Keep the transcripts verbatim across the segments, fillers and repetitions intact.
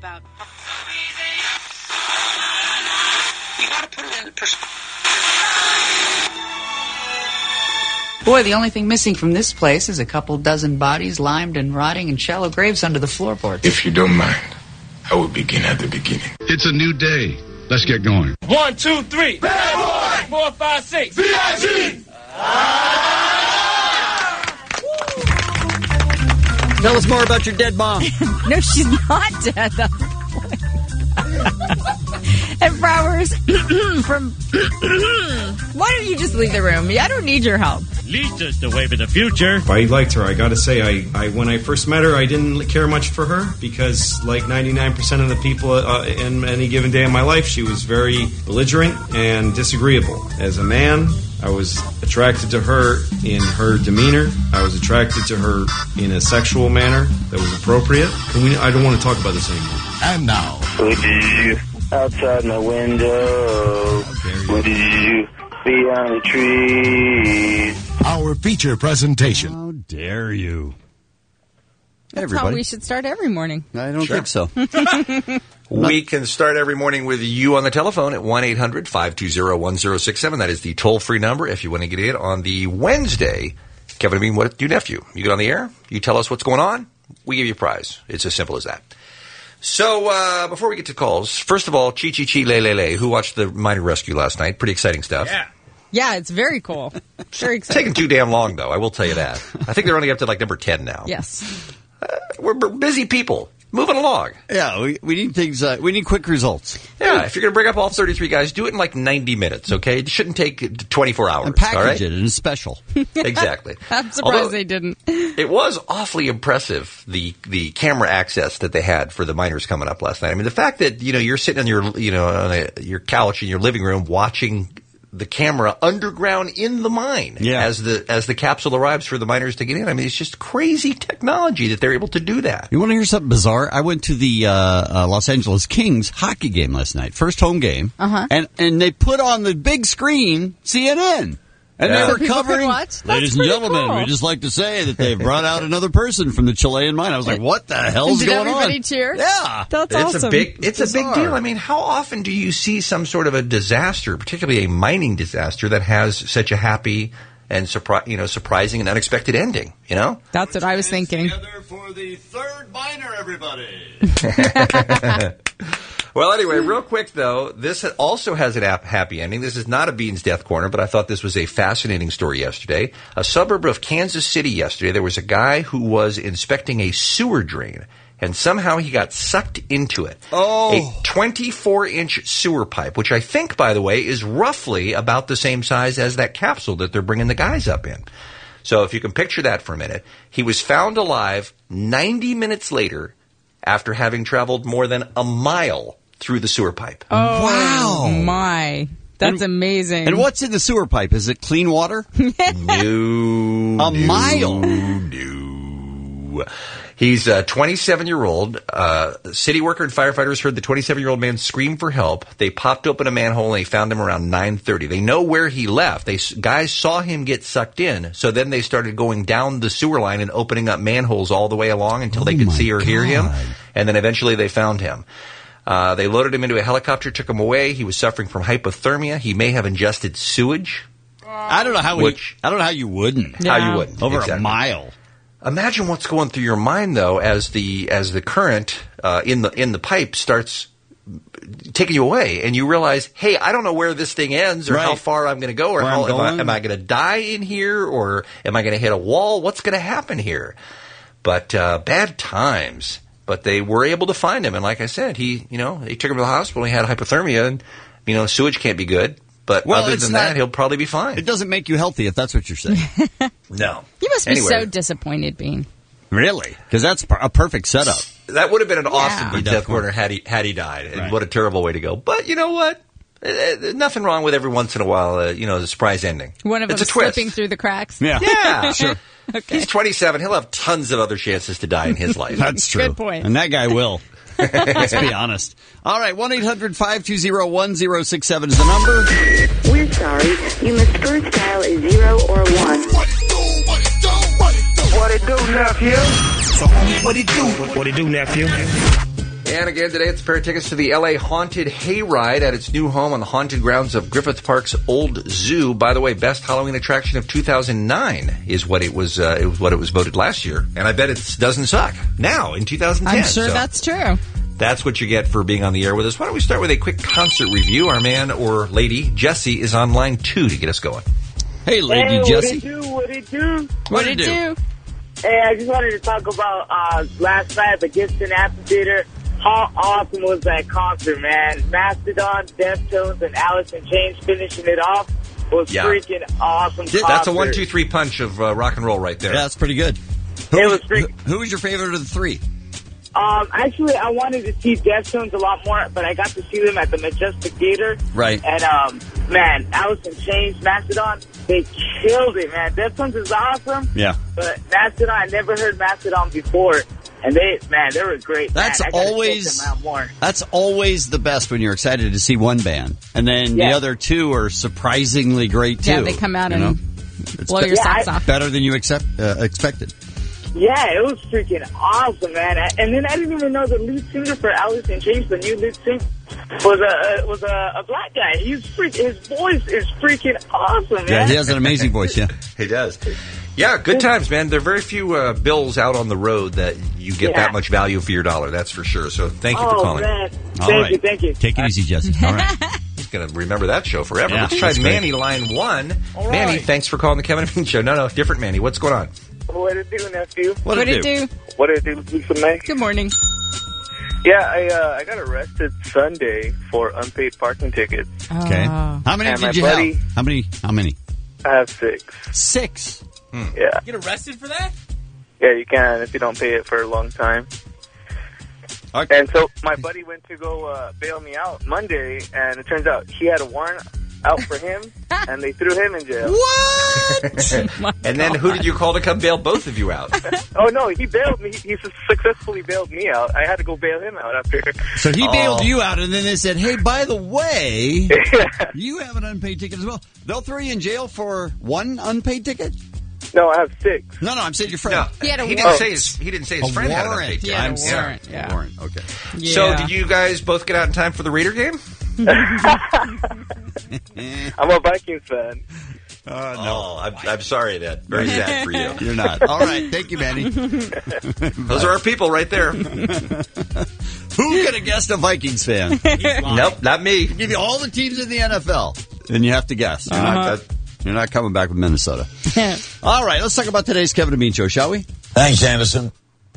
about. You gotta put it in perspective. Boy, the only thing missing from this place is a couple dozen bodies limed and rotting in shallow graves under the floorboards. If you don't mind, I will begin at the beginning. It's a new day. Let's get going. One, two, three. Bad boy. Four, five, six. V I G. Ah! Tell us more about your dead mom. No, she's not dead. And flowers from... Why don't you just leave the room? I don't need your help. Lisa's the way for the future. I liked her. I gotta say, I, I when I first met her, I didn't care much for her because, like ninety-nine percent of the people uh, in any given day of my life, she was very belligerent and disagreeable. As a man, I was attracted to her in her demeanor. I was attracted to her in a sexual manner that was appropriate. And we, I don't want to talk about this anymore. And now, outside my window, would you behind the trees? our feature presentation. How dare you? That's Everybody. how we should start every morning. I don't Sure. think so. We can start every morning with you on the telephone at one eight hundred five two zero one zero six seven. That is the toll-free number if you want to get in on the Wednesday. Kevin, I mean, what do you nephew? You get on the air, you tell us what's going on, we give you a prize. It's as simple as that. So, uh, before we get to calls, first of all, Chi Chi Chi Le Le Le, who watched the miner rescue last night. Pretty exciting stuff. Yeah. Yeah, it's very cool. Very It's exciting. taking too damn long, though, I will tell you that. I think they're only up to like number ten now. Yes. Uh, we're b- busy people. Moving along. Yeah, we, we need things. Uh, we need quick results. Yeah, if you're going to bring up all thirty-three guys, do it in like ninety minutes, okay? It shouldn't take twenty-four hours, And package all right? it in a special. Exactly. I'm surprised Although, they didn't. It was awfully impressive, the the camera access that they had for the miners coming up last night. I mean, the fact that, you know, you're sitting on your, you know, on a, your couch in your living room watching the camera underground in the mine Yeah. as the as the capsule arrives for the miners to get in. I mean, it's just crazy technology that they're able to do that. You want to hear something bizarre? I went to the uh, uh, Los Angeles Kings hockey game last night, first home game, Uh-huh. and and they put on the big screen C N N. And Yeah. they So were people could covering, watch? That's ladies and pretty gentlemen, cool. we'd just like to say that they've brought out another person from the Chilean mine. I was like, what the hell's Did going everybody on? cheer? Yeah. That's It's awesome. a big, it's a big Bizarre. deal. I mean, how often do you see some sort of a disaster, particularly a mining disaster, that has such a happy and surpri- you know, surprising and unexpected ending? You know, That's what I was thinking. Together for the third miner, everybody. Well, anyway, real quick, though, this also has a happy ending. This is not a Bean's Death Corner, but I thought this was a fascinating story yesterday. A suburb of Kansas City yesterday, there was a guy who was inspecting a sewer drain, and somehow he got sucked into it. Oh. A twenty-four inch sewer pipe, which I think, by the way, is roughly about the same size as that capsule that they're bringing the guys up in. So if you can picture that for a minute, he was found alive ninety minutes later after having traveled more than a mile through the sewer pipe. Oh, Wow. my. That's And- amazing. And what's in the sewer pipe? Is it clean water? No. A mile. No. He's a twenty-seven-year-old. Uh, city worker and firefighters heard the twenty-seven-year-old man scream for help. They popped open a manhole and they found him around nine thirty. They know where he left. They guys saw him get sucked in, so then they started going down the sewer line and opening up manholes all the way along until they Oh could my see or hear him, God. and then eventually they found him. Uh, they loaded him into a helicopter, took him away. He was suffering from hypothermia. He may have ingested sewage. I don't know how. Which- we, I don't know how you wouldn't. Yeah. How you wouldn't. Over Exactly. a mile. Imagine what's going through your mind, though, as the as the current uh, in the in the pipe starts taking you away, and you realize, hey, I don't know where this thing ends, or Right. how far I'm going to go, or Where how I'm am I, going. am I going to die in here, or am I going to hit a wall? What's going to happen here? But uh, bad times. But they were able to find him, and like I said, he you know they took him to the hospital. He had hypothermia, and you know sewage can't be good. But Well, other it's than not- that, he'll probably be fine. It doesn't make you healthy if that's what you're saying. No, You must be Anyway. so disappointed, Bean. Really? Because that's per- a perfect setup. That would have been an awesome Yeah. Death, Death Corner had he had he died, and Right. what a terrible way to go. But you know what? Uh, uh, nothing wrong with every once in a while, uh, you know, the surprise ending. One of it's them a twist. slipping through the cracks. Yeah. Yeah, Sure. Okay. He's twenty-seven. He'll have tons of other chances to die in his life. That's true. Good point. And that guy will. Let's be honest. All right, one eight hundred five two zero one zero six seven is the number. We're sorry. You must first dial a zero or one. What it do, what it do, what it do. What it do, nephew? So, homie, what it do? What it do, nephew? And again, today it's a pair of tickets to the L A Haunted Hayride at its new home on the haunted grounds of Griffith Park's Old Zoo. By the way, best Halloween attraction of two thousand nine is what it was. Uh, it was what it was voted last year, and I bet it doesn't suck now in two thousand ten. I'm sure so that's true. That's what you get for being on the air with us. Why don't we start with a quick concert review? Our man or lady Jesse is on line two to get us going. Hey, Lady hey, Jesse. What it do? What it do? What did it do? Hey, I just wanted to talk about uh, last night at the Gibson Amphitheater. How awesome was that concert, man? Mastodon, Deftones, and Alice in Chains finishing it off was Yeah. freaking awesome concert. That's a one, two, three punch of uh, rock and roll right there. Yeah, that's pretty good. Who, It was freaking... who, who was your favorite of the three? Um, actually, I wanted to see Deftones a lot more, but I got to see them at the Majestic Theater. Right. And, um, man, Alice in Chains, Mastodon, they killed it, man. Deftones is awesome. Yeah. But Mastodon, I never heard Mastodon before. And they, man, they were great. That's man, I gotta always check them out more. that's always the best when you're excited to see one band, and then Yeah. the other two are surprisingly great too. Yeah, they come out you and know? It's blow be- your Yeah, socks I- off. better than you accept, uh, expected. Yeah, it was freaking awesome, man. I- And then I didn't even know the lead singer for Alice in Chains, the new lead singer, was a uh, was a, a black guy. He's freak. His voice is freaking awesome, man. Yeah, he has an amazing voice. Yeah, He does. Yeah, good times, man. There are very few uh, bills out on the road that you get Yeah. that much value for your dollar. That's for sure. So thank you for Oh, calling. man. All Thank right. you, thank you. Take it easy, Jesse. All right. He's going to remember that show forever. Yeah, Let's try that's great. Manny, line one. Manny, thanks for calling the Kevin and Bean Show. No, no, different Manny. What's going on? What it do, nephew? What What did did it it do? do? What it do, Lisa May? Good morning. Yeah, I uh, I got arrested Sunday for unpaid parking tickets. Okay. Oh. How many And my did you buddy- have? How many? How many? I have six. Six. Yeah, Get arrested for that? yeah, you can if you don't pay it for a long time. Okay. And so my buddy went to go uh, bail me out Monday, and it turns out he had a warrant out for him, and they threw him in jail. What? And then who did you call to come bail both of you out? Oh no, he bailed me. He successfully bailed me out. I had to go bail him out after. So he bailed Oh. you out, and then they said, "Hey, by the way, you have an unpaid ticket as well." They'll throw you in jail for one unpaid ticket. No, I have six. No, no, I'm saying your friend. No, He had a didn't warrant. say his. He didn't say his A friend had an warrant. unpaid He ticket. had a I'm sorry. warrant, yeah. Warrant. Okay. So Yeah. did you guys both get out in time for the Raider game? I'm a Vikings fan. Uh, Oh, I'm, I'm sorry, Dad. Very sad for you. You're not. All right. Thank you, Manny. Those are our people right there. Who could have guessed a Vikings fan? Nope, not me. Give you all the teams in the N F L, and you have to guess. You're, Uh-huh. not, you're not coming back with Minnesota. All right. Let's talk about today's Kevin and Bean Show, shall we? Thanks, Anderson.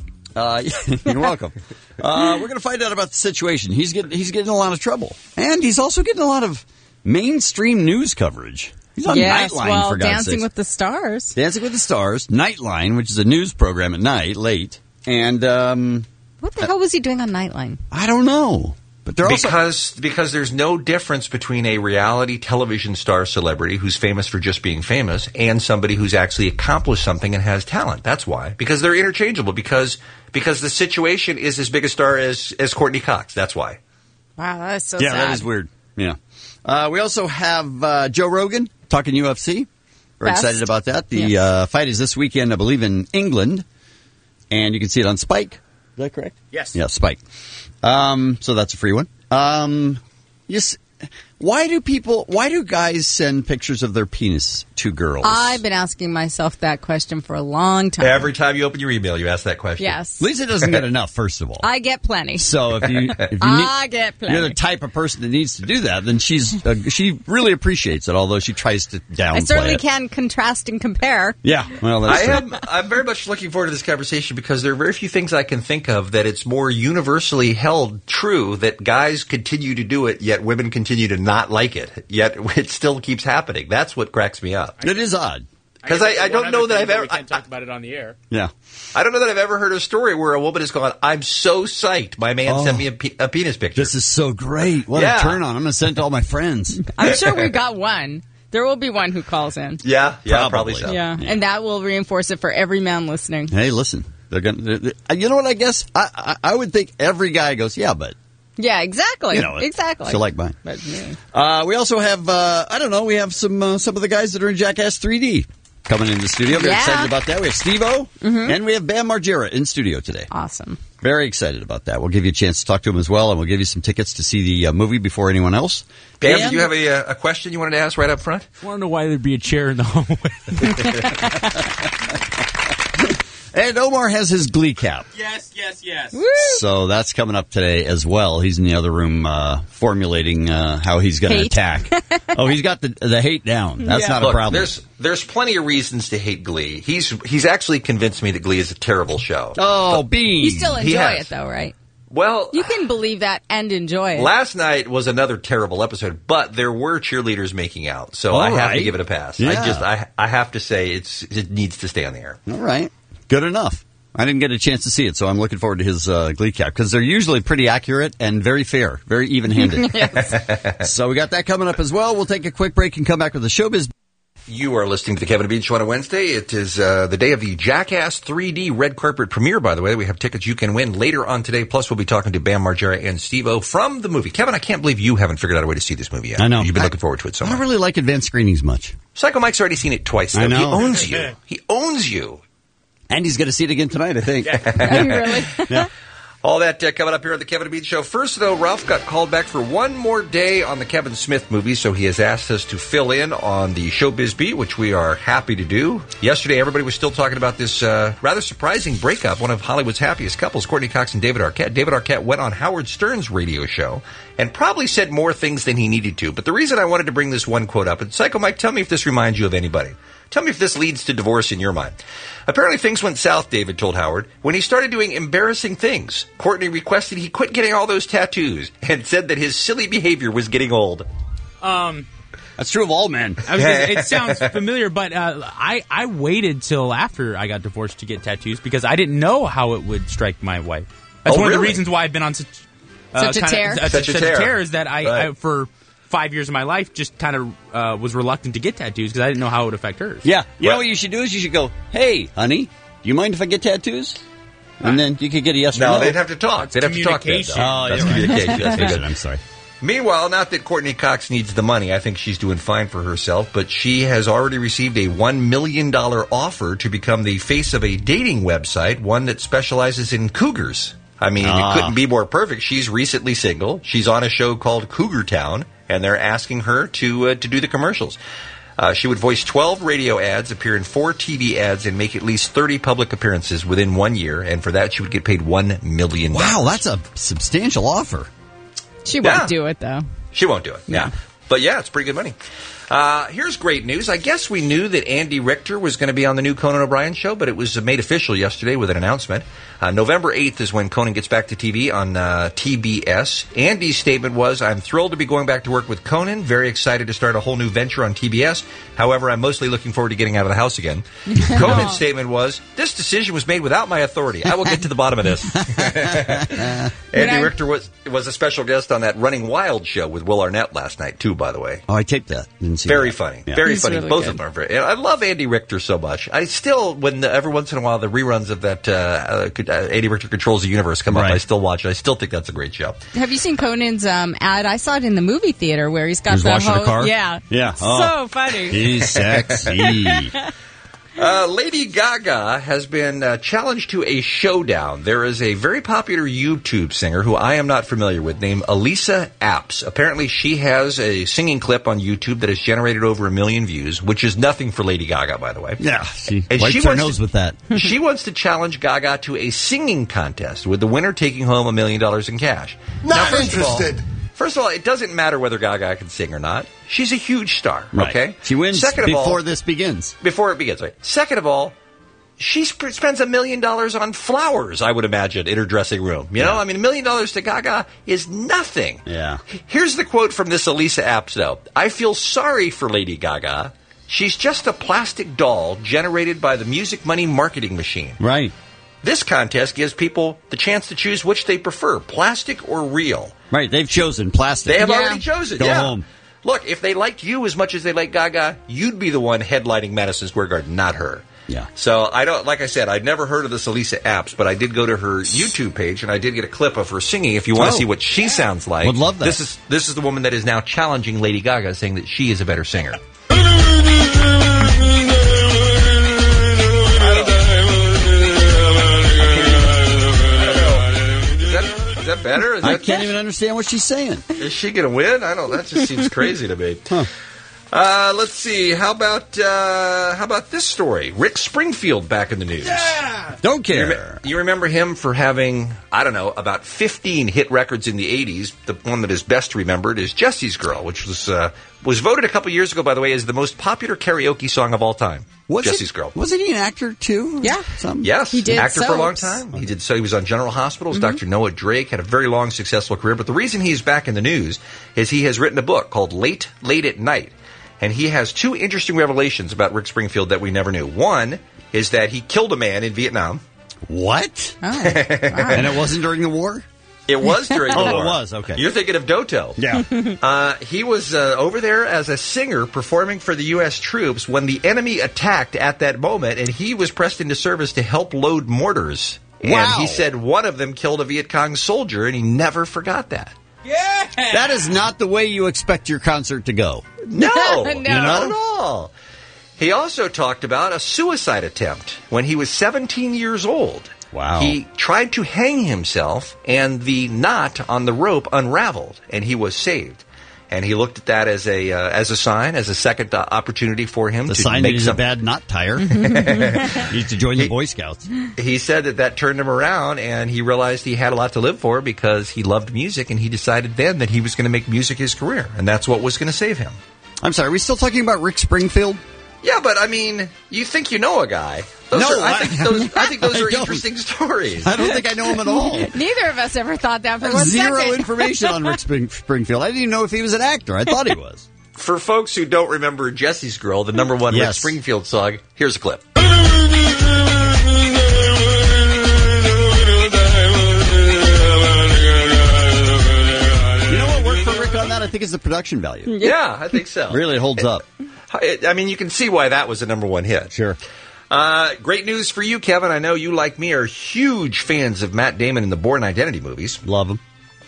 Uh, you're welcome. Uh, we're going to find out about the situation. He's getting he's getting in a lot of trouble, and he's also getting a lot of mainstream news coverage. He's on Yes, Nightline well, for God's Dancing sakes. with the Stars. Dancing with the Stars, Nightline, which is a news program at night, late, and um, What the hell was he doing on Nightline? I don't know, but they're also Because because there's no difference between a reality television star celebrity who's famous for just being famous and somebody who's actually accomplished something and has talent. That's why. Because they're interchangeable. Because because the situation is as big a star as as Courtney Cox. That's why. Wow, that's so yeah, sad. that is weird. Yeah, uh, we also have uh, Joe Rogan talking U F C. We're Best. excited about that. The Yes. uh, fight is this weekend, I believe, in England, and you can see it on Spike. Is that correct? Yes. Yeah, Spike. Um, so that's a free one. Um, yes. Why do people? Why do guys send pictures of their penis to girls? I've been asking myself that question for a long time. Every time you open your email, you ask that question. Yes. Lisa doesn't get enough. First of all, I get plenty. so if you if you I need, get plenty. you're the type of person that needs to do that, then she's uh, she really appreciates it. Although she tries to downplay I certainly it. can contrast and compare. Yeah, well, that's I true. am. I'm very much looking forward to this conversation because there are very few things I can think of that it's more universally held true that guys continue to do it, yet women continue to not like it. Yet it still keeps happening. That's what cracks me up. It is odd. Because guess I, I that's don't one know other that thing, I've but ever. We can't I, talk about it on the air. Yeah. I don't know that I've ever heard a story where a woman has gone, "I'm so psyched. My man Oh. sent me a, pe- a penis picture." This is so great. What Yeah. a turn on. I'm going to send it to all my friends. I'm sure we got one. There will be one who calls in. yeah, yeah, probably, Probably. so. Yeah, and that will reinforce it for every man listening. Hey, listen. They're going to. You know what? I guess I, I I would think every guy goes, yeah, but Yeah, exactly. you know, it. exactly. So like mine. But, yeah. Uh, we also have uh, I don't know. We have some uh, some of the guys that are in Jackass three D coming in the studio. We're Yeah. excited about that. We have Steve-O and we have Bam Margera in studio today. Awesome. Very excited about that. We'll give you a chance to talk to him as well, and we'll give you some tickets to see the uh, movie before anyone else. Bam, And- did you have a, uh, a question you wanted to ask right up front? I want to know why there'd be a chair in the hallway. And Omar has his Glee cap. Yes, yes, yes. So that's coming up today as well. He's in the other room uh, formulating uh, how he's going to Hate. attack. Oh, he's got the the hate down. That's not Look, a problem. There's there's plenty of reasons to hate Glee. He's he's actually convinced me that Glee is a terrible show. Oh, Bean. You still He enjoy has. it, though, right? Well, You can believe that and enjoy it. last night was another terrible episode, but there were cheerleaders making out, so All I have to right. give it a pass. Yeah. I just I I have to say it's it needs to stay on the air. All right. Good enough. I didn't get a chance to see it, so I'm looking forward to his uh, Glee cap, because they're usually pretty accurate and very fair, very even-handed. So we got that coming up as well. We'll take a quick break and come back with the showbiz. You are listening to the Kevin and Bean Show on a Wednesday. It is uh, the day of the Jackass three D red carpet premiere, by the way. We have tickets you can win later on today. Plus, we'll be talking to Bam Margera and Steve-O from the movie. Kevin, I can't believe you haven't figured out a way to see this movie yet. I know. You've been I- looking forward to it so I much. don't really like advanced screenings much. Psycho Mike's already seen it twice, though. I know. He owns you. He owns you. And he's going to see it again tonight, I think. Really? Yeah. All that uh, coming up here on the Kevin and Bean Show. First, though, Ralph got called back for one more day on the Kevin Smith movie, so he has asked us to fill in on the Showbiz Beat, which we are happy to do. Yesterday, everybody was still talking about this uh, rather surprising breakup, one of Hollywood's happiest couples, Courtney Cox and David Arquette. David Arquette went on Howard Stern's radio show and probably said more things than he needed to. But the reason I wanted to bring this one quote up, and Psycho Mike, tell me if this reminds you of anybody. Tell me if this leads to divorce in your mind. Apparently things went south, David told Howard, when he started doing embarrassing things. Courtney requested he quit getting all those tattoos and said that his silly behavior was getting old. Um, That's true of all men. I was gonna, it sounds familiar, but uh, I, I waited till after I got divorced to get tattoos because I didn't know how it would strike my wife. That's Oh, one of the really? reasons why I've been on such, uh, Such a kinda- tear? uh, Such a such tear. a tear is that I, Right. I for five years of my life just kind of uh, was reluctant to get tattoos because I didn't know how it would affect hers. Yeah. You Right. know what you should do is you should go, hey, honey, do you mind if I get tattoos? And then you could get a yes or No, no. they'd have to talk. They'd have to talk. Communication. Then, Oh, though. That's you're right. communication. That's good. I'm sorry. Meanwhile, not that Courtney Cox needs the money. I think she's doing fine for herself, but she has already received a one million dollars offer to become the face of a dating website, one that specializes in cougars. I mean, Ah. it couldn't be more perfect. She's recently single. She's on a show called Cougar Town, and they're asking her to uh, to do the commercials. Uh, she would voice twelve radio ads, appear in four T V ads, and make at least thirty public appearances within one year, and for that she would get paid one million dollars. Wow, that's a substantial offer. She Yeah. won't do it, though. She won't do it. Yeah. But yeah, it's pretty good money. Uh, here's great news. I guess we knew that Andy Richter was going to be on the new Conan O'Brien show, but it was made official yesterday with an announcement. Uh, November eighth is when Conan gets back to T V on uh, T B S. Andy's statement was, I'm thrilled to be going back to work with Conan. Very excited to start a whole new venture on T B S. However, I'm mostly looking forward to getting out of the house again. Conan's statement was, this decision was made without my authority. I will get to the bottom of this. Andy I- Richter was was a special guest on that Running Wild show with Will Arnett last night, too, by the way. Oh, I taped that. Didn't see Very that. funny. Yeah. Very He's funny. really Both good. of them are very. I love Andy Richter so much. I still, when the, every once in a while the reruns of that uh, uh, could- uh, Andy Richter Controls the Universe come up, Right. I still watch it. I still think that's a great show. Have you seen Conan's um, ad? I saw it in the movie theater where he's got He's the washing whole the car? Yeah, Yeah. so Oh. funny. He's sexy. Uh, Lady Gaga has been uh, challenged to a showdown. There is a very popular YouTube singer who I am not familiar with named Elisa Apps. Apparently she has a singing clip on YouTube that has generated over a million views, which is nothing for Lady Gaga, by the way. Yeah, she And wipes she her wants nose to- with that. She wants to challenge Gaga to a singing contest, with the winner taking home a million dollars in cash. Not first of all- interested. First of all, it doesn't matter whether Gaga can sing or not. She's a huge star, Right. okay? She wins Second of before all, this begins. before it begins, right? Second of all, she sp- spends a million dollars on flowers, I would imagine, in her dressing room. You know, I mean, a million dollars to Gaga is nothing. Yeah. Here's the quote from this Elisa Apps, though. I feel sorry for Lady Gaga. She's just a plastic doll generated by the Music Money marketing machine. Right. This contest gives people the chance to choose which they prefer, plastic or real. Right. They've chosen plastic. They have Yeah. already chosen. Go yeah. home. Look, if they liked you as much as they like Gaga, you'd be the one headlining Madison Square Garden, not her. Yeah. So I don't, like I said, I'd never heard of this Elisa Apps, but I did go to her YouTube page and I did get a clip of her singing. If you want to Oh. see what she sounds like, Would love that. This is this is the woman that is now challenging Lady Gaga, saying that she is a better singer. that better? Is I that, can't even understand what she's saying. Is she going to win? I don't know. That just seems crazy to me. Huh. Uh, let's see. How about uh, how about this story? Rick Springfield back in the news. Yeah! Don't care. You, rem- you remember him for having, I don't know, about fifteen hit records in the eighties. The one that is best remembered is Jesse's Girl, which was uh, was voted a couple years ago, by the way, as the most popular karaoke song of all time. Was Jesse's it, Girl. Wasn't he an actor, too? Yeah. Some? Yes. He did actor for a long soaps. time. He did so. He was on General Hospitals. Mm-hmm. Doctor Noah Drake had a very long, successful career. But the reason he's back in the news is he has written a book called Late, Late at Night. And he has two interesting revelations about Rick Springfield that we never knew. One is that he killed a man in Vietnam. What? Oh, wow. And it wasn't during the war? It was during the oh, war. it was. Okay. You're thinking of Doto. Yeah. uh, he was uh, over there as a singer performing for the U S troops when the enemy attacked at that moment, and he was pressed into service to help load mortars. And Wow. he said one of them killed a Viet Cong soldier, and he never forgot that. Yeah. That is not the way you expect your concert to go. No, No. not at all. He also talked about a suicide attempt when he was seventeen years old. Wow. He tried to hang himself, and the knot on the rope unraveled, and he was saved. And he looked at that as a uh, as a sign, as a second uh, opportunity for him The to sign make that he's some. a bad knot tire. He needs to join the Boy Scouts. He said that that turned him around, and he realized he had a lot to live for because he loved music, and he decided then that he was going to make music his career, and that's what was going to save him. I'm sorry, are we still talking about Rick Springfield? Yeah, but I mean, you think you know a guy. Those No, are, I, I- think those, I think those I are don't. interesting stories. I don't think I know him at all. Neither of us ever thought that for one Zero second. information on Rick Spring- Springfield. I didn't even know if he was an actor. I thought he was. For folks who don't remember Jesse's Girl, the number one Rick Yes. Springfield song, here's a clip. You know what worked for Rick on that? I think it's the production value. Yeah, I think so. Really holds up. I I mean, you can see why that was a number one hit. Sure. Uh, great news for you, Kevin. I know you, like me, are huge fans of Matt Damon in the Bourne Identity movies. Love him.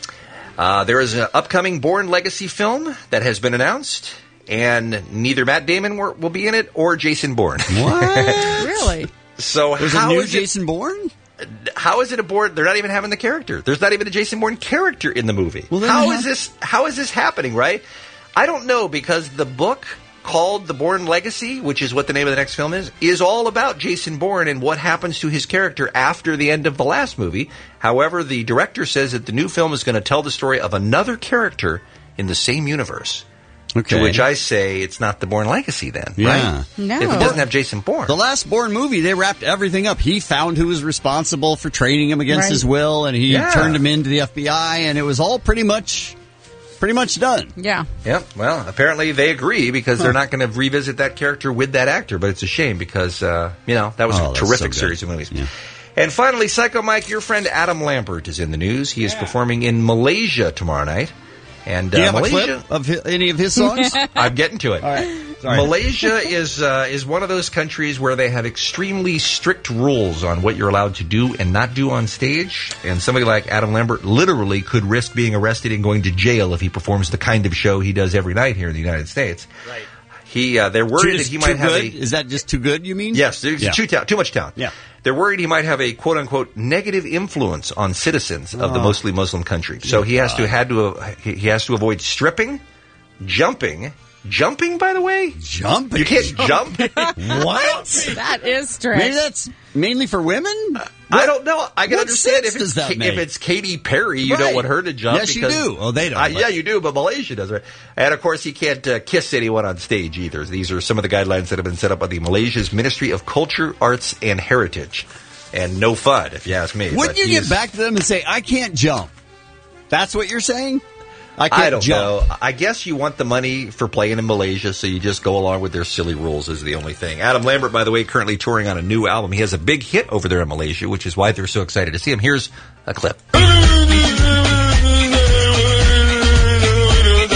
Uh, there is an upcoming Bourne Legacy film that has been announced, and neither Matt Damon will will be in it or Jason Bourne. What? Really? So There's how a new is it- Jason Bourne? How is it a Bourne? They're not even having the character. There's not even a Jason Bourne character in the movie. Well, then how how- is this? How is this happening? Right? I don't know, because the book called The Bourne Legacy, which is what the name of the next film is, is all about Jason Bourne and what happens to his character after the end of the last movie. However, the director says that the new film is going to tell the story of another character in the same universe. Okay. To which I say it's not The Bourne Legacy then, Yeah. right? No. If it doesn't have Jason Bourne. The last Bourne movie, they wrapped everything up. He found who was responsible for training him against Right. his will, and he Yeah. turned him into the F B I, and it was all pretty much, pretty much done. Yeah. Yep. Well, apparently they agree because they're not going to revisit that character with that actor. But it's a shame because uh, you know that was Oh, a that's terrific so good. series of movies. Yeah. And finally, Psycho Mike, your friend Adam Lambert is in the news. He is performing in Malaysia tomorrow night. And Do you uh, have Malaysia, a clip of hi- any of his songs? I'm getting to it. All right. Sorry. Malaysia is uh, is one of those countries where they have extremely strict rules on what you're allowed to do and not do on stage. And somebody like Adam Lambert literally could risk being arrested and going to jail if he performs the kind of show he does every night here in the United States. Right. He uh, they're worried Too- that he too might have good? a Is that just too good, you mean? yes, there's Yeah. too, ta- too much talent. Yeah. They're worried he might have a quote unquote negative influence on citizens of the Oh. mostly Muslim country. So he has to had to uh, he he has to avoid stripping, jumping, jumping. By the way, Jumping? you can't jump. What? That is strict. Maybe that's mainly for women? I don't know. I can what understand sense if it's, does that Ka- make? if it's Katy Perry, you Right. don't want her to jump. Yes, you because- do. Oh, they don't, Uh, but- yeah, you do, but Malaysia does, right? And of course, he can't uh, kiss anyone on stage either. These are some of the guidelines that have been set up by the Malaysia's Ministry of Culture, Arts, and Heritage. And no fun, if you ask me. Wouldn't but you he's- get back to them and say, I can't jump? That's what you're saying? I can't I don't jump. know. I guess you want the money for playing in Malaysia, so you just go along with their silly rules is the only thing. Adam Lambert, by the way, currently touring on a new album. He has a big hit over there in Malaysia, which is why they're so excited to see him. Here's a clip.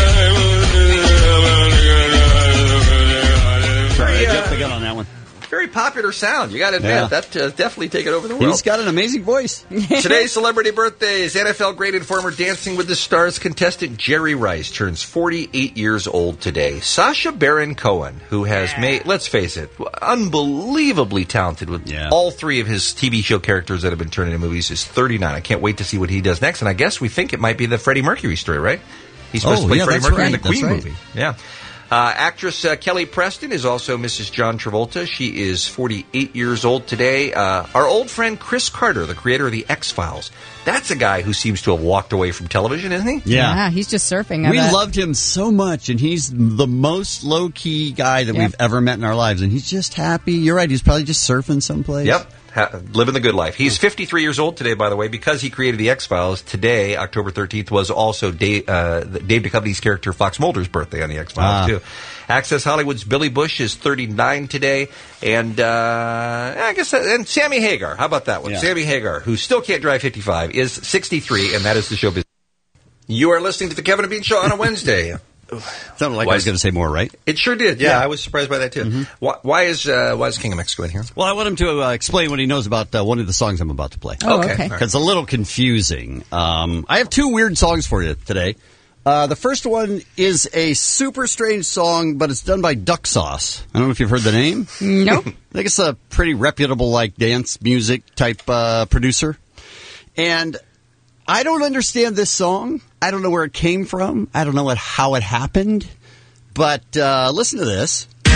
Sorry, I jumped the gun on that one. Very popular sound. You got to admit, Yeah. that uh, definitely taken over the world. He's got an amazing voice. Today's celebrity birthdays. N F L great and former Dancing with the Stars contestant Jerry Rice turns forty-eight years old today. Sacha Baron Cohen, who has made, let's face it, unbelievably talented with Yeah. all three of his T V show characters that have been turned into movies, is thirty-nine. I can't wait to see what he does next. And I guess we think it might be the Freddie Mercury story, right? He's supposed Oh, to play yeah, Freddie that's Mercury in right, the Queen that's right. movie. Yeah. Uh, actress uh, Kelly Preston is also Missus John Travolta. She is forty-eight years old today. Uh, our old friend Chris Carter, the creator of The X-Files. That's a guy who seems to have walked away from television, isn't he? Yeah. he's just surfing. I We bet. loved him so much, and he's the most low-key guy that Yep. we've ever met in our lives, and he's just happy. You're right, he's probably just surfing someplace. Yep. Ha- living the good life. He's fifty-three years old today, by the way, because he created The X-Files. Today, October thirteenth, was also Dave, uh, Dave Duchovny's character Fox Mulder's birthday on The X-Files, Ah. too. Access Hollywood's Billy Bush is thirty-nine today. And uh, I guess that, and Sammy Hagar. How about that one? Yeah. Sammy Hagar, who still can't drive fifty-five, is sixty-three, and that is the showbiz. You are listening to the Kevin and Bean Show on a Wednesday. Sounded like Why I was is- going to say more, right? It sure did. Yeah, Yeah. I was surprised by that, too. Mm-hmm. Why, why is uh, why is King of Mexico in here? Well, I want him to uh, explain what he knows about uh, one of the songs I'm about to play. Oh, okay. Okay. Because it's a little confusing. Um, I have two weird songs for you today. Uh, the first one is a super strange song, but it's done by Duck Sauce. I don't know if you've heard the name. Nope. I think it's a pretty reputable, like, dance music type uh, producer. And I don't understand this song. I don't know where it came from. I don't know what, how it happened. But uh, listen to this. All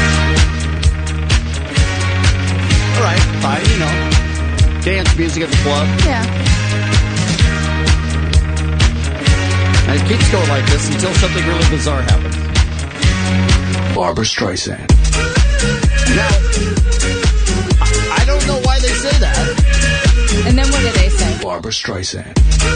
right, fine, you know. Dance music at the club. Yeah. And it keeps going like this until something really bizarre happens. Barbara Streisand. Now, I I don't know why they say that. And then what do they say? Barbara Streisand.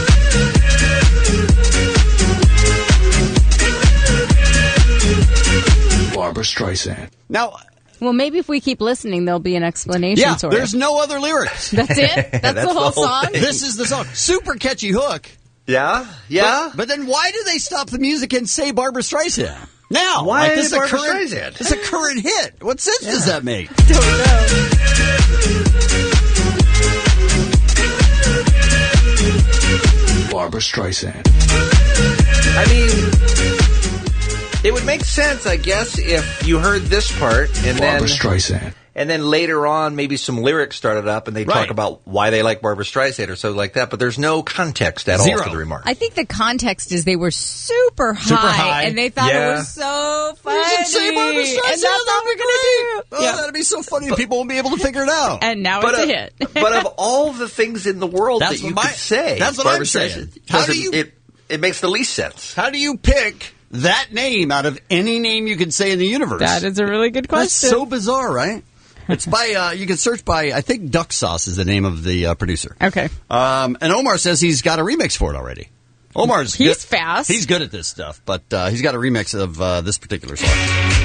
Barbara Streisand. Now, Well, maybe if we keep listening, there'll be an explanation. yeah, sort there's of. no other lyrics. That's it. That's, That's the whole the whole song. thing. This is the song. Super catchy hook. Yeah? Yeah? But, but then why do they stop the music and say Barbara Streisand? Now, Why like, this is a Barbara current, Streisand? This is a current hit. What sense does that make? Don't know. Barbara Streisand. I mean, it would make sense, I guess, if you heard this part and then Barbara Streisand. and then later on maybe some lyrics started up and they Right. talk about why they like Barbara Streisand or something like that, but there's no context at Zero. all to the remark. I think the context is they were super high, Super high. and they thought Yeah. it was so funny. We should say Barbara Streisand. and that's all That'd we're be going to do. great. Oh, Yeah. that'd be so funny. People won't be able to figure it out. And now but, it's uh, a hit. but of all the things in the world That's that you what my- could say, that's what Barbara I'm saying. Streisand How doesn't- do you- it, it makes the least sense. How do you pick that name out of any name you could say in the universe? That is a really good That's question. so bizarre, right? It's by, uh, you can search by, I think Duck Sauce is the name of the uh, producer. Okay. Um, and Omar says he's got a remix for it already. Omar's He's good- fast. He's good at this stuff, but uh, he's got a remix of uh, this particular song.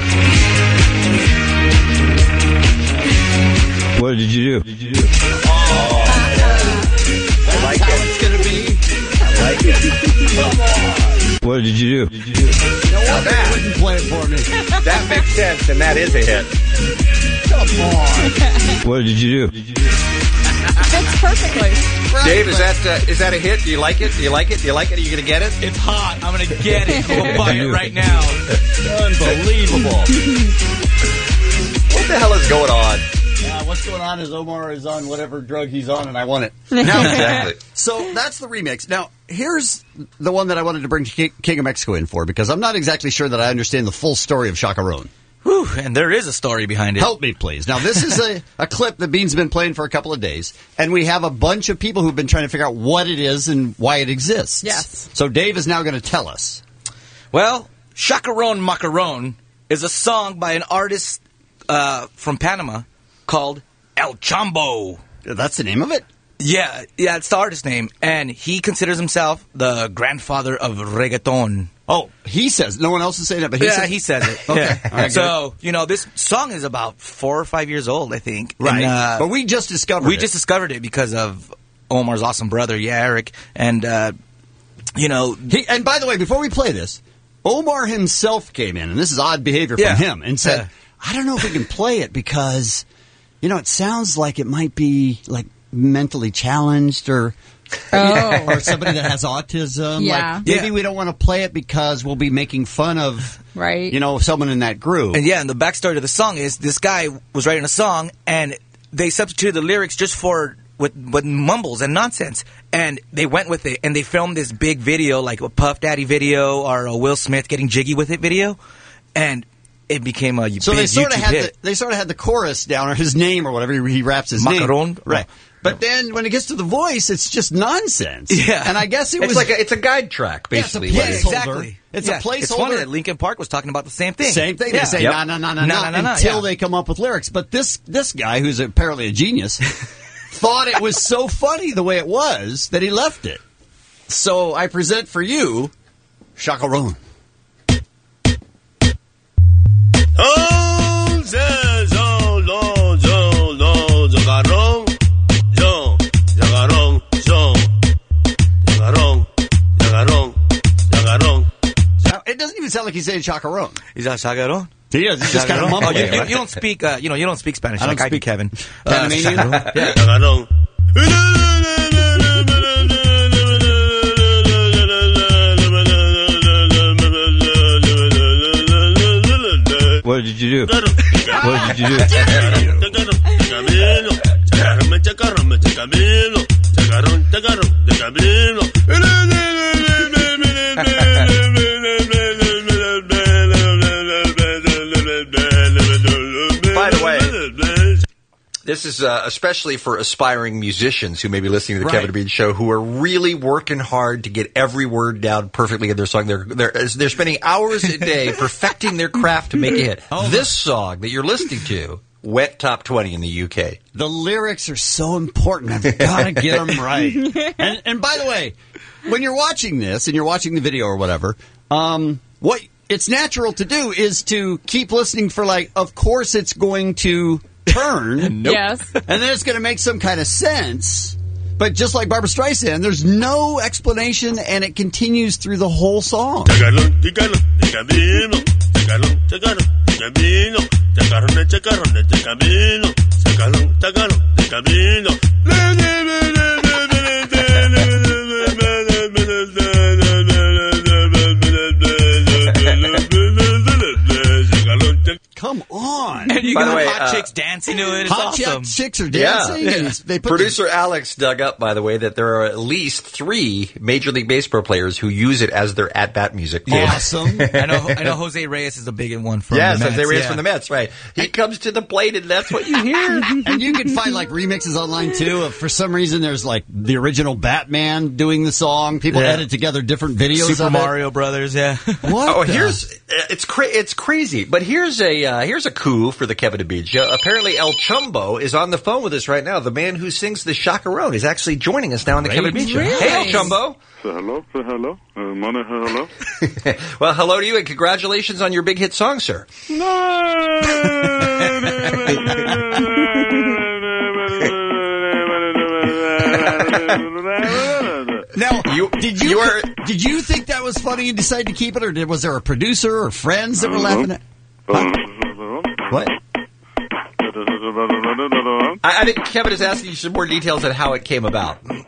What did you do? What did you do? Oh, I like how it's going to be. I like it. Come on. What did you do? Did you do? No wonder you wouldn't play it for me. That makes sense, and that is a hit. Come on. What did you do? Did you do? Fits perfectly. Dave, is that uh, is that a hit? Do you like it? Do you like it? Do you like it? Are you going to get it? It's hot. I'm going to get it. I'm going to buy it right now. Unbelievable. What the hell is going on? Uh, what's going on is Omar is on whatever drug he's on, and I want it. Now, exactly. So that's the remix. Now, here's the one that I wanted to bring Ki- King of Mexico in for, because I'm not exactly sure that I understand the full story of Chacarone. Whew, and there is a story behind it. Help me, please. Now, this is a, a clip that Bean's been playing for a couple of days, and we have a bunch of people who've been trying to figure out what it is and why it exists. Yes. So Dave is now going to tell us. Well, Chacarone Macaron is a song by an artist uh, from Panama called El Chambo. That's the name of it? Yeah, yeah, it's the artist name, and he considers himself the grandfather of reggaeton. Oh, he says. No one else is saying that, but he yeah, says. he says it. Okay. Yeah. All right, so, you know, this song is about four or five years old, I think. Right. And, uh, but we just discovered we it. just discovered it because of Omar's awesome brother, yeah, Eric. And, uh, you know... He, and by the way, before we play this, Omar himself came in, and this is odd behavior from Yeah. him, and said, Yeah. I don't know if we can play it because you know, it sounds like it might be like mentally challenged or Oh. or somebody that has autism. Yeah. Like, maybe Yeah. we don't want to play it because we'll be making fun of, Right. you know, someone in that group. And yeah, and the backstory to the song is this guy was writing a song, and they substituted the lyrics just for with, with mumbles and nonsense, and they went with it, and they filmed this big video, like a Puff Daddy video or a Will Smith getting jiggy with it video, and it became a So big they sort of YouTube had hit. the, they sort of had the chorus down or his name or whatever he raps his name. Macaron? Right. But then when it gets to the voice, it's just nonsense. Yeah. And I guess it It's was like a, it's a guide track, basically. Yeah, Yeah, it's a placeholder. exactly. It's Yeah. a placeholder. It's funny that Linkin Park was talking about the same thing. Same thing. Yeah. They say Yep. no, no, no, no, No, no, no, no, until yeah. they come up with lyrics. But this this guy, who's apparently a genius, thought it was so funny the way it was that he left it. So I present for you, Chacarone. Now, it doesn't even sound like he's saying chacarone. Is that chacarone? He is. He's just kind of Chacarone? mumbling. Oh, you, you, right? you don't speak. Uh, you know, you don't speak Spanish I don't like I do, speak Kevin. Panamanian? chacarone? Yeah. What did you do? What did you do? By the way, this is uh, especially for aspiring musicians who may be listening to the Right. Kevin and Bean Show, who are really working hard to get every word down perfectly in their song. They're they're they're spending hours a day perfecting their craft to make a hit. This song that you're listening to went top twenty in the U K. The lyrics are so important. I've got to get them right. And, and by the way, when you're watching this and you're watching the video or whatever, um, what it's natural to do is to keep listening for like, of course it's going to turn. Nope. Yes. And then it's going to make some kind of sense. But just like Barbara Streisand, there's no explanation and it continues through the whole song. Come on. And you By got the way, hot uh, chicks dancing to it. It's Hot awesome. chicks are dancing. Yeah. And they put Producer Alex dug up, by the way, that there are at least three Major League Baseball players who use it as their at-bat music. the, awesome. I know. I know. Jose Reyes is a big one from Yes, the Mets. Jose Reyes yeah. from the Mets, right. He comes to the plate, and that's what you hear. And you can find like remixes online too. If for some reason there's like the original Batman doing the song. People Yeah. edit together different videos Super of Mario Brothers. Yeah. it. What? Oh, the- here's it's cra- it's crazy, but here's a uh, here's a coup for the Kevin and Bean Show. Apparently, El Chumbo is on the phone with us right now. The man who sings the Chacarone is actually joining us now on the Kevin and Bean Show. Really? Hey, El Chumbo. Say hello, say hello. Uh, money, hello. Well, hello to you, and congratulations on your big hit song, sir. Now, You- did you, you are- did you think that was funny and decide to keep it, or did, was there a producer or friends that were laughing at? What? I, I think Kevin is asking you some more details on how it came about. Okay,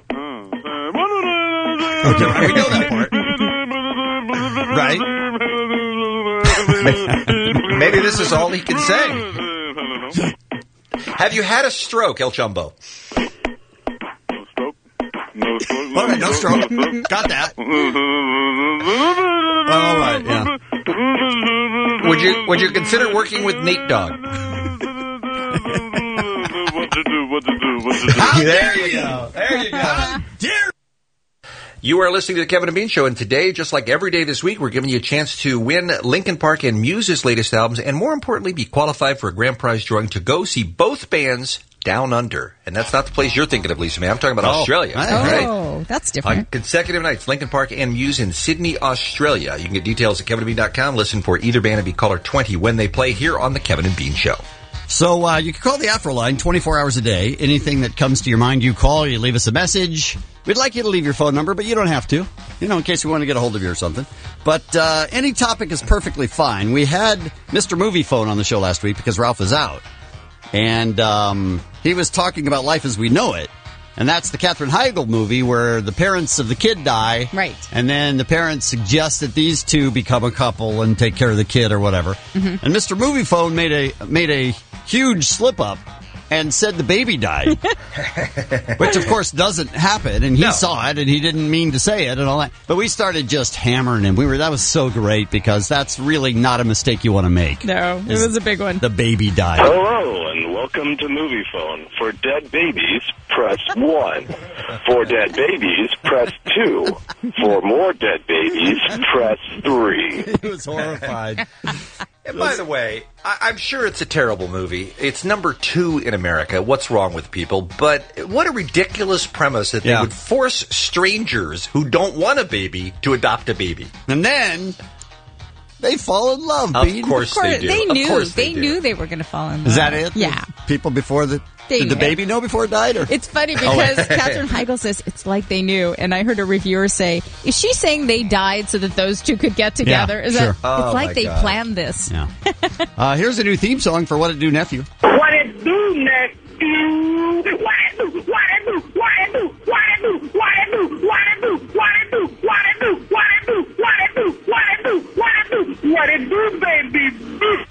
right, we know that part. Right? Maybe this is all he can say. Have you had a stroke, El Chumbo? No stroke. All right, no stroke. Got that. All right, yeah. Would you would you consider working with Nate Dogg? What to do, what to do, what to do. There you go. There you go. You are listening to the Kevin and Bean Show, and today, just like every day this week, we're giving you a chance to win Linkin Park and Muse's latest albums, and more importantly, be qualified for a grand prize drawing to go see both bands down under. And that's not the place you're thinking of, Lisa May. I'm talking about Oh, Australia. right. Right? Oh, that's On different. consecutive nights, Linkin Park and Muse in Sydney, Australia. You can get details at kevin and bean dot com. Listen for either band and be caller twenty when they play here on the Kevin and Bean Show. So uh, you can call the Afro line twenty-four hours a day. Anything that comes to your mind, you call. You leave us a message. We'd like you to leave your phone number, but you don't have to. You know, in case we want to get a hold of you or something. But uh, any topic is perfectly fine. We had Mister Movie Phone on the show last week because Ralph is out. and um, he was talking about Life as We Know It. And that's the Katherine Heigl movie where the parents of the kid die. Right. And then the parents suggest that these two become a couple and take care of the kid or whatever. Mm-hmm. And Mister Movie Phone made a made a huge slip up and said the baby died. Which, of course, doesn't happen. And he No. saw it and he didn't mean to say it and all that. But we started just hammering him. We were That was so great because that's really not a mistake you want to make. No, it was a big one. The baby died. Hello and welcome to Movie Phone. For dead babies, press one. For dead babies, press two. For more dead babies, press three. He was horrified. And by the way, I- I'm sure it's a terrible movie. It's number two in America. What's wrong with people? But what a ridiculous premise that they Yeah. would force strangers who don't want a baby to adopt a baby. And then they fall in love. Of Bean. course, Of course, they do. they Of knew. course they they do. knew they were going to fall in love. Is that it? Yeah. People before the They did the knew. baby know before it died? Or? It's funny Oh, wait. because Katherine Heigl says it's like they knew, and I heard a reviewer say, "Is she saying they died so that those two could get together?" Is sure. that? Oh, it's like my they God. planned this. Yeah. uh, here's a new theme song for What It Do, Nephew. What it do, nephew? What it do? What it do? What it do? What it do? What it do? What it do? What it do? What it do? What it do? What it do? What it do? What it do? What it do, baby?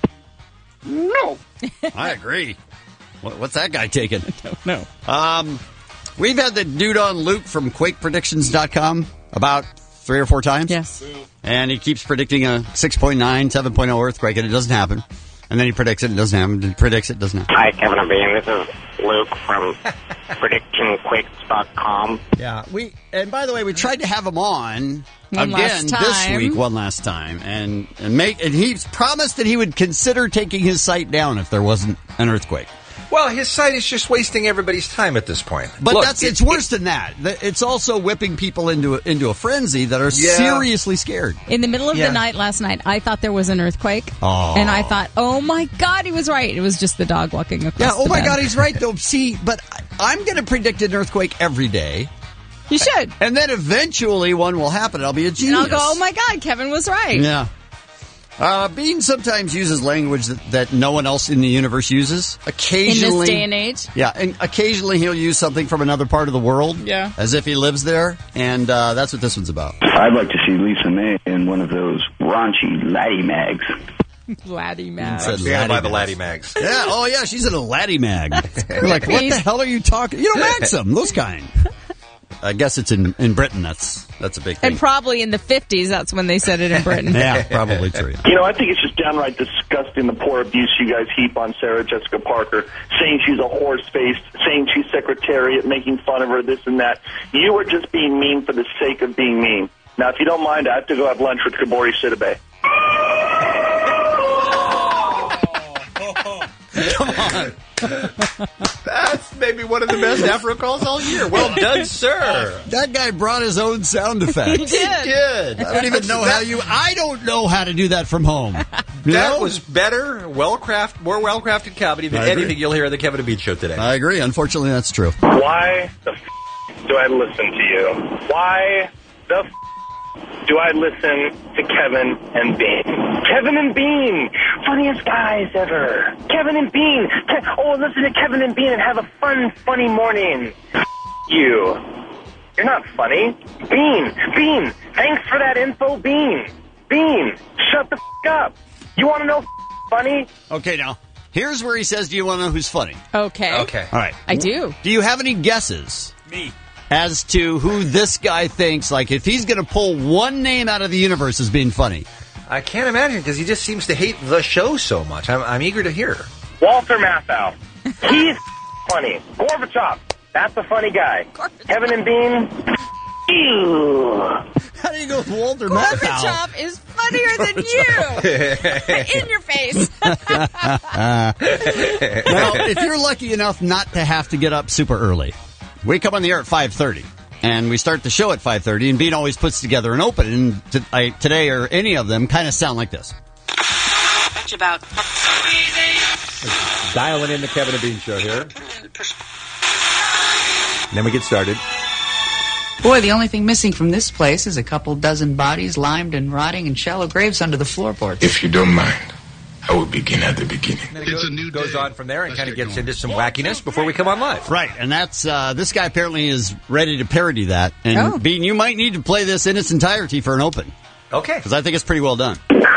No. I agree. What, what's that guy taking? No. Um, we've had the dude on Luke from Quake Predictions dot com about three or four times. Yes. And he keeps predicting a six point nine, seven point oh earthquake, and it doesn't happen. And then he predicts it, it doesn't happen. He predicts it, doesn't happen. Hi, Kevin and Bean. This is Luke from prediction quakes dot com. Yeah, we and by the way, we tried to have him on One again last this time. week, one last time, and and make and he's promised that he would consider taking his site down if there wasn't an earthquake. Well, his site is just wasting everybody's time at this point. But Look, that's it- it's worse than that. The- It's also whipping people into a, into a frenzy that are Yeah. seriously scared. In the middle of Yeah. the night last night, I thought there was an earthquake, Oh. and I thought, "Oh my God, he was right." It was just the dog walking across. Yeah. Oh the my bed. God, he's right though. See, but I- I'm going to predict an earthquake every day, You should. and then eventually one will happen. I'll be a And genius. I'll go, "Oh my God, Kevin was right." Yeah. Uh, Bean sometimes uses language that, that no one else in the universe uses. In Occasionally, this day and age. yeah, and occasionally he'll use something from another part of the world, Yeah. as if he lives there, and uh, that's what this one's about. I'd like to see Lisa May in one of those raunchy laddie mags. Laddie man. Said Stand by Laddie the Mags. Laddie Mags. Yeah, oh yeah, she's in a laddie mag. We're like, what the hell are you talking? You know, Maxim, those kind. I guess it's in in Britain. That's that's a big thing. And probably in the fifties, that's when they said it in Britain. Yeah, probably true. You know, I think it's just downright disgusting the poor abuse you guys heap on Sarah Jessica Parker, saying she's a horse-faced, saying she's secretariat, making fun of her, this and that. You are just being mean for the sake of being mean. Now, if you don't mind, I have to go have lunch with Kabori Sidibe. Come on. That's maybe one of the best Afro calls all year. Well done, sir. That guy brought his own sound effects. He did. Good. I don't even know how you. I don't know how to do that from home. You That know? was better, well crafted, more well crafted comedy than I agree. anything you'll hear on the Kevin and Bean Show today. I agree. Unfortunately, that's true. Why the f*** do I listen to you? Why the f*** do I listen to Kevin and Bean? Kevin and Bean, funniest guys ever. Kevin and Bean. Ke- oh, listen to Kevin and Bean and have a fun, funny morning. F- you. You're not funny. Bean, Bean, thanks for that info, Bean. Bean, shut the f- up. You want to know f- funny? Okay, now here's where he says, "Do you want to know who's funny?" Okay. Okay. All right. I do. Do you have any guesses? Me. As to who this guy thinks, like if he's going to pull one name out of the universe as being funny. I can't imagine because he just seems to hate the show so much. I'm, I'm eager to hear. Walter Matthau. He's funny. Gorbachev. That's a funny guy. Kevin and Bean. Ew. How do you go with Walter Matthau? Gorbachev is funnier than you. In your face. Now, if you're lucky enough not to have to get up super early, we come on the air at five thirty, and we start the show at five thirty, and Bean always puts together an open, and t- I, today or any of them kind of sound like this. About Dialing in the Kevin and Bean Show here. Then we get started. Boy, the only thing missing from this place is a couple dozen bodies limed and rotting in shallow graves under the floorboards. If you don't mind, I would begin at the beginning. And it goes, goes on from there and kind of gets into some wackiness before we come on live. Right, and that's uh, this guy apparently is ready to parody that. And Oh. Bean, you might need to play this in its entirety for an open. Okay. Because I think it's pretty well done.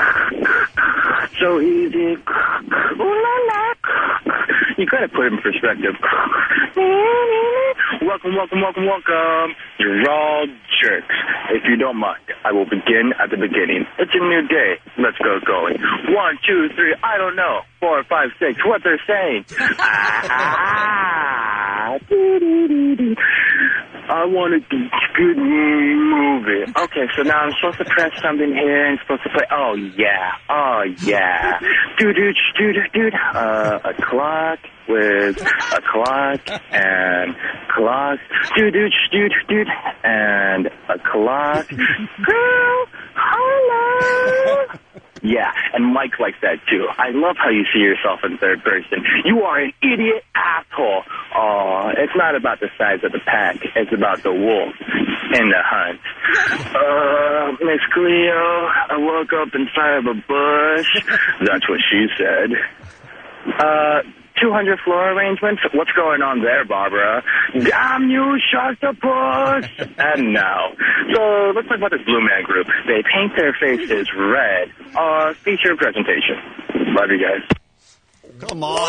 So easy. Ooh la la. You gotta put it in perspective. Welcome, welcome, welcome, welcome. You're all jerks. If you don't mind, I will begin at the beginning. It's a new day. Let's go going. One, two, three, I don't know. Four, five, six, what they're saying. Ah, doo-doo-doo-doo. I want a good movie. Okay, so now I'm supposed to press something here and supposed to play. Oh, yeah. Oh, yeah. Doo-doo, doo-doo, doo. Uh, a clock with a clock and clock. Doo-doo, doo-doo, doo. And a clock. Girl, hello. Yeah, and Mike likes that too. I love how you see yourself in third person. You are an idiot asshole. Oh, it's not about the size of the pack. It's about the wolf and the hunt. Uh, Miss Cleo, I woke up inside of a bush. That's what she said. Uh... two hundred floor arrangements? What's going on there, Barbara? Damn you, Shocktopus! And now. So, let's talk about this Blue Man Group. They paint their faces red. Uh, feature presentation. Love you guys. Come on.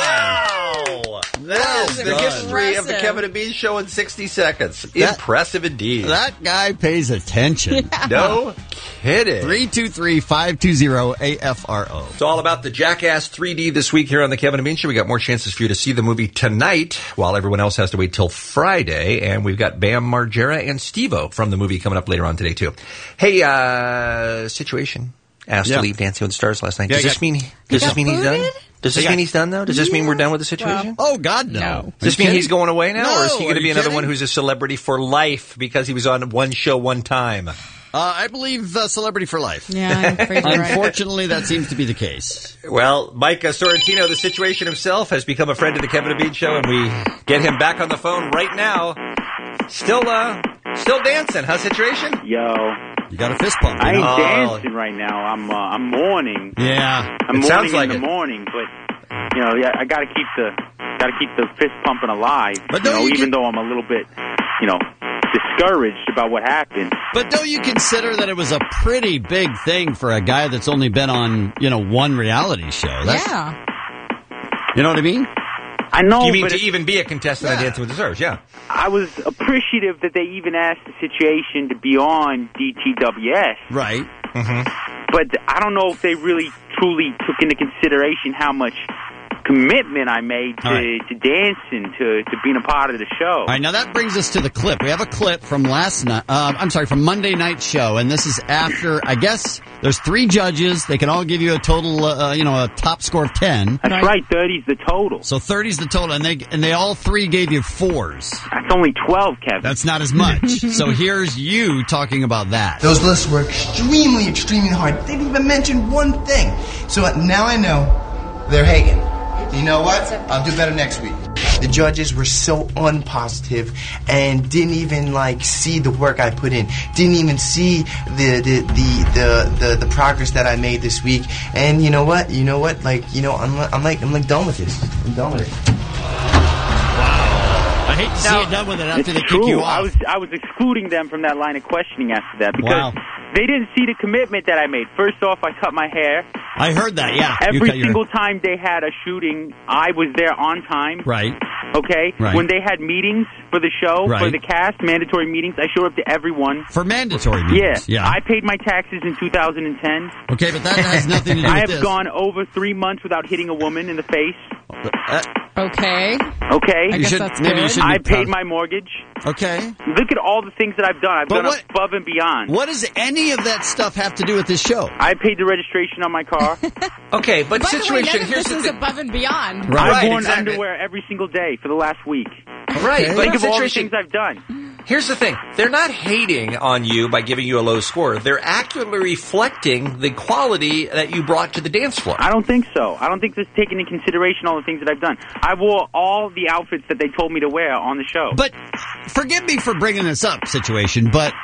Wow! That is the done. history of the Kevin and Bean Show in sixty seconds. That- Impressive indeed. That guy pays attention. No kidding. three two three, five two zero, A F R O. It's all about the Jackass three D this week here on the Kevin and Bean Show. We got more chances for you to see the movie tonight while everyone else has to wait till Friday. And we've got Bam Margera and Steve-O from the movie coming up later on today, too. Hey, uh, situation. Asked Yeah. to leave Dancing with the Stars last night. Yeah, Does he this got- mean, he does this got mean he's done? booted? Does this He mean got- he's done, though? Does this mean we're done with the situation? Oh, God, no. Does Are this you mean kidding? he's going away now, No, or is he going are to be you another kidding? one who's a celebrity for life because he was on one show one time? Uh, I believe uh, celebrity for life. Yeah, I'm afraid you're right. Unfortunately, that seems to be the case. Well, Mike uh, Sorrentino, the situation himself, has become a friend of the Kevin and Bean Show, and we get him back on the phone right now. Still, uh, still dancing, huh? Situation? Yo, You got a fist pump. I you ain't know? dancing right now. I'm uh, I'm mourning. Yeah. I'm It mourning sounds like in it. the morning, but you know, yeah, I gotta keep the gotta keep the fist pumping alive. But you don't know, you even get- though I'm a little bit, you know, discouraged about what happened. But don't you consider that it was a pretty big thing for a guy that's only been on, you know, one reality show? That's, Yeah. You know what I mean? I know, You mean but to it- even be a contestant on Dancing with the Stars? Yeah. I was appreciative that they even asked the situation to be on D T W S. Right. Mm-hmm. But I don't know if they really truly took into consideration how much commitment I made to, All right. to dancing, to, to being a part of the show. All right, now that brings us to the clip. We have a clip from last night. Uh, I'm sorry, from Monday night's show, and this is after. I guess there's three judges. They can all give you a total, uh, you know, a top score of ten. That's right, thirty's the total. So thirty's the total, and they and they all three gave you fours. That's only twelve, Kevin. That's not as much. So here's you talking about that. Those lists were extremely, extremely hard. They didn't even mention one thing. So now I know they're hating. You know what? I'll do better next week. The judges were so unpositive and didn't even like see the work I put in. Didn't even see the the the the, the, the progress that I made this week. And you know what? You know what? Like you know, I'm I'm like I'm like done with this. I'm done with it. I hate to see you done with it after It's they kick true. you I off. was I was excluding them from that line of questioning after that because Wow. they didn't see the commitment that I made. First off, I cut my hair. I heard that. Yeah. You Every cut your- single time they had a shooting, I was there on time. Right. Okay? Right. When they had meetings for the show, for Right. the cast, mandatory meetings, I showed up to everyone. For mandatory meetings. Yeah. Yeah. I paid my taxes in two thousand ten. Okay, but that has nothing to do I with have this. gone over three months without hitting a woman in the face. Okay. Okay? I guess should- that's maybe you good. should be I proud. paid my mortgage. Okay. Look at all the things that I've done. I've But gone what- above and beyond. What does any of that stuff have to do with this show? I paid the registration on my car. Okay, but By the way, situation, none of here's this the is thing. above and beyond. Right. I've worn exactly. underwear every single day for the last week. Right, but Think of all the situation, things I've done. here's the thing. They're not hating on you by giving you a low score. They're accurately reflecting the quality that you brought to the dance floor. I don't think so. I don't think this is taking into consideration all the things that I've done. I wore all the outfits that they told me to wear on the show. But forgive me for bringing this up, situation, but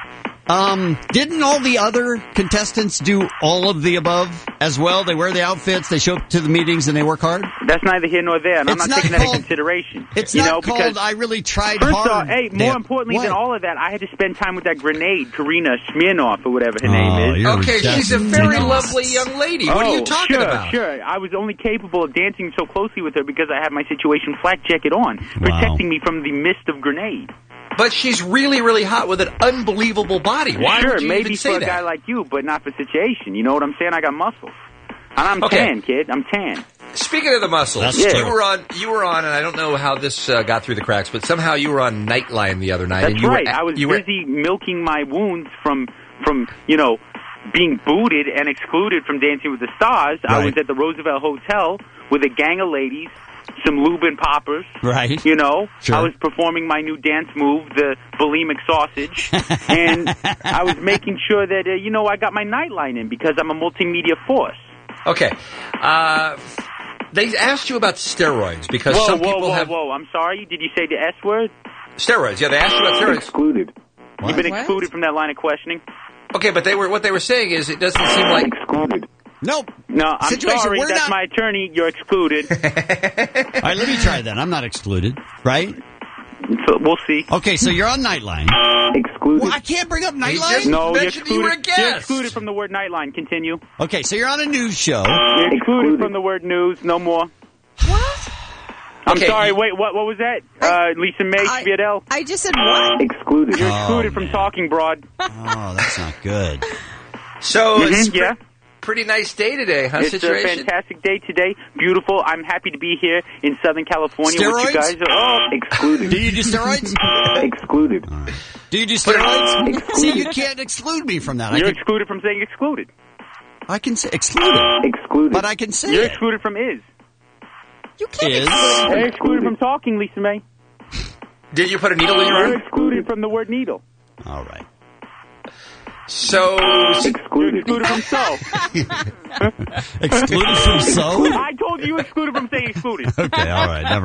Um, didn't all the other contestants do all of the above as well? They wear the outfits, they show up to the meetings, and they work hard? That's neither here nor there, and It's I'm not, not taking called- that into consideration. It's you not know, called because I really tried first hard. off, hey, more Damn. importantly What? than all of that, I had to spend time with that grenade, Karina Smirnoff, or whatever her Oh, name is. you're Okay, she's a very ridiculous. lovely young lady. What are you Oh, talking sure, about? Sure, I was only capable of dancing so closely with her because I had my situation flak jacket on, protecting me from the mist of grenade. But she's really, really hot with an unbelievable body. Why sure, would you maybe even for say a that? guy like you, but not for situation. You know what I'm saying? I got muscles, and I'm Okay. tan, kid. I'm tan. Speaking of the muscles, That's you true. were on. You were on, and I don't know how this uh, got through the cracks, but somehow you were on Nightline the other night. That's and you right. Were, I was you were, busy milking my wounds from from you know being booted and excluded from Dancing with the Stars. I Right. was at the Roosevelt Hotel with a gang of ladies, some lube and poppers. Right. You know, Sure. I was performing my new dance move, the bulimic sausage, and I was making sure that uh, you know I got my Nightline in because I'm a multimedia force. Okay. Uh, they asked you about steroids because whoa, some whoa, people whoa, have whoa! I'm sorry. Did you say the S word? steroids. Yeah, they asked you about steroids. Excluded. You've been What? excluded from that line of questioning. Okay, but they were what they were saying is it doesn't seem like Excluded. Nope. No, I'm Situation, sorry. we're That's not- my attorney. You're excluded. All right, let me try that. I'm not excluded, right? So we'll see. Okay, so you're on Nightline. Excluded. Well, I can't bring up He Nightline? just No, you're mentioned you were a excluded. You're guest. excluded from the word Nightline. Continue. Okay, so you're on a news show. You're excluded, Excluded. from the word news. No more. I'm Okay, sorry. you- Wait, what? What was that? Uh, Lisa May I- Spiedel. I just said what? Excluded. You're Oh, excluded from man. talking broad. Oh, that's not good. so. It's Mhm, yeah. pre- pretty nice day today, huh? It's Situation. a fantastic day today. Beautiful. I'm happy to be here in Southern California with Steroids? you guys. Oh, Excluded. Do you do steroids? Excluded. Do you do steroids? See, you can't exclude me from that. I you're can, excluded from saying excluded. I can say excluded, Excluded. but I can say You're it. excluded from is. You can't Is You're excluded from talking, Lisa May. Did you put a needle in your You're arm? excluded from the word needle. all right. So You're Excluded. excluded from so. Excluded from so? I told you you were excluded from saying excluded. Okay, all right, never.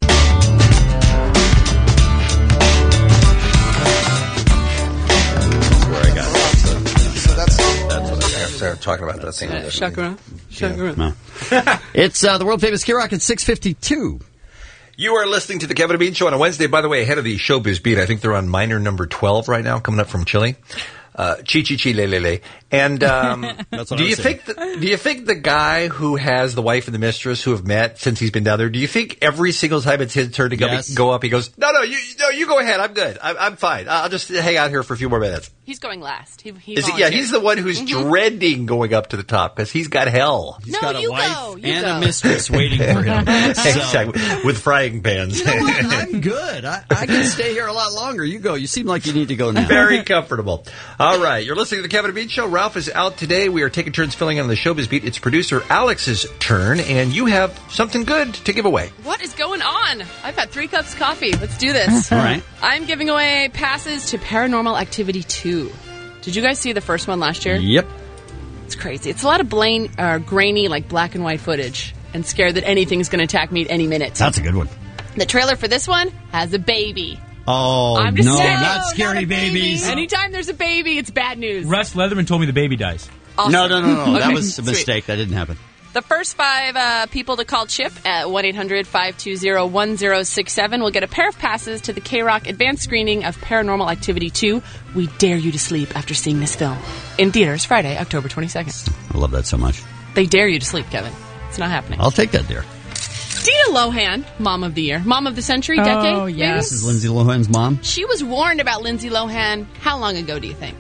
that's where I got it. So that's that's what I started talking about. That thing. Shakura. Shakura. No. It's uh, the world famous K-Rock at six fifty-two. You are listening to the Kevin and Bean Show on a Wednesday. By the way, ahead of the Showbiz Beat, I think they're on minor number twelve right now, coming up from Chile. Uh, chi chi chi le le le. And um, That's what do I'm you saying. think the, do you think the guy who has the wife and the mistress who have met since he's been down there? Do you think every single time it's his turn to go, Yes. go up, he goes, no, no, you no, you go ahead. I'm good. I'm, I'm fine. I'll just hang out here for a few more minutes. He's going last. He, he Is it, yeah, he's the one who's Mhm. dreading going up to the top because he's got hell. He's No, got a you wife go, you and go. a mistress waiting for him. So, Exactly. With frying pans. you know what? I'm good. I, I can stay here a lot longer. You go. You seem like you need to go now. Very comfortable. All right. You're listening to the Kevin and Bean Show. Ralph is out today. We are taking turns filling in on the Showbiz Beat. It's producer Alex's turn, and you have something good to give away. What is going on? I've had three cups of coffee. Let's do this. All right. I'm giving away passes to Paranormal Activity two. Did you guys see the first one last year? Yep. It's crazy. It's a lot of blain, uh, grainy, like black and white footage, and scared that anything's going to attack me at any minute. That's a good one. The trailer for this one has a baby. Oh, I'm just no, saying. not scary babies. Anytime there's a baby, it's bad news. Russ Leatherman told me the baby dies. Awesome. No, no, no, no. That Okay, was a sweet. mistake. That didn't happen. The first five uh, people to call Chip at one eight hundred five two zero one zero six seven will get a pair of passes to the K-Rock advanced screening of Paranormal Activity two. We dare you to sleep after seeing this film. In theaters Friday, October twenty-second. I love that so much. They dare you to sleep, Kevin. It's not happening. I'll take that, dear. Dina Lohan, Mom of the Year. Mom of the Century, decade. Oh, yeah. This is Lindsay Lohan's mom. She was warned about Lindsay Lohan. How long ago do you think?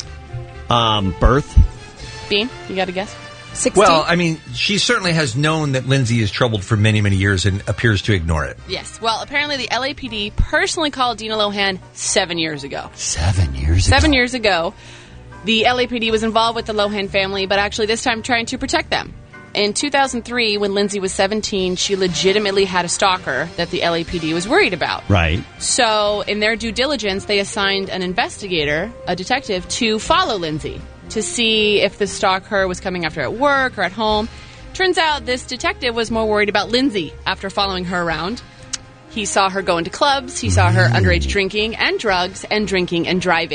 Um, birth. Bean, you got a guess? sixteen? Well, I mean, she certainly has known that Lindsay is troubled for many, many years and appears to ignore it. Yes. Well, apparently the L A P D personally called Dina Lohan seven years ago. Seven years ago. Seven years ago, the L A P D was involved with the Lohan family, but actually this time trying to protect them. In two thousand three, when Lindsay was seventeen, she legitimately had a stalker that the L A P D was worried about. Right. So, in their due diligence, they assigned an investigator, a detective, to follow Lindsay to see if the stalker was coming after her at work or at home. Turns out this detective was more worried about Lindsay after following her around. He saw her going to clubs, he saw her underage drinking and drugs and drinking and driving.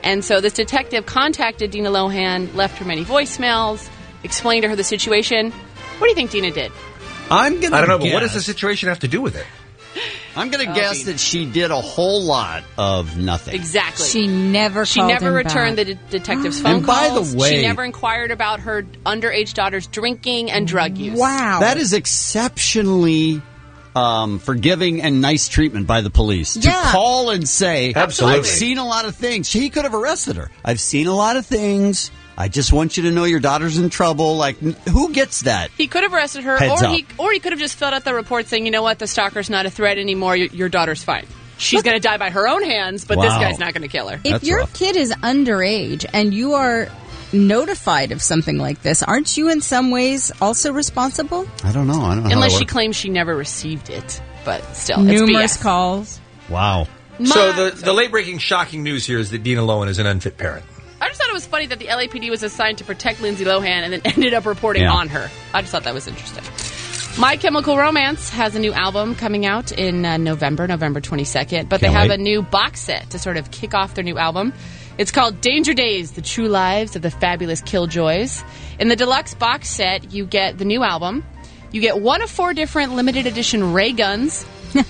And so this detective contacted Dina Lohan, left her many voicemails, explained to her the situation. What do you think Dina did? I'm gonna. I don't know, but guess, what does the situation have to do with it? I'm going to Oh, guess Dina. that she did a whole lot of nothing. Exactly. She never She called never him returned back. the de- detective's phone And by the calls. way- she never inquired about her underage daughter's drinking and drug use. Wow. That is exceptionally um, forgiving and nice treatment by the police. To Yeah. call and say, Absolutely. I've seen a lot of things. He could have arrested her. I've seen a lot of things. I just want you to know your daughter's in trouble. Like, n- who gets that? He could have arrested her, Heads or up. he or he could have just filled out the report saying, you know what, the stalker's not a threat anymore. Your, your daughter's fine. She's going to die by her own hands, but this Wow. guy's not going to kill her. If That's your rough. kid is underage and you are notified of something like this, aren't you in some ways also responsible? I don't know. I don't know. Unless how she that claims she never received it, but still, Numerous it's B S. calls. works. Wow. So the, the late-breaking, shocking news here is that Dina Lohan is an unfit parent. I just thought it was funny that the L A P D was assigned to protect Lindsay Lohan and then ended up reporting Yeah. on her. I just thought that was interesting. My Chemical Romance has a new album coming out in uh, November, November twenty-second, but Can't they have wait. a new box set to sort of kick off their new album. It's called Danger Days, The True Lives of the Fabulous Killjoys. In the deluxe box set, you get the new album. You get one of four different limited edition ray guns.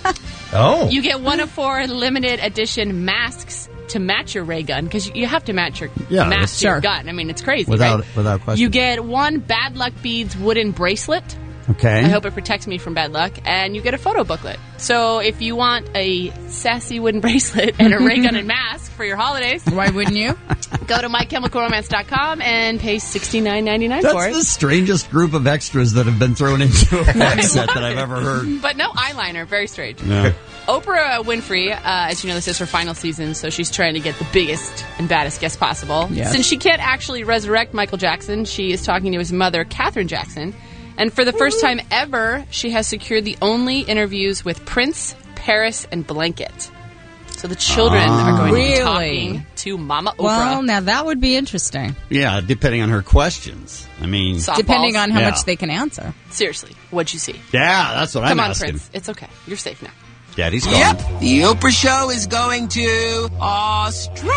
Oh. You get one of four limited edition masks to match your ray gun, because you have to match your Yeah, mask to your sure. gun. I mean, it's crazy, Without right? without question. You get one Bad Luck Beads wooden bracelet. okay. I hope it protects me from bad luck. And you get a photo booklet. So if you want a sassy wooden bracelet and a ray gun and mask for your holidays, Why wouldn't you? go to my chemical romance dot com and pay sixty-nine ninety-nine for That's it. the strangest group of extras that have been thrown into a box set that I've ever heard. But no eyeliner. Very strange. Yeah. Oprah Winfrey, uh, as you know, this is her final season, so she's trying to get the biggest and baddest guest possible. Yes. Since she can't actually resurrect Michael Jackson, she is talking to his mother, Katherine Jackson. And for the first time ever, she has secured the only interviews with Prince, Paris, and Blanket. So the children are going to be Really? talking to Mama Oprah. Well, now that would be interesting. Yeah, depending on her questions. I mean, Softballs. Depending on how Yeah. much they can answer. Seriously, what'd you see? yeah, that's what Come I'm on, asking. Prince. It's okay. You're safe now. Daddy's gone. Yep, the Oprah Show is going to Australia.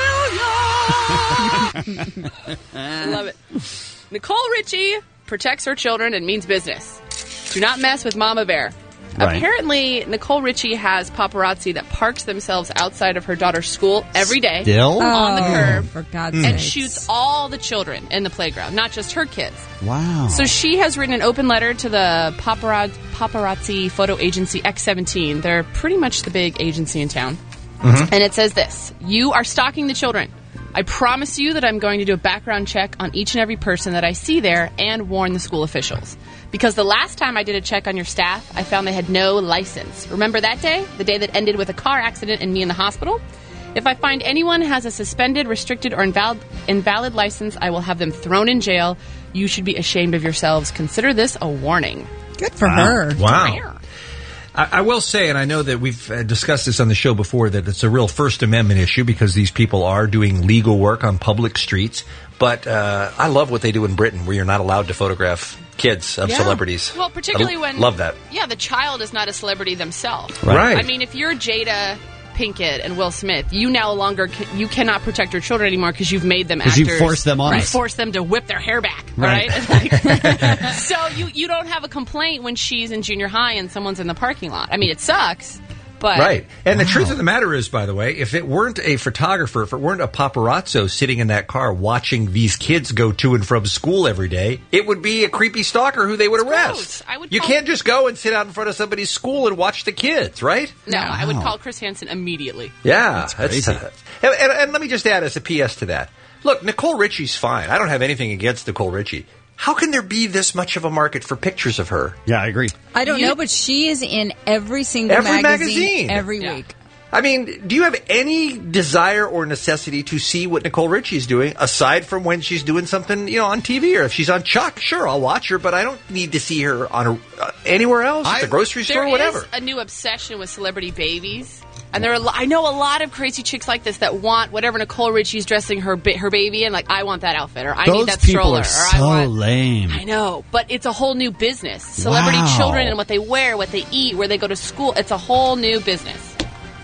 I love it. Nicole Richie protects her children and means business. Do not mess with Mama Bear. Right. Apparently, Nicole Richie has paparazzi that parks themselves outside of her daughter's school every day. Still? On the Oh, curb. for God's And sakes. shoots all the children in the playground, not just her kids. Wow. So she has written an open letter to the paparazzi, paparazzi photo agency X seventeen. They're pretty much the big agency in town. And it says this: you are stalking the children. I promise you that I'm going to do a background check on each and every person that I see there and warn the school officials. Because the last time I did a check on your staff, I found they had no license. Remember that day? The day that ended with a car accident and me in the hospital? If I find anyone has a suspended, restricted, or invalid, invalid license, I will have them thrown in jail. You should be ashamed of yourselves. Consider this a warning. Good for Wow. her. Wow. I, I will say, and I know that we've uh, discussed this on the show before, that it's a real First Amendment issue because these people are doing legal work on public streets. But uh, I love what they do in Britain, where you're not allowed to photograph kids of Yeah. celebrities. Well, particularly I when... love that. Yeah, the child is not a celebrity themselves. Right. I mean, if you're Jada Pinkett and Will Smith, you no longer ca- you cannot protect your children anymore because you've made them 'Cause actors. you forced them on You us. forced them to whip their hair back, Right. right? Like- so you you don't have a complaint when she's in junior high and someone's in the parking lot. I mean, it sucks, but Right. And the truth of the matter is, by the way, if it weren't a photographer, if it weren't a paparazzo sitting in that car watching these kids go to and from school every day, it would be a creepy stalker who they would arrest. I would you call- can't just go and sit out in front of somebody's school and watch the kids, right? No, I would call Chris Hansen immediately. Yeah. That's crazy. and, and, and let me just add as a P S to that. Look, Nicole Richie's fine. I don't have anything against Nicole Richie. How can there be this much of a market for pictures of her? Yeah, I agree. I don't You- know, but she is in every single Every magazine, magazine. every Yeah. week. I mean, do you have any desire or necessity to see what Nicole Richie's doing aside from when she's doing something, you know, on T V or if she's on Chuck? Sure, I'll watch her, but I don't need to see her on a, uh, anywhere else, at the grocery store, There whatever. is a new obsession with celebrity babies. And there are, a lo- I know a lot of crazy chicks like this that want whatever Nicole Richie's dressing her ba- her baby in. Like, I want that outfit, or I Those need that people stroller, are or so I want. lame. I know, but it's a whole new business. Celebrity Wow. children and what they wear, what they eat, where they go to school. It's a whole new business.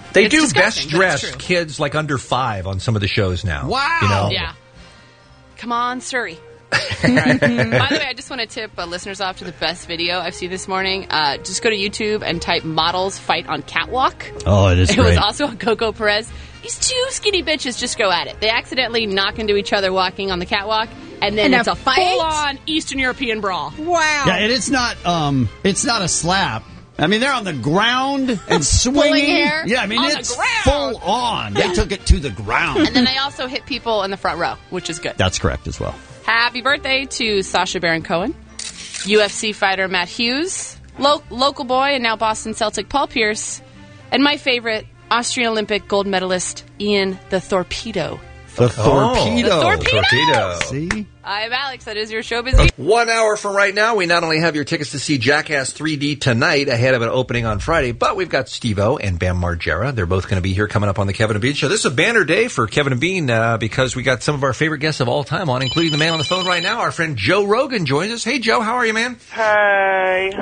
They It's do disgusting, best but it's dressed true. kids like under five on some of the shows now. Wow. You know? Yeah. Come on, Surrey. By the way, I just want to tip uh, listeners off to the best video I've seen this morning. Uh, just go to YouTube and type models fight on catwalk. Oh, it is It great. was also on Coco Perez. These two skinny bitches just go at it. They accidentally knock into each other walking on the catwalk, and then And it's a a fight? full-on Eastern European brawl. Wow. Yeah, and it's not um, it's not a slap. I mean, they're on the ground and swinging. hair Yeah, I mean, on the it's ground. full on. They took it to the ground. And then they also hit people in the front row, which is good. That's correct as well. Happy birthday to Sacha Baron Cohen, U F C fighter Matt Hughes, lo- local boy and now Boston Celtic Paul Pierce, and my favorite, Austrian Olympic gold medalist Ian the Torpedo. The torpedo. The torpedo. Torpedo. See? I'm Alex. That is your show busy. One hour from right now, we not only have your tickets to see Jackass three D tonight ahead of an opening on Friday, but we've got Steve-O and Bam Margera. They're both going to be here coming up on the Kevin and Bean Show. This is a banner day for Kevin and Bean uh, because we got some of our favorite guests of all time on, including the man on the phone right now. Our friend Joe Rogan joins us. Hey, Joe, how are you, man? Hey.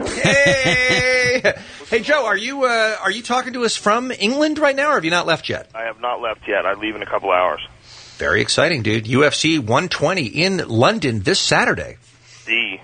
Hey. Hey, Joe, are you uh, are you talking to us from England right now, or have you not left yet? I have not left yet. I leave in a couple hours. Very exciting, dude. U F C one twenty in London this Saturday. D.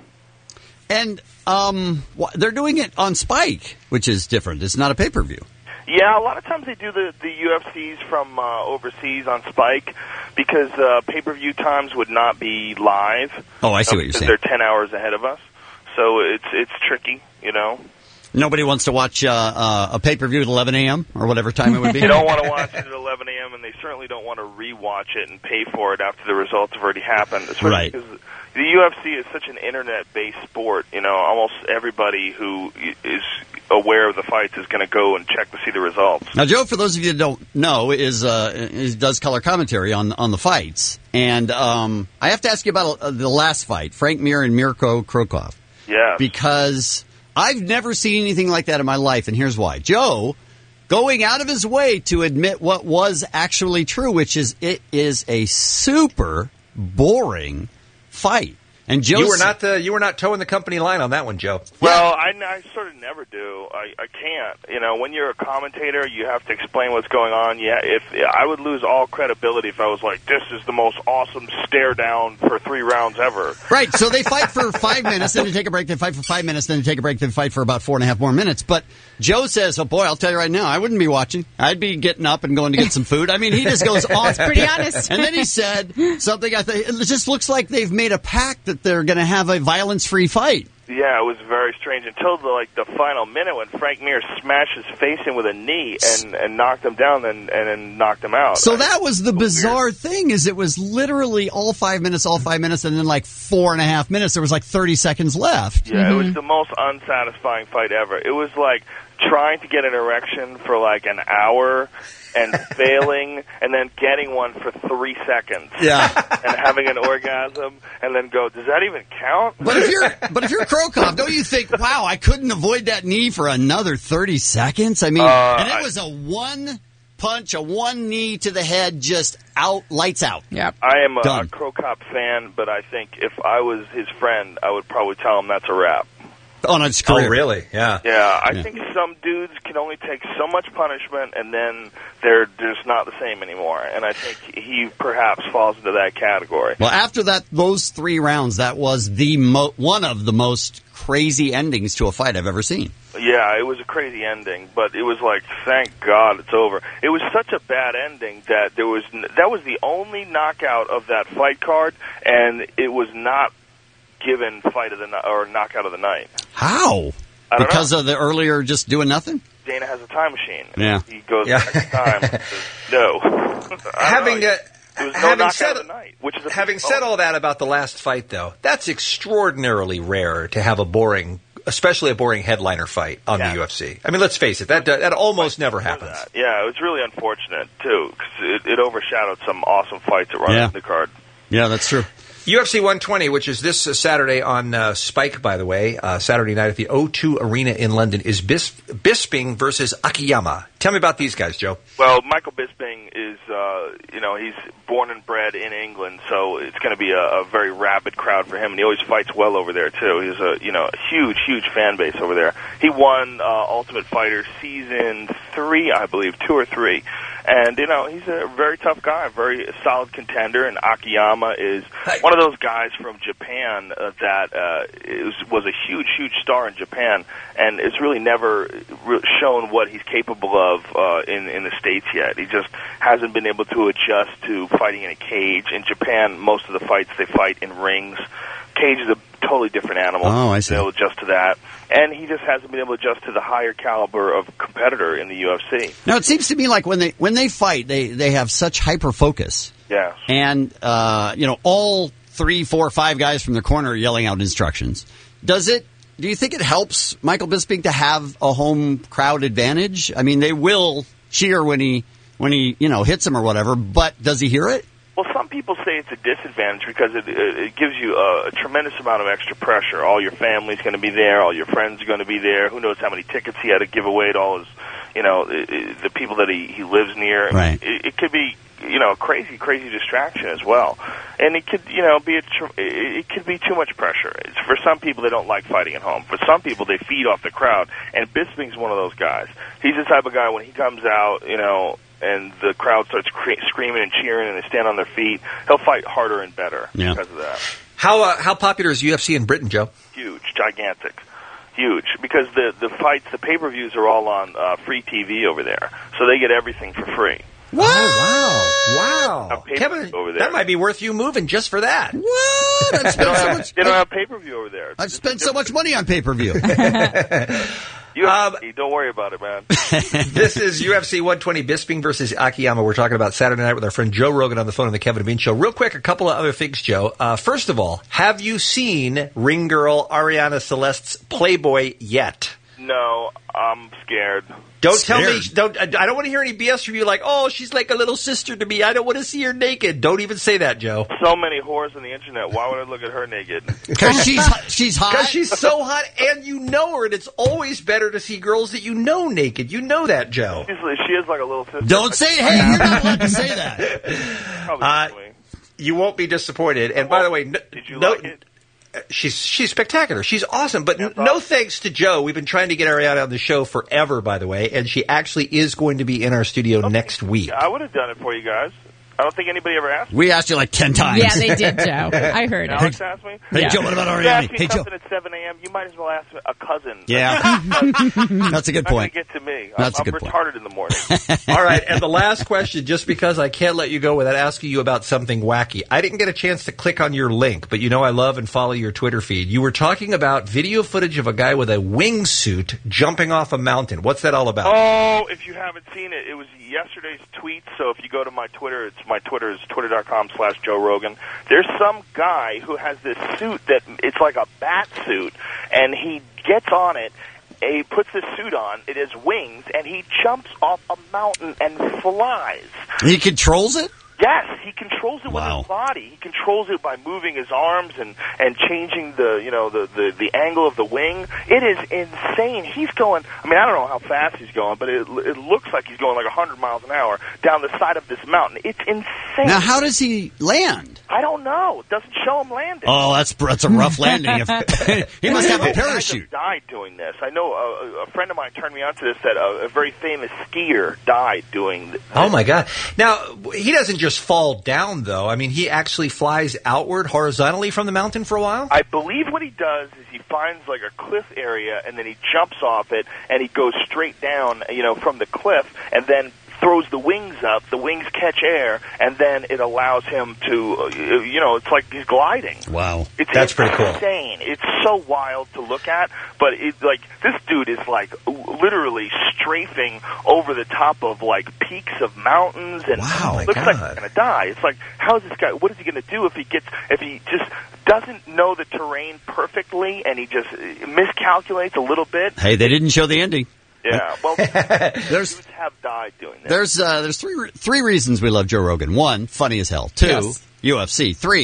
And um, wh- they're doing it on Spike, which is different. It's not a pay-per-view. Yeah, a lot of times they do the, the U F Cs from uh, overseas on Spike because uh, pay-per-view times would not be live. Oh, I see uh, what you're because saying. They're ten hours ahead of us. So it's it's tricky, you know. Nobody wants to watch uh, uh, a pay-per-view at eleven a.m. or whatever time it would be. They don't want to watch it at eleven a.m. and they certainly don't want to re-watch it and pay for it after the results have already happened. Especially Right. because the U F C is such an internet-based sport. You know, almost everybody who is aware of the fights is going to go and check to see the results. Now, Joe, for those of you that don't know, is, uh, is does color commentary on on the fights, and um, I have to ask you about uh, the last fight, Frank Mir and Mirko Krokov. Yeah, because I've never seen anything like that in my life, and here's why. Joe, going out of his way to admit what was actually true, which is it is a super boring fight. And Joe, you were not the you were not towing the company line on that one, Joe. Well, I, I sort of never do. I, I can't. You know, when you're a commentator, you have to explain what's going on. Yeah, if I would lose all credibility if I was like, "This is the most awesome stare down for three rounds ever." Right. So they fight for five minutes, then they take a break. They fight for five minutes, then they take a break. Then fight for about four and a half more minutes. But Joe says, "Oh boy, I'll tell you right now, I wouldn't be watching. I'd be getting up and going to get some food." I mean, he just goes on. That's pretty honest. And then he said something. I think it just looks like they've made a pact that they're going to have a violence-free fight. Yeah, it was very strange until the like the final minute when Frank Mir smashed his face in with a knee and, and knocked him down and, and then knocked him out. So that was the bizarre thing, is it was literally all five minutes, all five minutes, and then like four and a half minutes. There was like thirty seconds left. Yeah, it was the most unsatisfying fight ever. It was like trying to get an erection for like an hour and failing and then getting one for three seconds. Yeah. And having an orgasm and then go, does that even count? But if you're but if you're Krokov, don't you think, wow, I couldn't avoid that knee for another thirty seconds? I mean, Uh, and it I- was a one punch, a one knee to the head, just out, lights out. Yep. I am a, a Done. Krokop fan, but I think if I was his friend, I would probably tell him that's a wrap. On his Oh, career. really? Yeah. Yeah, I Yeah. think some dudes can only take so much punishment, and then they're just not the same anymore. And I think he perhaps falls into that category. Well, after that, those three rounds, that was the mo- one of the most crazy endings to a fight I've ever seen. Yeah, it was a crazy ending, but it was like, thank God it's over. It was such a bad ending that there was n- that was the only knockout of that fight card, and it was not given fight of the ni- or knockout of the night. How? I don't Because know. of the earlier just doing nothing? Dana has a time machine. Yeah. He goes Yeah. next time and says, no. I don't Having know. uh, There was no having knockout said of the night, which is a having big said bonus. all that about the last fight, though, that's extraordinarily rare to have a boring, especially a boring headliner fight on Yeah. the U F C. I mean, let's face it, that that almost never happens. That. Yeah, it was really unfortunate too because it, it overshadowed some awesome fights that run Yeah. in the card. Yeah, that's true. U F C one twenty, which is this uh, Saturday on uh, Spike, by the way, uh, Saturday night at the O two Arena in London, is Bis- Bisping versus Akiyama. Tell me about these guys, Joe. Well, Michael Bisping is, uh, you know, he's born and bred in England, so it's going to be a, a very rabid crowd for him, and he always fights well over there, too. He's a, you know, a huge, huge fan base over there. He won uh, Ultimate Fighter Season three, I believe, two or three. And, you know, he's a very tough guy, a very solid contender, and Akiyama is one of those guys from Japan uh, that uh, is, was a huge, huge star in Japan, and it's really never re- shown what he's capable of uh, in, in the States yet. He just hasn't been able to adjust to fighting in a cage. In Japan, most of the fights, they fight in rings. Cage is a totally different animal. Oh, I see. They'll adjust to that. And he just hasn't been able to adjust to the higher caliber of competitor in the U F C. Now, it seems to me like when they when they fight, they, they have such hyper focus. Yeah. And, uh, you know, all three, four, five guys from their corner are yelling out instructions. Does it, do you think it helps Michael Bisping to have a home crowd advantage? I mean, they will cheer when he, when he, you know, hits him or whatever, but does he hear it? Well, some people say it's a disadvantage because it, it, it gives you a, a tremendous amount of extra pressure. All your family's going to be there. All your friends are going to be there. Who knows how many tickets he had to give away to all his, you know, the, the people that he, he lives near. Right. It, it could be, you know, a crazy, crazy distraction as well. And it could, you know, be a tr- it could be too much pressure. It's, for some people, they don't like fighting at home. For some people, they feed off the crowd. And Bisping's one of those guys. He's the type of guy when he comes out, you know, and the crowd starts cre- screaming and cheering and they stand on their feet, he'll fight harder and better Yeah. because of that. How uh, how popular is U F C in Britain, Joe? Huge, gigantic, huge. Because the, the fights, the pay-per-views are all on uh, free T V over there, so they get everything for free. What? Oh, wow. Wow. Kevin, over there. That might be worth you moving just for that. What? I've They spent don't so have, much, they don't have pay-per-view over there. I've spent so much money on pay-per-view. U F C, don't worry about it, man. This is U F C one twenty, Bisping versus Akiyama. We're talking about Saturday night with our friend Joe Rogan on the phone on the Kevin and Bean Show. Real quick, a couple of other things, Joe. Uh, first of all, have you seen ring girl Ariana Celeste's Playboy yet? No, I'm scared. Don't tell me. Don't. I don't want to hear any B S from you like, oh, she's like a little sister to me. I don't want to see her naked. Don't even say that, Joe. So many whores on the internet. Why would I look at her naked? Because she's she's hot. Because she's so hot, and you know her, and it's always better to see girls that you know naked. You know that, Joe. She's, she is like a little sister. Don't say, hey, you're not allowed to say that. Probably Uh, anyway. you won't be disappointed. And by the way, no, Did you no, like it? She's she's spectacular. She's awesome. But n- no thanks to Joe. We've been trying to get Ariana on the show forever, by the way, and she actually is going to be in our studio next week. I would have done it for you guys. I don't think anybody ever asked me. We asked you like ten times. Yeah, they did, Joe. I heard it. Alex asked me. Hey, Joe, what about You ask Ariana? me Hey, Joe. something at seven a.m., you might as well ask a cousin. Yeah. That's a good Not point. gonna get to me. That's a I'm, good I'm point. retarded in the morning. All right, and the last question, just because I can't let you go without asking you about something wacky. I didn't get a chance to click on your link, but you know I love and follow your Twitter feed. You were talking about video footage of a guy with a wingsuit jumping off a mountain. What's that all about? Oh, if you haven't seen it, it was yesterday's tweet. So if you go to my Twitter, it's my Twitter is twitter.com slash Joe Rogan. There's some guy who has this suit that it's like a bat suit, and he gets on it. He puts this suit on. It has wings, and he jumps off a mountain and flies. He controls it? Yes, he controls it Wow. with his body. He controls it by moving his arms and, and changing the you know the, the, the angle of the wing. It is insane. He's going. I mean, I don't know how fast he's going, but it it looks like he's going like a hundred miles an hour down the side of this mountain. It's insane. Now, how does he land? I don't know. It doesn't show him landing. Oh, that's that's a rough landing. If, he must have a Guys parachute. have died doing this. I know a, a friend of mine turned me on to this. That a, a very famous skier died doing this. Oh, my God. Now, he doesn't just fall down, though. I mean, he actually flies outward horizontally from the mountain for a while? I believe what he does is he finds like a cliff area and then he jumps off it and he goes straight down, you know, from the cliff and then throws the wings up. The wings catch air and then it allows him to, uh, you know, it's like he's gliding. Wow. It's That's pretty cool. insane. It's so wild to look at, but it like this dude is like literally strafing over the top of like peaks of mountains and Wow, looks my like God. he's gonna die. It's like, how is this guy? What is he gonna do if he gets if he just doesn't know the terrain perfectly and he just miscalculates a little bit? Hey, they didn't show the ending. Yeah, well, There's dudes have died doing this. there's uh, there's three re- three reasons we love Joe Rogan. One, funny as hell. Two, Yes. U F C. Three,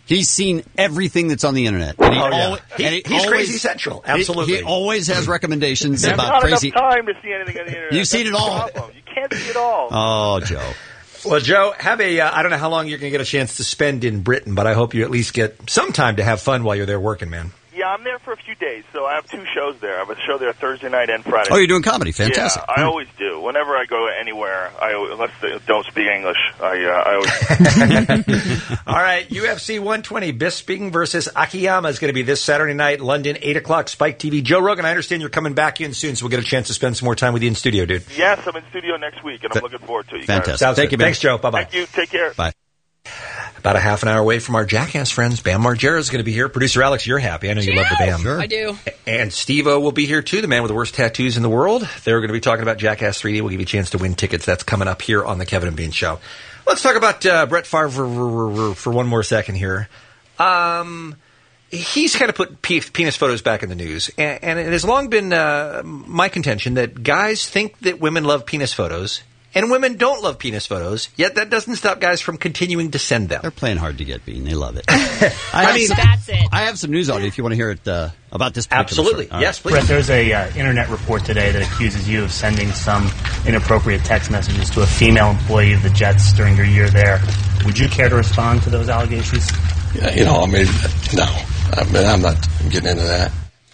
He's seen everything that's on the internet. And he Oh, yeah. always, He- and he he's always- Crazy Central. he- Absolutely. He, always has recommendations There's about not crazy. enough time to see anything on the internet. You've seen That's it the all. problem. You can't see it all. Oh, Joe. Well, Joe, have a. Uh, I don't know how long you're going to get a chance to spend in Britain, but I hope you at least get some time to have fun while you're there working, man. Yeah, I'm there for a few days, so I have two shows there. I have a show there Thursday night and Friday. Oh, you're doing comedy. Fantastic. Yeah, I always do. Whenever I go anywhere, I always, unless they don't speak English, I, uh, I always. All right, U F C one twenty, Bisping versus Akiyama is going to be this Saturday night, London, eight o'clock, Spike T V. Joe Rogan, I understand you're coming back in soon, so we'll get a chance to spend some more time with you in studio, dude. Yes, I'm in studio next week, and I'm looking forward to it. You Fantastic. guys. Sounds Thank good. you, man. Thanks, Joe. Bye-bye. Thank you. Take care. Bye. About a half an hour away from our Jackass friends, Bam Margera is going to be here. Producer Alex, you're happy. I know you love the Bam. I do. And Steve-O will be here, too, the man with the worst tattoos in the world. They're going to be talking about Jackass three D. We'll give you a chance to win tickets. That's coming up here on the Kevin and Bean Show. Let's talk about uh, Brett Favre for, for one more second here. Um, he's kind of put pe- penis photos back in the news. And, and it has long been uh, my contention that guys think that women love penis photos. And women don't love penis photos, yet that doesn't stop guys from continuing to send them. They're playing hard to get, Bean. They love it. I mean, that's it. I have some news audio if you want to hear it uh, about this particular Absolutely. story. All Yes, please. Brett, there's a uh, internet report today that accuses you of sending some inappropriate text messages to a female employee of the Jets during your year there. Would you care to respond to those allegations? Yeah, you know, I mean, no. I mean, I'm not getting into that.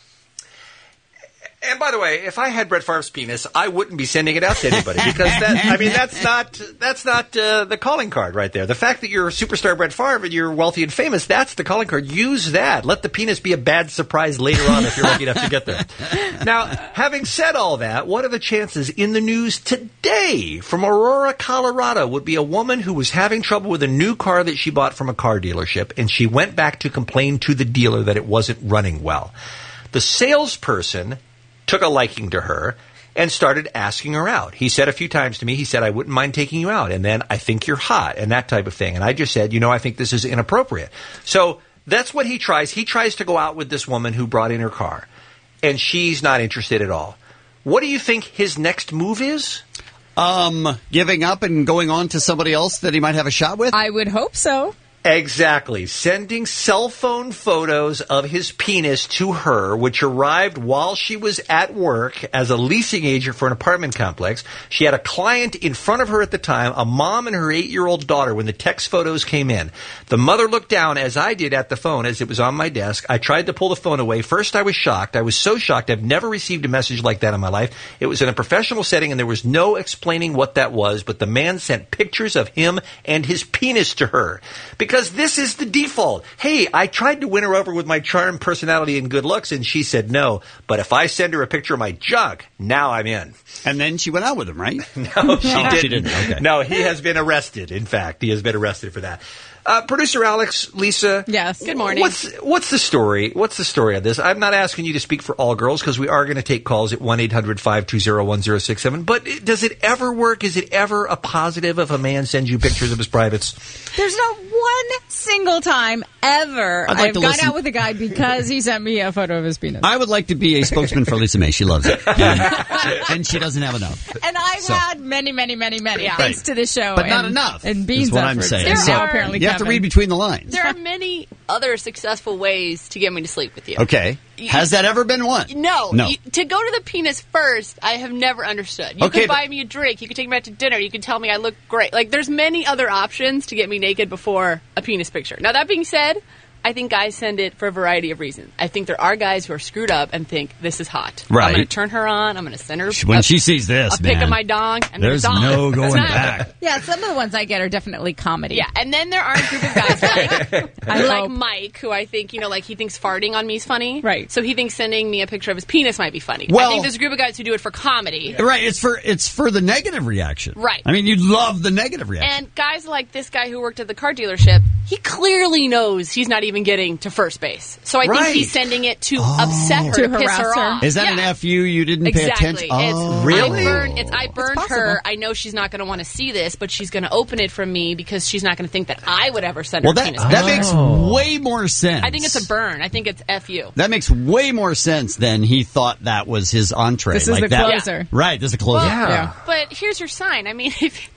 And by the way, if I had Brett Favre's penis, I wouldn't be sending it out to anybody because that, I mean, that's not, that's not uh, the calling card right there. The fact that you're superstar Brett Favre and you're wealthy and famous, that's the calling card. Use that. Let the penis be a bad surprise later on if you're lucky enough to get there. Now, having said all that, what are the chances in the news today from Aurora, Colorado would be a woman who was having trouble with a new car that she bought from a car dealership and she went back to complain to the dealer that it wasn't running well. The salesperson took a liking to her and started asking her out. He said a few times to me, he said, I wouldn't mind taking you out. And then I think you're hot and that type of thing. And I just said, you know, I think this is inappropriate. So that's what he tries. He tries to go out with this woman who brought in her car and she's not interested at all. What do you think his next move is? Um, giving up and going on to somebody else that he might have a shot with? I would hope so. Exactly. Sending cell phone photos of his penis to her, which arrived while she was at work as a leasing agent for an apartment complex. She had a client in front of her at the time, a mom and her eight-year-old daughter, when the text photos came in. The mother looked down, as I did at the phone, as it was on my desk. I tried to pull the phone away. First, I was shocked. I was so shocked. I've never received a message like that in my life. It was in a professional setting, and there was no explaining what that was, but the man sent pictures of him and his penis to her. Because Because this is the default. Hey, I tried to win her over with my charm, personality, and good looks, and she said no. But if I send her a picture of my junk, now I'm in. And then she went out with him, right? No, she Oh, didn't. she didn't. Okay. No, he has been arrested. In fact, he has been arrested for that. Uh, Producer Alex, Lisa. Yes. Good morning. What's what's the story? What's the story of this? I'm not asking you to speak for all girls because we are going to take calls at one eight hundred five two zero one zero six seven. But does it ever work? Is it ever a positive if a man sends you pictures of his privates? There's not one single time ever I'd like I've to gone listen- out with a guy because he sent me a photo of his penis. I would like to be a spokesman for Lisa May. She loves it. And, and she doesn't have enough. And I've So- had many, many, many, many, Yeah. thanks Right. to this show. But not and, enough, And is Bean's what I'm efforts. saying. And So now apparently you have to Kevin. read between the lines. There are many other successful ways to get me to sleep with you. Okay. Has that ever been one? No. No. You, to go to the penis first, I have never understood. You Okay, could but- buy me a drink. You could take me out to dinner. You could tell me I look great. Like, there's many other options to get me naked before a penis picture. Now, that being said, I think guys send it for a variety of reasons. I think there are guys who are screwed up and think this is hot. Right. I'm going to turn her on. I'm going to send her When a, she sees this, a pic man, of my dong. And there's dong. no It's going not- back. Yeah, some of the ones I get are definitely comedy. Yeah, and then there are a group of guys like, I like hope. Mike, who I think, you know, like he thinks farting on me is funny. Right. So he thinks sending me a picture of his penis might be funny. Well- I think there's a group of guys who do it for comedy. Right. It's for it's for the negative reaction. Right. I mean, you love the negative reaction. And guys like this guy who worked at the car dealership, he clearly knows he's not even getting to first base. So I Right. think he's sending it to upset her, To to, piss harass her her. off. Is that Yeah. an F you? You didn't Exactly. pay attention. Oh, It's, Really? I burned, it's I burned possible. her. I know she's not going to want to see this, but she's going to open it from me because she's not going to think that I would ever send well, her a that penis. that picture. makes way more sense. I think it's a burn. I think it's F you. That makes way more sense than he thought that was his entree. This is like the that. closer. Right. This is the closer. Well, Yeah. But here's your sign. I mean, if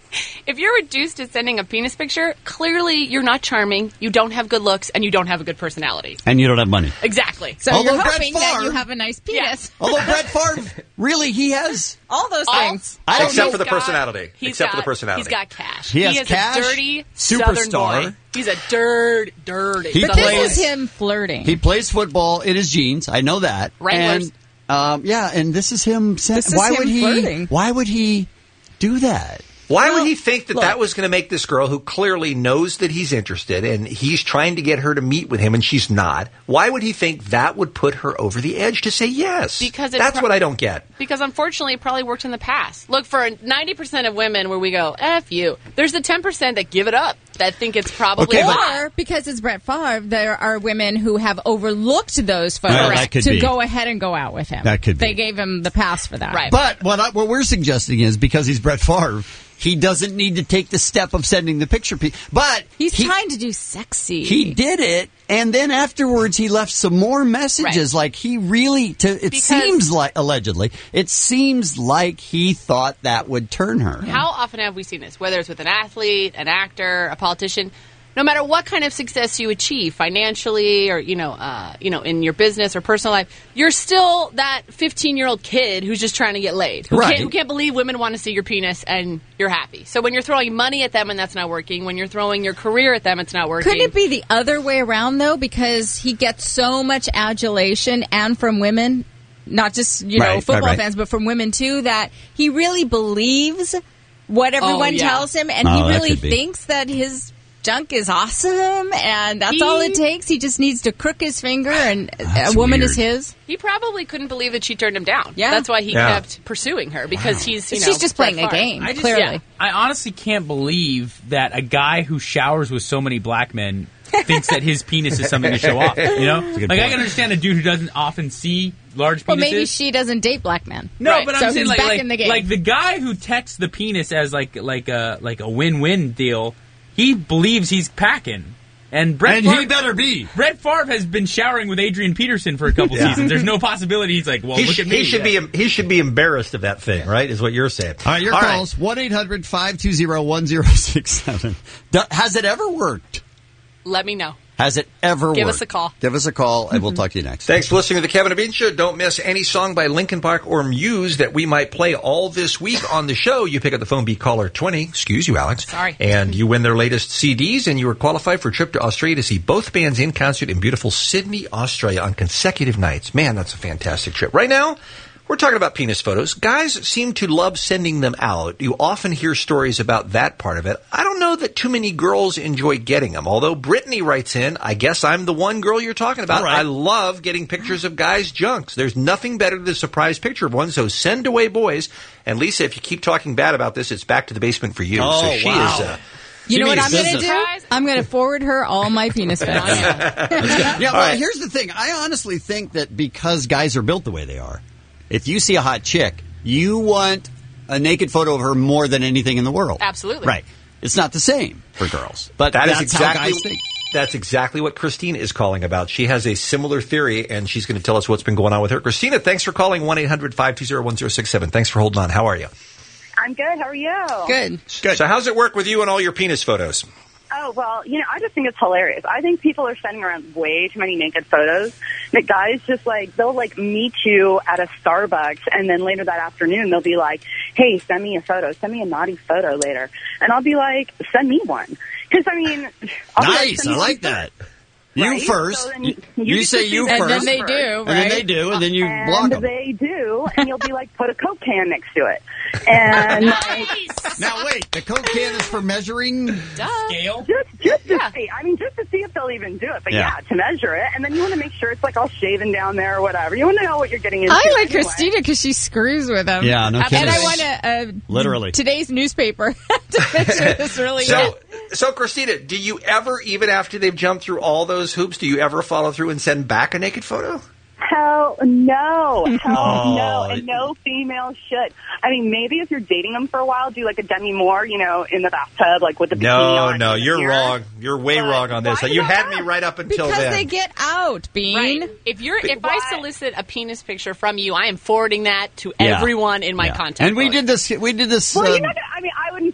if you're reduced to sending a penis picture, clearly you're not charming, you don't have good looks, and you don't have a good personality. And you don't have money. Exactly. So Although you're Brett hoping that Favre- you have a nice penis. Although Brett Favre, really, he has... All those All- things. I don't Except know. for the He's got- personality. he's Except for got- the personality. He's got cash. He has is cash, a dirty southern superstar. boy. He's a dirt, dirty. He But southern plays- this boy. is him flirting. He plays football in his jeans. I know that. Wranglers. And, um, yeah, and this is him. Sen- This is why him would he? flirting. Why would he do that? Why Well, would he think that look. that was going to make this girl who clearly knows that he's interested and he's trying to get her to meet with him and she's not? Why would he think that would put her over the edge to say yes? Because it That's pro- what I don't get. Because unfortunately, it probably worked in the past. Look, for ninety percent of women where we go, F you, there's the ten percent that give it up, that think it's probably Okay, a but- lie. Or because it's Brett Favre, there are women who have overlooked those Well, photos that could to be. go ahead and go out with him. That could They be. gave him the pass for that. Right. But what I, what we're suggesting is because he's Brett Favre, he doesn't need to take the step of sending the picture. Pe- but He's he, trying to do sexy. he did it, and then afterwards he left some more messages. Right. Like he really, to it Because- seems like allegedly, it seems like he thought that would turn her. How often have we seen this? Whether it's with an athlete, an actor, a politician, no matter what kind of success you achieve financially, or you know, uh, you know, in your business or personal life, you're still that fifteen-year-old kid who's just trying to get laid. Who, Right. can't, who can't believe women want to see your penis and you're happy. So when you're throwing money at them and that's not working, when you're throwing your career at them, it's not working. Couldn't it be the other way around, though? Because he gets so much adulation and from women, not just, you know, Right, right, football right. fans, but from women, too, that he really believes what everyone yeah. tells him, and Oh, he that really could be. thinks that his junk is awesome, and that's He- all it takes. He just needs to crook his finger, and That's a woman weird. is his. He probably couldn't believe that she turned him down. Yeah. That's why he Yeah. kept pursuing her, because he's, you know, She's just playing Brett a Favre. game, I just, clearly. yeah, I honestly can't believe that a guy who showers with so many black men thinks that his penis is something to show off. You know, a good like I point. can understand a dude who doesn't often see large penises. Well, maybe she doesn't date black men. No, Right. but I'm So saying he's like back like, in the game. like the guy who texts the penis as like like a like a win-win deal. He believes he's packing, and Brett And Favre, he better be. Brett Favre has been showering with Adrian Peterson for a couple Yeah. seasons. There's no possibility he's like, well, He, look sh- at me. he should be he should be embarrassed of that thing, right? Is what you're saying. All right, your All right. calls, one eight hundred five two zero one zero six seven. Has it ever worked? Let me know. Has it ever Give worked? us a call. Give us a call, and we'll talk to you next. Thanks for listening to the Kevin and Bean Show. Don't miss any song by Linkin Park or Muse that we might play all this week on the show. You pick up the phone, be caller twenty. Excuse you, Alex. Sorry. And you win their latest C Ds, and you are qualified for a trip to Australia to see both bands in concert in beautiful Sydney, Australia on consecutive nights. Man, that's a fantastic trip. Right now, we're talking about penis photos. Guys seem to love sending them out. You often hear stories about that part of it. I don't know that too many girls enjoy getting them. Although Brittany writes in, I guess I'm the one girl you're talking about. All right. I love getting pictures of guys' junks. There's nothing better than a surprise picture of one, so send away, boys. And Lisa, if you keep talking bad about this, it's back to the basement for you. Oh, so she wow. is... Uh, You know what I'm going to business. do? I'm going to forward her all my penis pics. Yeah, well, All right. here's the thing. I honestly think that because guys are built the way they are, if you see a hot chick, you want a naked photo of her more than anything in the world. Absolutely. Right. It's not the same for girls, but That is that's exactly how guys think. that's exactly what Christine is calling about. She has a similar theory, and she's going to tell us what's been going on with her. Christina, thanks for calling one eight hundred five two zero one zero six seven. Thanks for holding on. How are you? I'm good. How are you? Good. Good. So how's it work with you and all your penis photos? Oh, well, you know, I just think it's hilarious. I think people are sending around way too many naked photos. That guys just, like, they'll, like, meet you at a Starbucks, and then later that afternoon they'll be like, hey, send me a photo. Send me a naughty photo later. And I'll be like, send me one. Because, I mean... I'll be like, Nice. send I me like one that. first. You Right? first. So then you you- you you say just you do that. first. And then they do, And then right? they do, and then you and block them. they do, and you'll be like, put a Coke can next to it. And like, Now wait, the Coke can is for measuring scale. just, just to see. I mean, just to see if they'll even do it. But Yeah. yeah, to measure it, and then you want to make sure it's like all shaven down there or whatever. You want to know what you're getting into. I like anyway. Christina because she screws with them. Yeah, no And kidding. I want to uh, Literally. today's newspaper to picture this really So, good. so Christina, do you ever, even after they've jumped through all those hoops, do you ever follow through and send back a naked photo? Hell no. Hell Oh. no. And no female should. I mean, maybe if you're dating them for a while, do like a Demi Moore, you know, in the bathtub, like with the bikini No, on. no, in the you're mirror. wrong. You're way wrong on this. why You not? had me right up until Because then. they get out, Bean. Right. If you're But if I why- solicit a penis picture from you, I am forwarding that to Yeah. everyone in my Yeah. contact. And we book. did this. We did this. Well, uh, you're not gonna, I mean, I wouldn't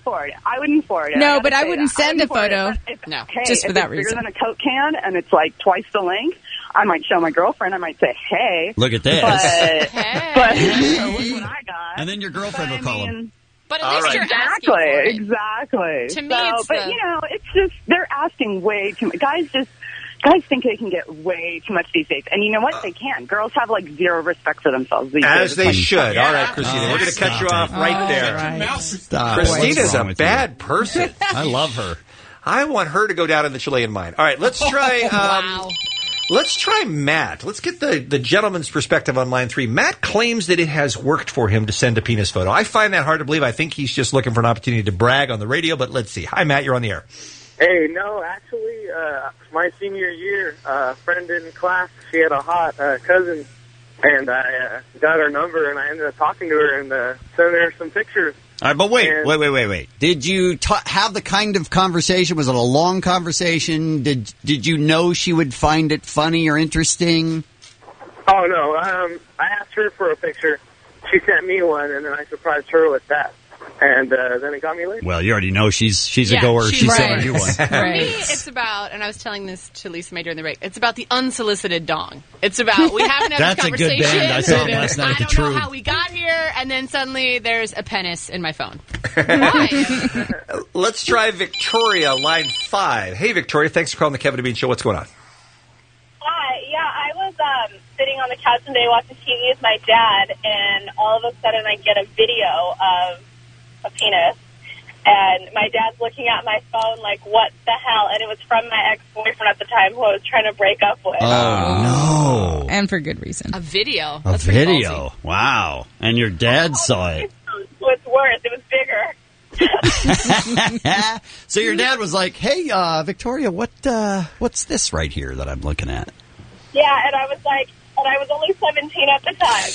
wouldn't forward it. I wouldn't forward it. No, I but gotta I say wouldn't that. send wouldn't a forward photo. it. But if- No, hey, just for if that it's reason. bigger than a Coke can and it's like twice the length, I might show my girlfriend. I might say, "Hey, Look at this." But, but Hey. look what I got. And then your girlfriend will call him. But at All least right. you're asking Exactly, for it. exactly. To me, So, it's but the- you know, it's just they're asking way too much. Guys just guys think they can get way too much these days, and you know what? They can. Girls have like zero respect for themselves these As days. they It's like- should. All right, Christina, we're going to cut you off right there. Stop. Christina's What's wrong a with bad person. I love her. I want her to go down in the Chilean mine. All right, let's try. Um, Wow. Let's try Matt. Let's get the, the gentleman's perspective on line three. Matt claims that it has worked for him to send a penis photo. I find that hard to believe. I think he's just looking for an opportunity to brag on the radio, but let's see. Hi, Matt. You're on the air. Hey, no, actually, uh, my senior year, a friend in class, she had a hot uh, cousin, and I uh, got her number, and I ended up talking to her and uh, sent her some pictures. All right, but wait, And- wait, wait, wait, wait. Did you ta have the kind of conversation? Was it a long conversation? Did Did you know she would find it funny or interesting? Oh, no, um, I asked her for a picture. She sent me one, and then I surprised her with that. And uh, then it got me laid. Well, you already know she's she's Yeah, a goer. she's She's right. sending you one. For me, it's about, and I was telling this to Lisa May during the break, it's about the unsolicited dong. It's about, we haven't had That's this a good conversation. band. I saw them last night I at the don't know True. how we got here, and then suddenly there's a penis in my phone. Let's try Victoria, line five. Hey, Victoria. Thanks for calling the Kevin and Bean Show. What's going on? Hi, yeah, I was um, sitting on the couch one day watching T V with my dad, and all of a sudden I get a video of a penis, and my dad's looking at my phone like, what the hell? And it was from my ex-boyfriend at the time who I was trying to break up with. Oh, no. And for good reason. A video. A video. Wow. And your dad saw it. What's worse, it was bigger. So your dad was like, "Hey, uh, Victoria, what uh, what's this right here that I'm looking at?" Yeah, and I was like, and I was only seventeen at the time.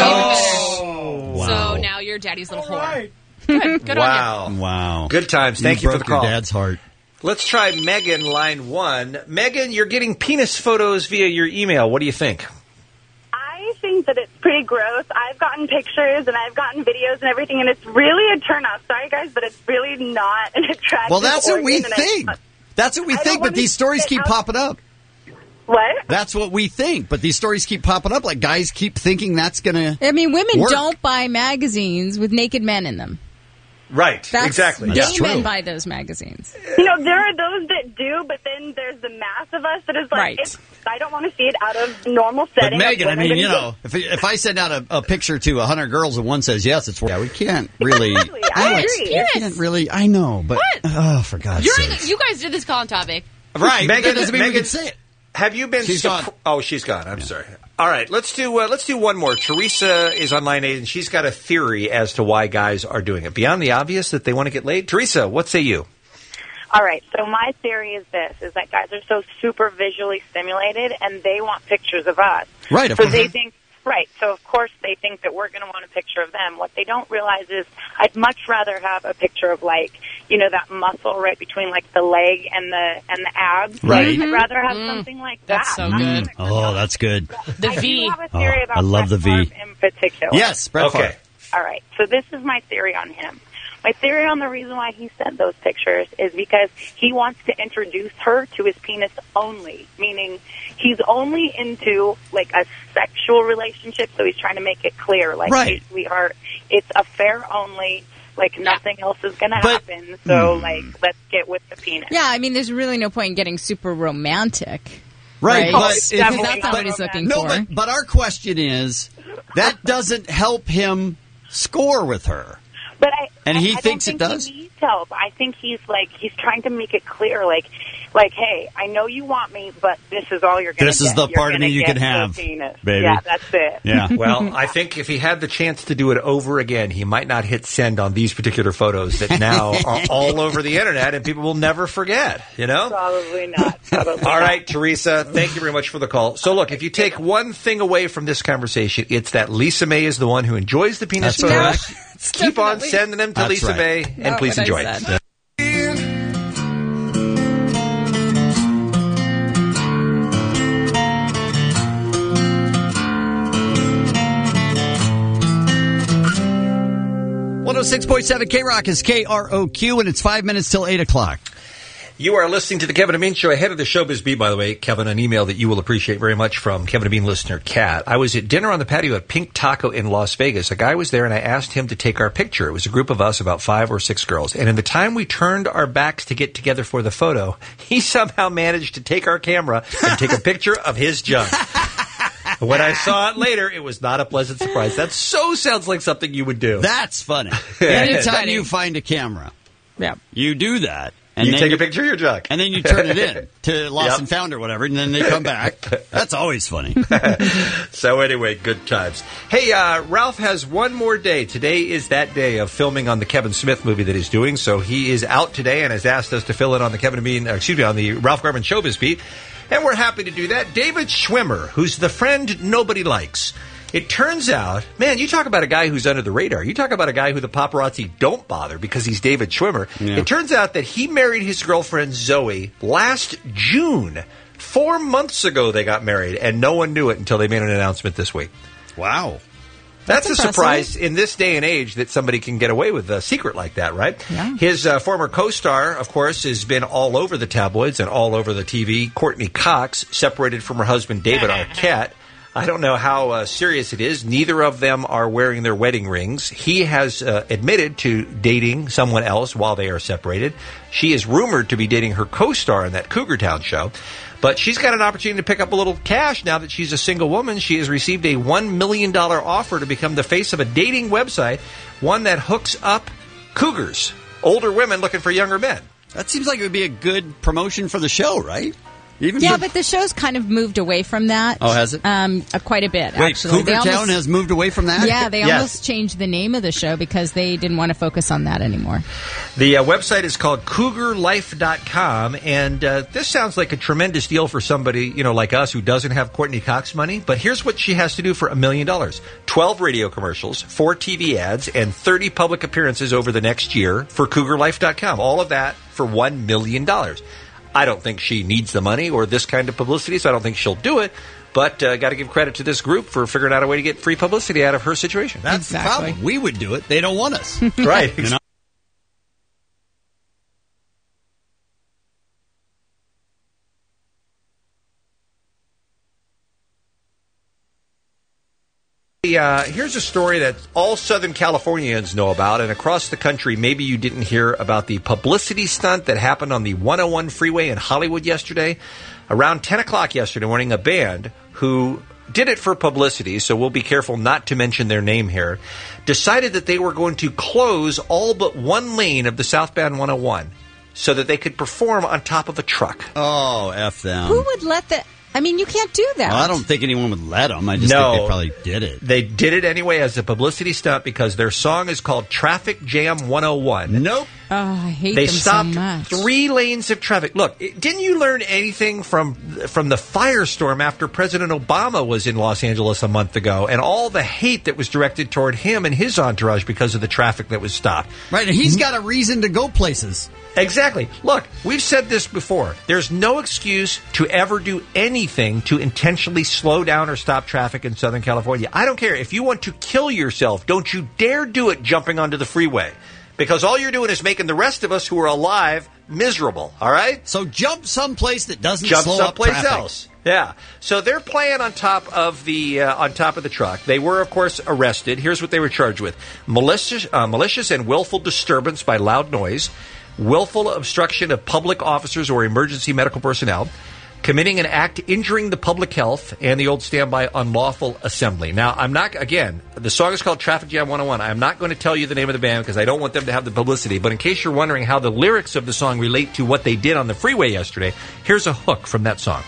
Oh, wow. So now you're daddy's little whore. Good, good wow. on Wow. Good times. Thank you, for the broke your call. dad's heart. Let's try Megan, line one. Megan, you're getting penis photos via your email. What do you think? I think that it's pretty gross. I've gotten pictures and I've gotten videos and everything, and it's really a turnoff. Sorry, guys, but it's really not an attractive Well, that's what we organ, and I- think. That's what we I don't think, but wanna these stories sit keep out- popping up. What? That's what we think, but these stories keep popping up. Like guys keep thinking that's gonna. I mean, women work. don't buy magazines with naked men in them. Right, That's, exactly. Gay men buy those magazines. You know, there are those that do, but then there's the mass of us that is like, Right. it's, I don't want to see it out of normal But setting. Megan, I of women mean, you getting- know, if if I send out a, a picture to a hundred girls and one says yes, it's yeah, we can't really. Exactly, I like, agree. we can't really. I know, but oh, for God's You're sake! the, you guys did this call on topic. Right, Megan, that doesn't mean we Megan, can say it. Have you been? She's surp- gone. Oh, she's gone. I'm sorry. All right, let's do uh, let's do one more. Teresa is on line eight, and she's got a theory as to why guys are doing it. Beyond the obvious that they want to get laid. Teresa, what say you? All right, so my theory is this, is that guys are so super visually stimulated, and they want pictures of us. Right, of so course. they think, right, so of course they think that we're going to want a picture of them. What they don't realize is I'd much rather have a picture of, like, you know, that muscle right between, like, the leg and the and the abs. Right. I'd rather have Mm. something like That's that. so good. Mm. Oh, that's good. The I V. do have a theory Oh, about I love the Brett V. Favre in particular. Yes, Brett Okay. Favre. All right, so this is my theory on him. My theory on the reason why he sent those pictures is because he wants to introduce her to his penis only, meaning he's only into, like, a sexual relationship, so he's trying to make it clear, like, Right. hey, sweetheart, it's affair only, like, nothing else is going to But- happen, so, Hmm. like, let's get with the penis. Yeah, I mean, there's really no point in getting super romantic. Right, Right. but Because if- that's not but- what he's looking no, for. but, but our question is that doesn't help him score with her. But I, And he I, I thinks don't it think does? He needs help. I think he's like he's trying to make it clear, like, like, hey, I know you want me, but this is all you're going to get. This is the You're part of gonna me you get can have, the penis. baby. Yeah, that's it. Yeah. Well, I think if he had the chance to do it over again, he might not hit send on these particular photos that now are all over the internet and people will never forget, you know? Probably not. Probably All not. right, Teresa, thank you very much for the call. So, look, if you take one thing away from this conversation, it's that Lisa May is the one who enjoys the penis That's photos. correct. Keep on sending them to That's Lisa right. May, and Not please what I enjoy it. said. one oh six point seven K-Rock is K R O Q, and it's five minutes till eight o'clock. You are listening to the Kevin and Bean Show. Ahead of the Showbiz Beat, by the way, Kevin, an email that you will appreciate very much from Kevin and Bean listener Kat. I was at dinner on the patio at Pink Taco in Las Vegas. A guy was there, and I asked him to take our picture. It was a group of us, about five or six girls. And in the time we turned our backs to get together for the photo, he somehow managed to take our camera and take a picture of his junk. When I saw it later, it was not a pleasant surprise. That so sounds like something you would do. That's funny. Anytime you find a camera, yeah, you do that. And you then take you, a picture of your junk. And then you turn it in to Lost Yep. and Found or whatever, and then they come back. That's always funny. So anyway, good times. Hey, uh, Ralph has one more day. Today is that day of filming on the Kevin Smith movie that he's doing. So he is out today and has asked us to fill in on the Kevin and Bean, uh, excuse me, on the Ralph Garman Showbiz Beat. And we're happy to do that. David Schwimmer, who's the friend nobody likes. It turns out, man, you talk about a guy who's under the radar. You talk about a guy who the paparazzi don't bother because he's David Schwimmer. Yeah. It turns out that he married his girlfriend Zoe last June. Four months ago they got married, and no one knew it until they made an announcement this week. Wow. That's, That's a impressive. surprise in this day and age that somebody can get away with a secret like that, right? Yeah. His uh, former co-star, of course, has been all over the tabloids and all over the T V. Courtney Cox, separated from her husband David Arquette. I don't know how uh, serious it is. Neither of them are wearing their wedding rings. He has uh, admitted to dating someone else while they are separated. She is rumored to be dating her co-star in that Cougar Town show. But she's got an opportunity to pick up a little cash now that she's a single woman. She has received a one million dollars offer to become the face of a dating website, one that hooks up cougars, older women looking for younger men. That seems like it would be a good promotion for the show, right? Even Yeah, for- but the show's kind of moved away from that. Oh, has it? Um, uh, quite a bit, Wait, actually. Cougar They Town almost- has moved away from that? Yeah, they Yes. almost changed the name of the show because they didn't want to focus on that anymore. The uh, website is called cougar life dot com, and uh, this sounds like a tremendous deal for somebody, you know, like us who doesn't have Courtney Cox money. But here's what she has to do for a million dollars. twelve radio commercials, four T V ads, and thirty public appearances over the next year for cougar life dot com. All of that for one million dollars. I don't think she needs the money or this kind of publicity, so I don't think she'll do it. But uh, got to give credit to this group for figuring out a way to get free publicity out of her situation. That's the problem. We would do it. They don't want us. Right. You know? Uh, here's a story that all Southern Californians know about, and across the country, maybe you didn't hear about the publicity stunt that happened on the one oh one freeway in Hollywood yesterday. Around ten o'clock yesterday morning, a band who did it for publicity, so we'll be careful not to mention their name here, decided that they were going to close all but one lane of the southbound one oh one so that they could perform on top of a truck. Oh, F them. Who would let that? I mean, you can't do that. Well, I don't think anyone would let them. I just No. think they probably did it. They did it anyway as a publicity stunt because their song is called Traffic Jam one oh one. Nope. Oh, I hate They them stopped so much. three lanes of traffic. Look, it- didn't you learn anything from from the firestorm after President Obama was in Los Angeles a month ago and all the hate that was directed toward him and his entourage because of the traffic that was stopped? Right, and he's got a reason to go places. Exactly. Look, we've said this before. There's no excuse to ever do anything to intentionally slow down or stop traffic in Southern California. I don't care. If you want to kill yourself, don't you dare do it jumping onto the freeway. Because all you're doing is making the rest of us who are alive miserable, all right? So jump someplace that doesn't Jump slow up someplace traffic. else. Yeah. So they're playing on top of the uh, on top of the truck. They were, of course, arrested. Here's what they were charged with: malicious, uh, malicious and willful disturbance by loud noise, willful obstruction of public officers or emergency medical personnel, committing an act injuring the public health, and the old standby unlawful assembly. Now, I'm not, again, the song is called Traffic Jam one oh one. I'm not going to tell you the name of the band because I don't want them to have the publicity. But in case you're wondering how the lyrics of the song relate to what they did on the freeway yesterday, here's a hook from that song.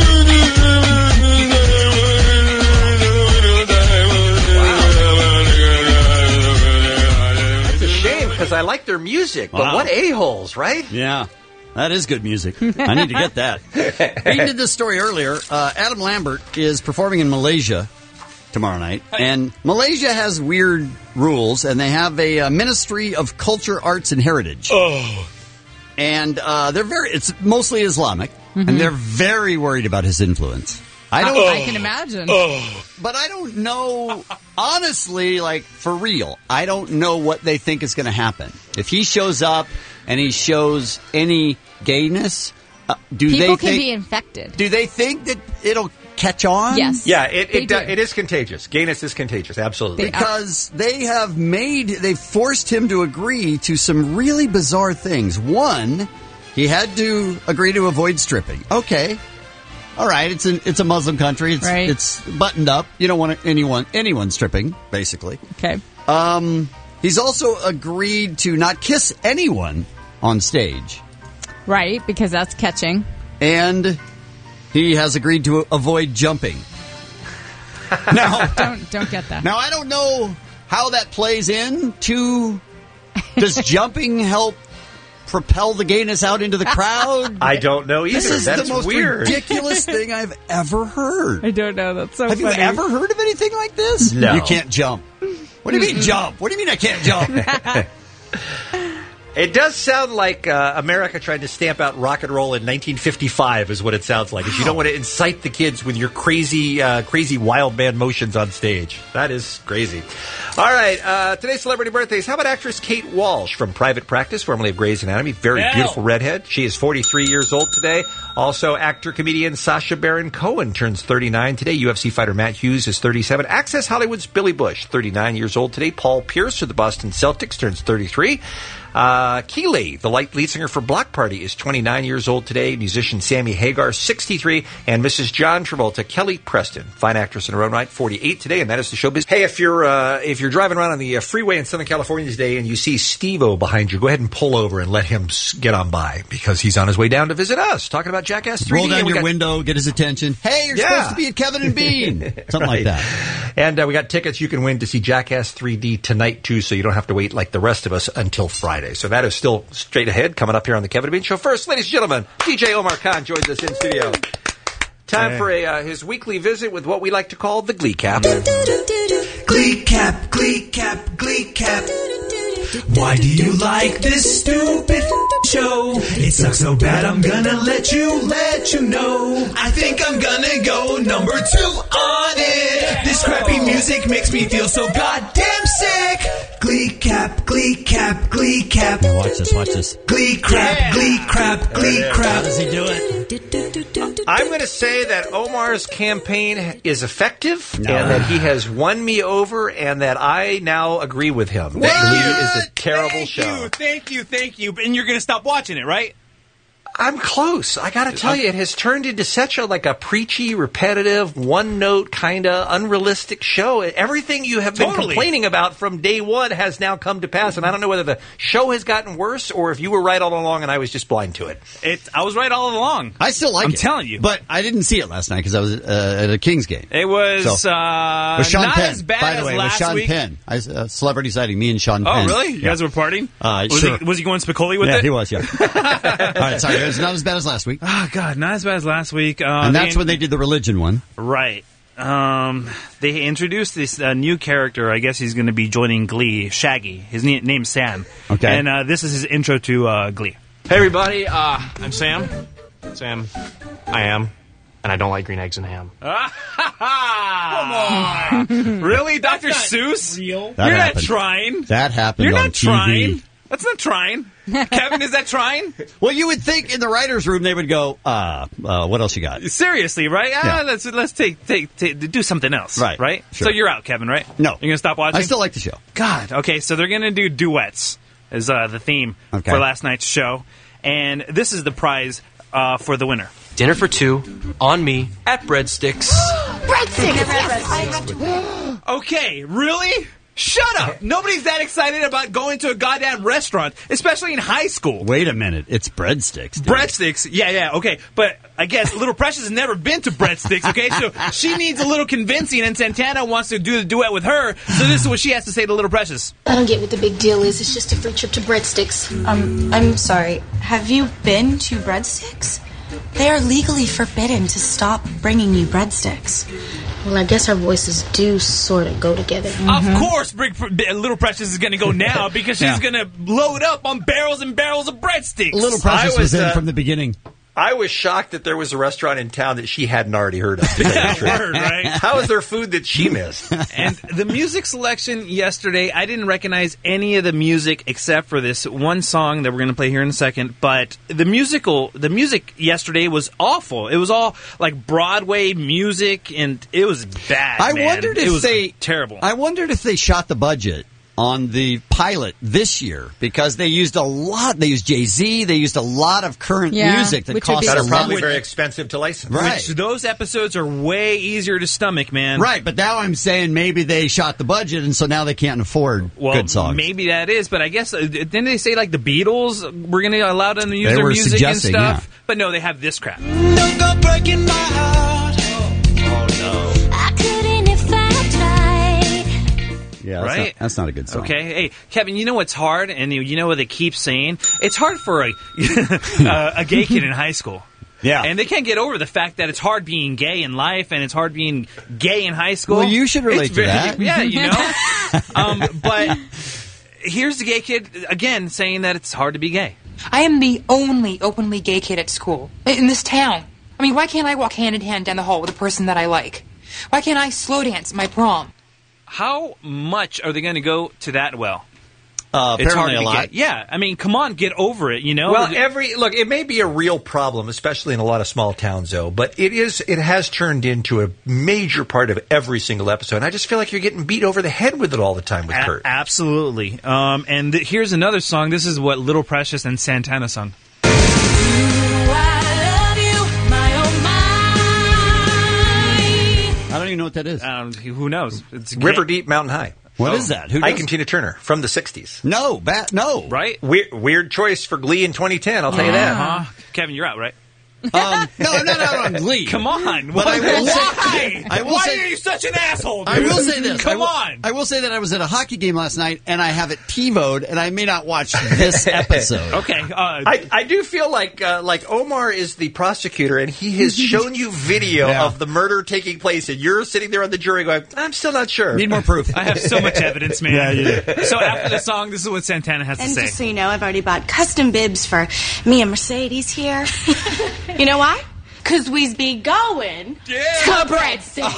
It's a shame because I like their music, but Wow. what a-holes, right? Yeah. That is good music. I need to get that. We did this story earlier. Uh, Adam Lambert is performing in Malaysia tomorrow night. And Malaysia has weird rules, and they have a, uh Ministry of Culture, Arts, and Heritage. Oh. And uh, they're very, it's mostly Islamic, and they're very worried about his influence. I don't. I can imagine. But I don't know, honestly, like, for real, I don't know what they think is going to happen. If he shows up and he shows any gayness, uh, do People they can think, be infected. do they think that it'll catch on? Yes. Yeah, it They it, do. uh, it is contagious. Gayness is contagious, absolutely. Because they have made, they've forced him to agree to some really bizarre things. One, he had to agree to avoid stripping. Okay. All right, it's an, it's a Muslim country. It's Right. it's buttoned up. You don't want anyone anyone stripping, basically. Okay. Um, he's also agreed to not kiss anyone on stage, Right, because that's catching. and he has agreed to avoid jumping. Now, Don't don't get that. now I don't know how that plays in to. Does jumping help propel the gayness out into the crowd? I don't know either. This is That's the most weird. ridiculous thing I've ever heard. I don't know. That's so Have funny. you ever heard of anything like this? No. You can't jump. What do you mean jump? What do you mean I can't jump? It does sound like uh, America tried to stamp out rock and roll in nineteen fifty-five is what it sounds like. Is you don't want to incite the kids with your crazy, uh, crazy wild man motions on stage. That is crazy. All right, uh, today's celebrity birthdays. How about actress Kate Walsh from Private Practice, formerly of Grey's Anatomy? Very Hell. beautiful redhead. She is forty-three years old today. Also, actor-comedian Sacha Baron Cohen turns thirty-nine today. U F C fighter Matt Hughes is thirty-seven. Access Hollywood's Billy Bush, thirty-nine years old today. Paul Pierce of the Boston Celtics turns thirty-three. Uh, Keeley, the light lead singer for Block Party, is twenty-nine years old today. Musician Sammy Hagar, sixty-three. And Missus John Travolta, Kelly Preston, fine actress in her own right, forty-eight today. And that is the showbiz. Hey, if you're uh, if you're driving around on the uh, freeway in Southern California today and you see Steve-O behind you, go ahead and pull over and let him s- get on by because he's on his way down to visit us, talking about Jackass three D. Roll down And we your got- window, get his attention. Hey, you're Yeah. supposed to be at Kevin and Bean. Something Right. like that. And uh, we got tickets you can win to see Jackass three D tonight, too, so you don't have to wait like the rest of us until Friday. So that is still straight ahead, coming up here on the Kevin and Bean Show. First, ladies and gentlemen, D J Omar Khan joins us in studio. Time Hey. for a uh, his weekly visit with what we like to call the Glee Cap. Glee Cap, Glee Cap, Glee Cap. Why do you like this stupid show? It sucks so bad I'm gonna let you, let you know. I think I'm gonna go number two on it. This crappy music makes me feel so goddamn sick. Glee Cap, Glee Cap, Glee Cap. Watch this, watch this. Glee crap, Glee crap, Glee crap. How does he do it? I'm going to say that Omar's campaign is effective and that he has won me over and that I now agree with him. That Glee is a terrible Thank show. you, thank you, thank you. And you're going to stop watching it, right? I'm close. I got to tell you, it has turned into such a like a preachy, repetitive, one-note kind of unrealistic show. Everything you have been Totally. complaining about from day one has now come to pass, and I don't know whether the show has gotten worse or if you were right all along and I was just blind to it. It. I was right all along. I still like I'm it. telling you. But I didn't see it last night because I was uh, at a Kings game. It was So- uh, with Sean not Penn, as bad by the as way, with last Sean week. Penn. I, uh, celebrity sighting, me and Sean Oh, Penn. really? You Yeah. guys were partying? Uh, was, sure. he, was he going Spicoli with yeah, it? he was, yeah. All right, sorry. It's not as bad as last week. Oh, God, not as bad as last week. Uh, and that's they- when they did the religion one. Right. Um, they introduced this uh, new character. I guess he's going to be joining Glee, Shaggy. His na- name's Sam. Okay. And uh, this is his intro to uh, Glee. Hey everybody, uh, I'm Sam. Sam, I am, and I don't like green eggs and ham. Come on. Really? Doctor Seuss? Real? That You're happened. not trying. That happened You're on not T V. trying. That's not trying. Kevin, is that trying? Well, you would think in the writer's room they would go, uh, uh, what else you got? Seriously, right? Ah, Yeah. let's let's take, take take do something else. Right, Right? sure. So you're out, Kevin, right? No. You're gonna stop watching? I still like the show. God. Okay, so they're gonna do duets as uh, the theme Okay. for last night's show. And this is the prize uh, for the winner. Dinner for two, on me, at Breadsticks. Okay, really? Shut up! Nobody's that excited about going to a goddamn restaurant, especially in high school. Wait a minute. It's breadsticks. dude. Breadsticks, yeah, yeah, okay. But I guess Little Precious has never been to Breadsticks, okay? So she needs a little convincing, and Santana wants to do the duet with her, so this is what she has to say to Little Precious. I don't get what the big deal is. It's just a free trip to Breadsticks. Um, I'm sorry. Have you been to Breadsticks? They are legally forbidden to stop bringing you breadsticks. Well, I guess our voices do sort of go together. Of course, Big, Little Precious is going to go now because she's Yeah. going to load up on barrels and barrels of breadsticks. Little Precious I was, was, in uh, from the beginning. I was shocked that there was a restaurant in town that she hadn't already heard of. To tell you the truth. Word, right? How is there food that she missed? And the music selection yesterday, I didn't recognize any of the music except for this one song that we're going to play here in a second. But the musical, the music yesterday was awful. It was all like Broadway music, and it was bad. I man. wondered it if was they terrible. I wondered if they shot the budget on the pilot this year because they used a lot. They used Jay-Z. They used a lot of current Yeah, music that which would cost be a That are lot. probably very expensive to license. Right. Which those episodes are way easier to stomach, man. Right, but now I'm saying maybe they shot the budget, and so now they can't afford Well, good songs. maybe that is, but I guess uh, didn't they say like the Beatles were going to allow them to use They their were music and suggesting, stuff? yeah. But no, they have this crap. Don't go breaking my heart. Oh no! I couldn't if I tried. Yeah, that's, Right? not, that's not a good song. Okay, hey Kevin, you know what's hard, and you know what they keep saying? It's hard for a uh, a gay kid in high school. Yeah, and they can't get over the fact that it's hard being gay in life, and it's hard being gay in high school. Well, you should relate It's to very- that. Yeah, you know. um, but here's the gay kid again saying that it's hard to be gay. I am the only openly gay kid at school in this town. I mean, why can't I walk hand in hand down the hall with a person that I like? Why can't I slow dance at my prom? How much are they going to go to that well? Uh, It's hard apparently to a be lot. gay. Yeah, I mean, come on, get over it. You know. Well, every look, it may be a real problem, especially in a lot of small towns, though. But it is, it has turned into a major part of every single episode. And I just feel like you're getting beat over the head with it all the time with A- Kurt. absolutely. Um, and th- here's another song. This is what Little Precious and Santana sung. I don't even know what that is. Um, who knows? It's River Deep, Mountain High. What is that? Who Ike does and Tina Turner from the sixties. No, bat, no. Right? Weird, weird choice for Glee in twenty ten. I'll tell you that. Uh-huh. Kevin, you're out, right? Um, no, I'm not out on Glee. Come on. But I will Why? say, I will Why say, are you such an asshole, dude? I will say this. Come I will, on. I will say that I was at a hockey game last night, and I have it TiVo'd, and I may not watch this episode. Okay. Uh, I, I do feel like uh, like Omar is the prosecutor, and he has shown you video Yeah. of the murder taking place, and you're sitting there on the jury going, I'm still not sure. Need more proof. I have so much evidence, man. Yeah, you do. So after the song, this is what Santana has And to say. just so you know, I've already bought custom bibs for me and Mercedes here. You know why? Because we's be going Yeah. to Breadsticks.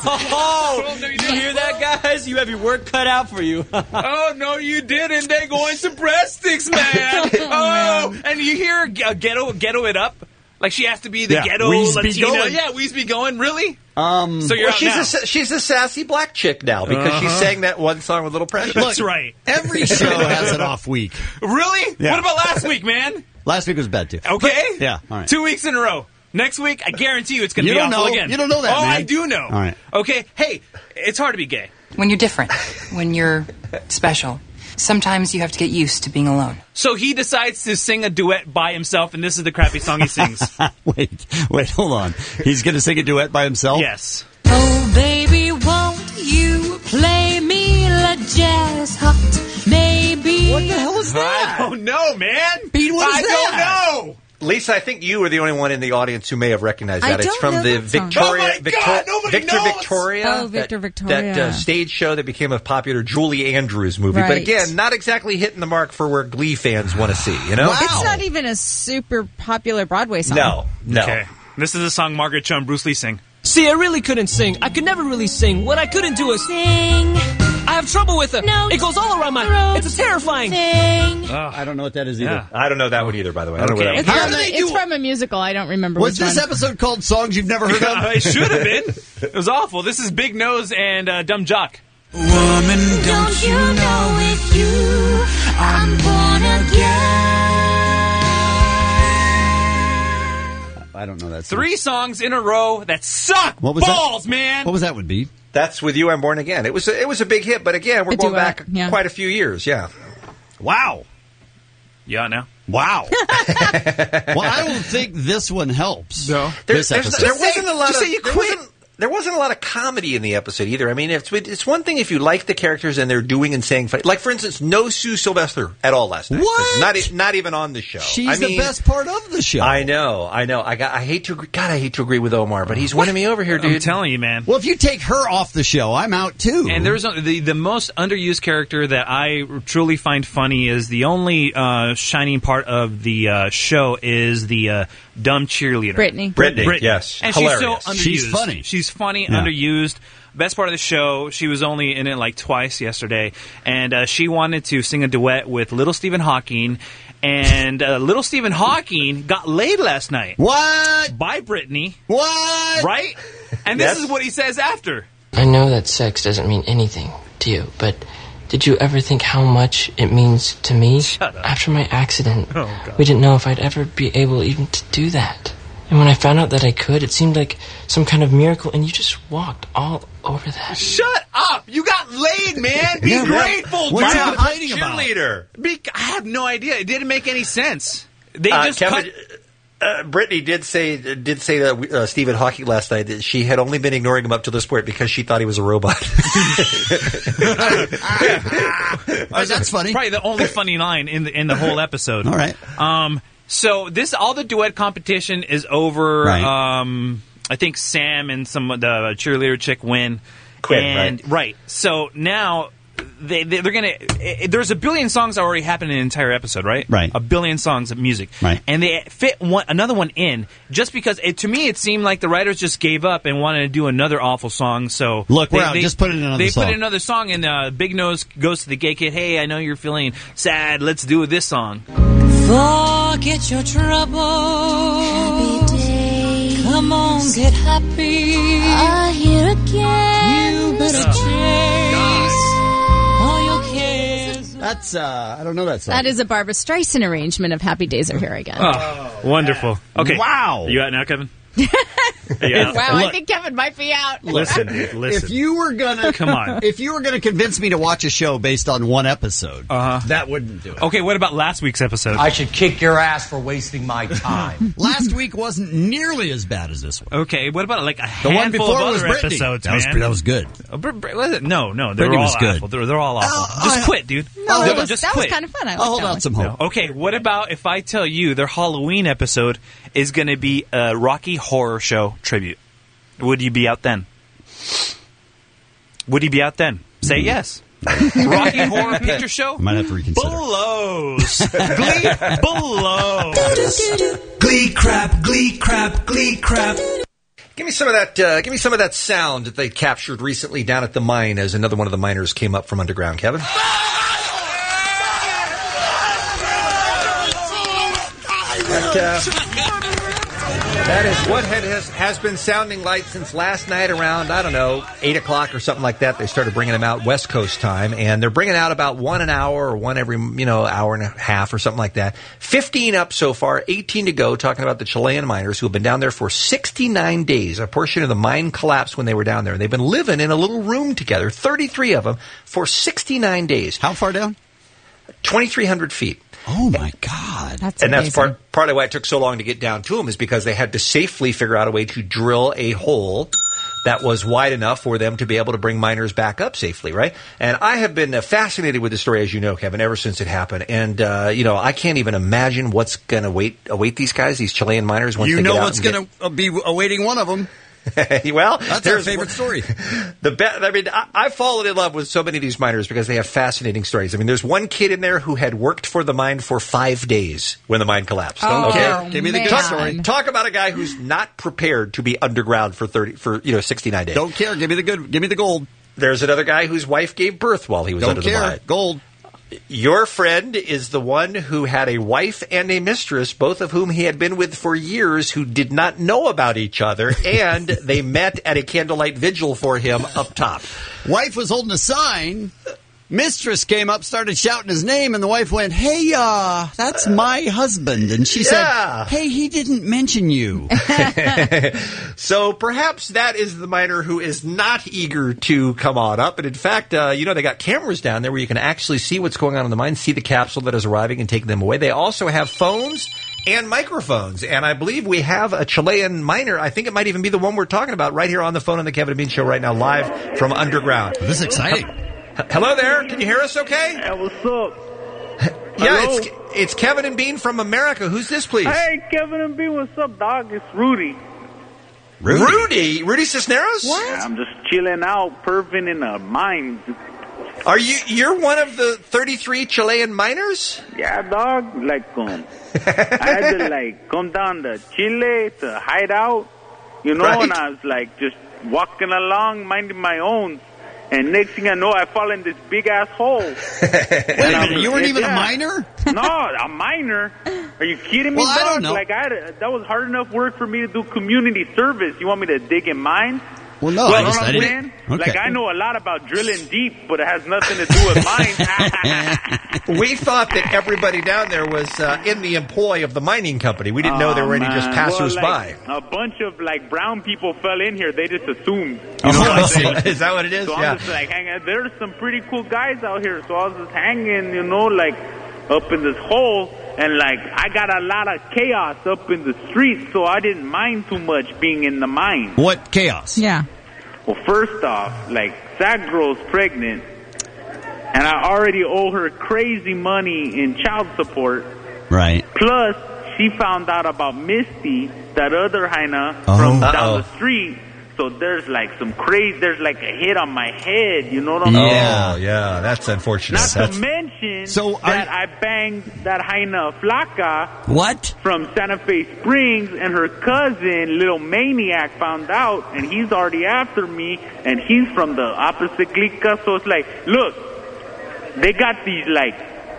Oh, no, you did you hear that, guys? You have your work cut out for you. Oh, no, you didn't. They're going to breadsticks, man. Oh, and you hear uh, ghetto ghetto it up? Like she has to be the Yeah, ghetto we's be Latina. going. Yeah, we's be going. Really? Um, So you're Well, out she's now. a, sa- she's a sassy black chick now because she Uh-huh. sang that one song with Little Precious. That's right. every show has an off week. Really? Yeah. What about last week, man? Last week was bad, too. Okay. Yeah, all right. Two weeks in a row. Next week, I guarantee you it's going to You be don't awful know. again. You don't know that, Oh, man. I do know. All right. Okay. Hey, it's hard to be gay. When you're different, when you're special, sometimes you have to get used to being alone. So he decides to sing a duet by himself, and this is the crappy song he sings. wait, wait, hold on. He's going to sing a duet by himself? Yes. Oh, baby, won't you play me la jazz hot? Maybe. What the hell is that? I don't know, man. Pete, what is I that? don't know. Lisa, I think you were the only one in the audience who may have recognized I that. It's don't from know the that song. Victoria, Oh my Victor- God, nobody Victor knows! Victoria. Oh, Victor that, Victoria. That uh, stage show that became a popular Julie Andrews movie. But Right. again, not exactly hitting the mark for where Glee fans want to see, you know? Wow. It's not even a super popular Broadway song. No, no. Okay. This is a song Margaret Cho and Bruce Lee sing. See, I really couldn't sing. I could never really sing. What I couldn't do is Sing, I have trouble with it. No. It goes all around my. Throat. It's terrifying. sing. I don't know what that is either. Yeah. I don't know that one either, by the way. I don't know Okay. where It's, that How from do a, they do it's from a musical. I don't remember Was which this one. episode called Songs You've Never Heard of? it should have been. It was awful. This is Big Nose and uh, Dumb Jock. Woman, don't you know with you I'm born again? I don't know that song. Three songs in a row that suck What was balls, that? man. What was that would be? That's With You I'm Born Again. It was a, it was a big hit, but again, we're A going duet, back yeah. quite a few years, yeah. Wow. Yeah, now. Wow. Well, I don't think this one helps. No. There, This there's- episode. there wasn't a lot just of say you there quit. wasn't there wasn't a lot of comedy in the episode either. I mean, it's it's one thing if you like the characters and they're doing and saying funny. Like, for instance, no Sue Sylvester at all last night. What? Not e- not even on the show. She's I the mean, best part of the show. I know, I know. I got. I hate to. agree- God, I hate to agree with Omar, but he's winning me over here, dude. I'm telling you, man. Well, if you take her off the show, I'm out too. And there's a, the the most underused character that I truly find funny is the only uh, shining part of the uh, show is the uh, dumb cheerleader, Brittany. Brittany, yes. and Hilarious. she's so underused. She's funny. She's funny, Yeah. underused. Best part of the show, she was only in it like twice yesterday, and uh, she wanted to sing a duet with Little Stephen Hawking, and uh, Little Stephen Hawking got laid last night. What? By Brittany. What? Right? And this Yes. is what he says after. I know that sex doesn't mean anything to you, but did you ever think how much it means to me? After my accident, Oh, God. we didn't know if I'd ever be able even to do that. And when I found out that I could, it seemed like some kind of miracle, and you just walked all over that. Shut up! You got laid, man! Be Yeah, man. grateful, What's dude! he complaining about? Cheerleader. Be, I have no idea. It didn't make any sense. They Uh, just Kevin, cut... uh, Brittany did say did say to uh, Stephen Hawking last night that she had only been ignoring him up to this point because she thought he was a robot. Oh, that's funny. Probably the only funny line in the in the whole episode. All right. Um. So this all the duet competition is over. Right. Um. I think Sam and some of the cheerleader chick win. Quinn, and, right. So now they, they they're gonna. It, there's a billion songs that already happened in an entire episode, right? Right. A billion songs of music. Right. And they fit one another one in just because it, to me it seemed like the writers just gave up and wanted to do another awful song. So Look, they, we're out. they- Just put in another They song. put in another song, and uh, Big Nose goes to the gay kid. Hey, I know you're feeling sad. Let's do this song. Forget your troubles. Happy days. Come on, get happy. Ah, here again. You better chase all your cares. That's uh, I don't know that song. That is a Barbra Streisand arrangement of Happy Days Are Here Again. Oh, wonderful. Okay. Wow. You out now, Kevin? Yeah. Wow, I Look. think Kevin might be out. Listen, listen. If you were gonna Come on. if you were gonna convince me to watch a show based on one episode, Uh-huh. that wouldn't do it. Okay, what about last week's episode? I should kick your ass for wasting my time. Last week wasn't nearly as bad as this one. Okay, what about like a The one handful before of was other Brittany. episodes, That was, man? that was good. Oh, Br- Br- was it? No, no, they Brittany were all was good. awful. They're, they're all awful. Oh, just uh, quit, dude. No, No, that was, just that was quit. kind of fun. I I'll liked hold that out one. some hope. Okay, what about if I tell you their Halloween episode is going to be a Rocky Horror Show tribute? Would you be out then? Would you be out then? Say yes. Rocky Horror Picture Show? I might have to reconsider. Blows. Glee blows. Glee crap, glee crap, glee crap. Give me some of that. Uh, give me some of that sound that they captured recently down at the mine as another one of the miners came up from underground. Kevin. That, uh, that is what had, has, has been sounding like since last night around, I don't know, eight o'clock or something like that. They started bringing them out West Coast time, and they're bringing out about one an hour or one every, you know, hour and a half or something like that. fifteen up so far, eighteen to go, talking about the Chilean miners who have been down there for sixty-nine days. A portion of the mine collapsed when they were down there. They've been living in a little room together, thirty-three of them, for sixty-nine days. How far down? twenty-three hundred feet. Oh, my God. That's and that's amazing. part part of why it took so long to get down to them is because they had to safely figure out a way to drill a hole that was wide enough for them to be able to bring miners back up safely, right? And I have been uh, fascinated with the story, as you know, Kevin, ever since it happened. And, uh, you know, I can't even imagine what's going to wait await these guys, these Chilean miners, once You they know get out what's and going to be awaiting one of them. get- well, That's our there's- favorite story. The be- I mean, I- I've fallen in love with so many of these miners because they have fascinating stories. I mean, there's one kid in there who had worked for the mine for five days when the mine collapsed. Oh, okay, Give me the good talk, story. Talk about a guy who's not prepared to be underground for thirty for you know sixty-nine days. Don't care. Give me the good. Give me the gold. There's another guy whose wife gave birth while he was Don't under care. the mine. Gold. Your friend is the one who had a wife and a mistress, both of whom he had been with for years, who did not know about each other, and they met at a candlelight vigil for him up top. Wife was holding a sign mistress came up, started shouting his name, and the wife went, "Hey, uh, that's my husband." And she Yeah. said, "Hey, he didn't mention you." So perhaps that is the miner who is not eager to come on up. And in fact, uh, you know, they got cameras down there where you can actually see what's going on in the mine, see the capsule that is arriving and taking them away. They also have phones and microphones. And I believe we have a Chilean miner. I think it might even be the one we're talking about right here on the phone on the Kevin and Bean Show right now, live from underground. This is exciting. Hello there. Can you hear us okay? Hey, what's up? Yeah, Hello? it's it's Kevin and Bean from America. Who's this, please? Hey, Kevin and B, what's up, dog? It's Rudy. Rudy? Rudy? Rudy Cisneros? Yeah, I'm just chilling out, perving in a mine. Are you, you're one of the thirty-three Chilean miners? Yeah, dog. Like, um, I had to, like, come down to Chile to hide out, you know, Right. and I was, like, just walking along, minding my own. And next thing I know, I fall in this big-ass hole. Wait a minute, you weren't even a miner? No, a miner? Are you kidding me, Well, I dog? don't know. Like, I had a, that was hard enough work for me to do community service. You want me to dig in mines? Well, no, you I know just- what I I'm didn't- saying? okay. Like, I know a lot about drilling deep, but it has nothing to do with mines. We thought that everybody down there was uh, in the employ of the mining company. We didn't know there were any just Oh, man. passers well, by. like, a bunch of, like, brown people fell in here. They just assumed. Oh, You know what I'm saying? is that what it is? So Yeah. I'm just like, hang on. There's some pretty cool guys out here. So I was just hanging, you know, like up in this hole. And like, I got a lot of chaos up in the streets. So I didn't mind too much being in the mine. What chaos? Yeah. Well, first off, like, that girl's pregnant. And I already owe her crazy money in child support. Right. Plus, she found out about Misty, that other hyena Oh. from Uh-oh. down the street. So there's like some crazy, there's like a hit on my head, you know what I'm saying? Oh, yeah, that's unfortunate. Not That's- to mention So that I banged that hyena Flaca What? from Santa Fe Springs, and her cousin, little maniac, found out, and he's already after me, and he's from the opposite clica. So it's like, look, they got these like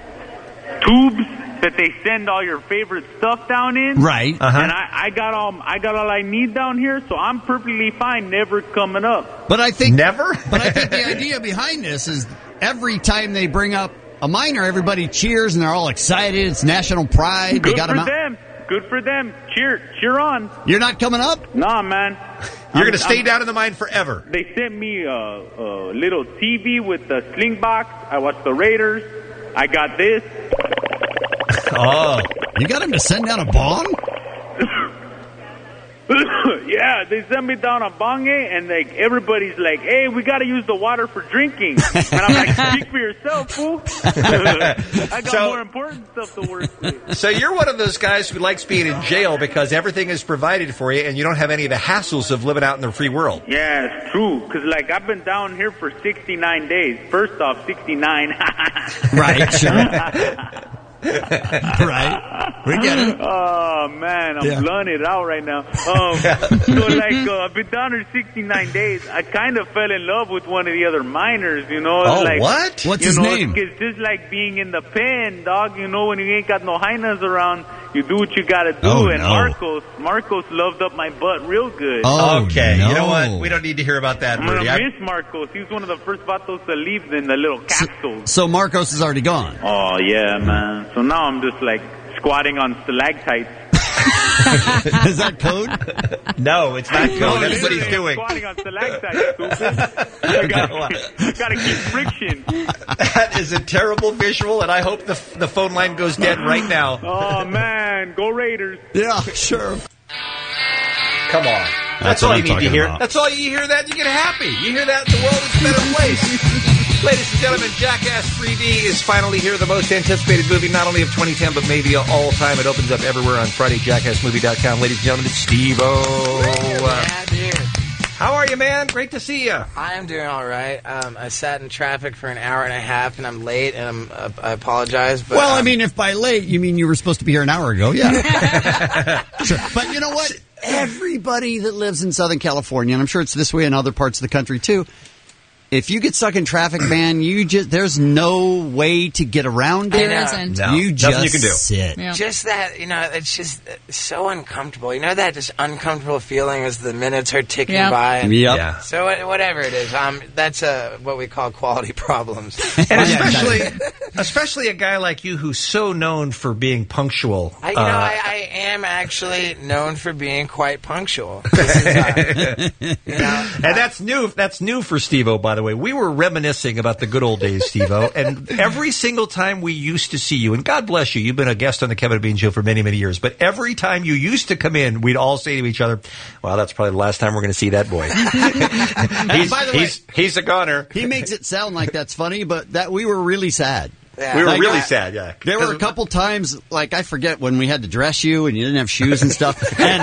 tubes that they send all your favorite stuff down in. Right. Uh-huh. And I, I got all I got all I need down here, so I'm perfectly fine never coming up. But I think never. But I think the idea behind this is every time they bring up a miner, everybody cheers and they're all excited. It's national pride. Good they got for 'em out. them. Good for them. Cheer, cheer on. You're not coming up? Nah, man. You're going to I'm- stay I'm- down in the mine forever. They sent me a, a little T V with the sling box. I watched the Raiders. I got this. Oh, you got him to send down a bong? Yeah, they sent me down a bonge, and like everybody's like, "Hey, we got to use the water for drinking." And I'm like, "Speak for yourself, fool." I got So- more important stuff to work with. So you're one of those guys who likes being in jail because everything is provided for you and you don't have any of the hassles of living out in the free world. Yeah, it's true. Because like I've been down here for sixty-nine days. First off, sixty-nine. Right, sure. Right. We get it. Oh man, I'm Yeah. blowing it out right now. Um, so like, uh, I've been down here sixty-nine days. I kind of fell in love with one of the other miners. You know, Oh, like, what? What's you his know, name? It's, it's just like being in the pen, dog. You know, when you ain't got no hyenas around, you do what you got to do. Oh, and no. Marcos, Marcos loved up my butt real good. Oh, okay, no. you know what? We don't need to hear about that, I'm Rudy. gonna I- miss Marcos. He was one of the first vatos to leave in the little capsules. So Marcos is already gone. Oh yeah, man. So now I'm just like squatting on stalactites. Is that code? No, it's not No, code. That's what literally, he's I'm doing. Squatting on stalactites, stupid. I gotta, I gotta keep friction. That is a terrible visual, and I hope the the phone line goes dead right now. Oh man, go Raiders! Yeah, sure. Come on. That's, That's all what you I'm need to talking hear. about. That's all you hear that, you get happy. You hear that, the world is a better place. Ladies and gentlemen, Jackass three D is finally here, the most anticipated movie, not only of twenty ten, but maybe of all time. It opens up everywhere on Friday, jackass movie dot com. Ladies and gentlemen, it's Steve-O. Yeah, dude. How are you, man? Great to see you. I am doing all right. Um, I sat in traffic for an hour and a half, and I'm late, and I'm, uh, I apologize. But Well, I um, mean, if by late you mean you were supposed to be here an hour ago, yeah. Sure. But you know what? Everybody that lives in Southern California, and I'm sure it's this way in other parts of the country too, If you get stuck in traffic, man, you just there's no way to get around it. There isn't. No, you nothing just you can do. sit. Yeah. Just that, you know, it's just so uncomfortable. You know that just uncomfortable feeling as the minutes are ticking Yep. by. And Yep. Yeah. So what- whatever it is, um, that's uh, what we call quality problems. And especially, especially a guy like you who's so known for being punctual. I, you know, uh, I, I am actually known for being quite punctual. This is, uh, you know, and that's new. That's new for Steve-O, by the way. We were reminiscing about the good old days, Steve-O, and every single time we used to see you, and God bless you, you've been a guest on the Kevin and Bean Show for many, many years, but every time you used to come in, we'd all say to each other, well, that's probably the last time we're going to see that boy. he's, by the way, he's, he's a goner. He makes it sound like that's funny, but that we were really sad. Yeah. We were Like, really I- sad, yeah. There were a couple times, like I forget when we had to dress you and you didn't have shoes and stuff,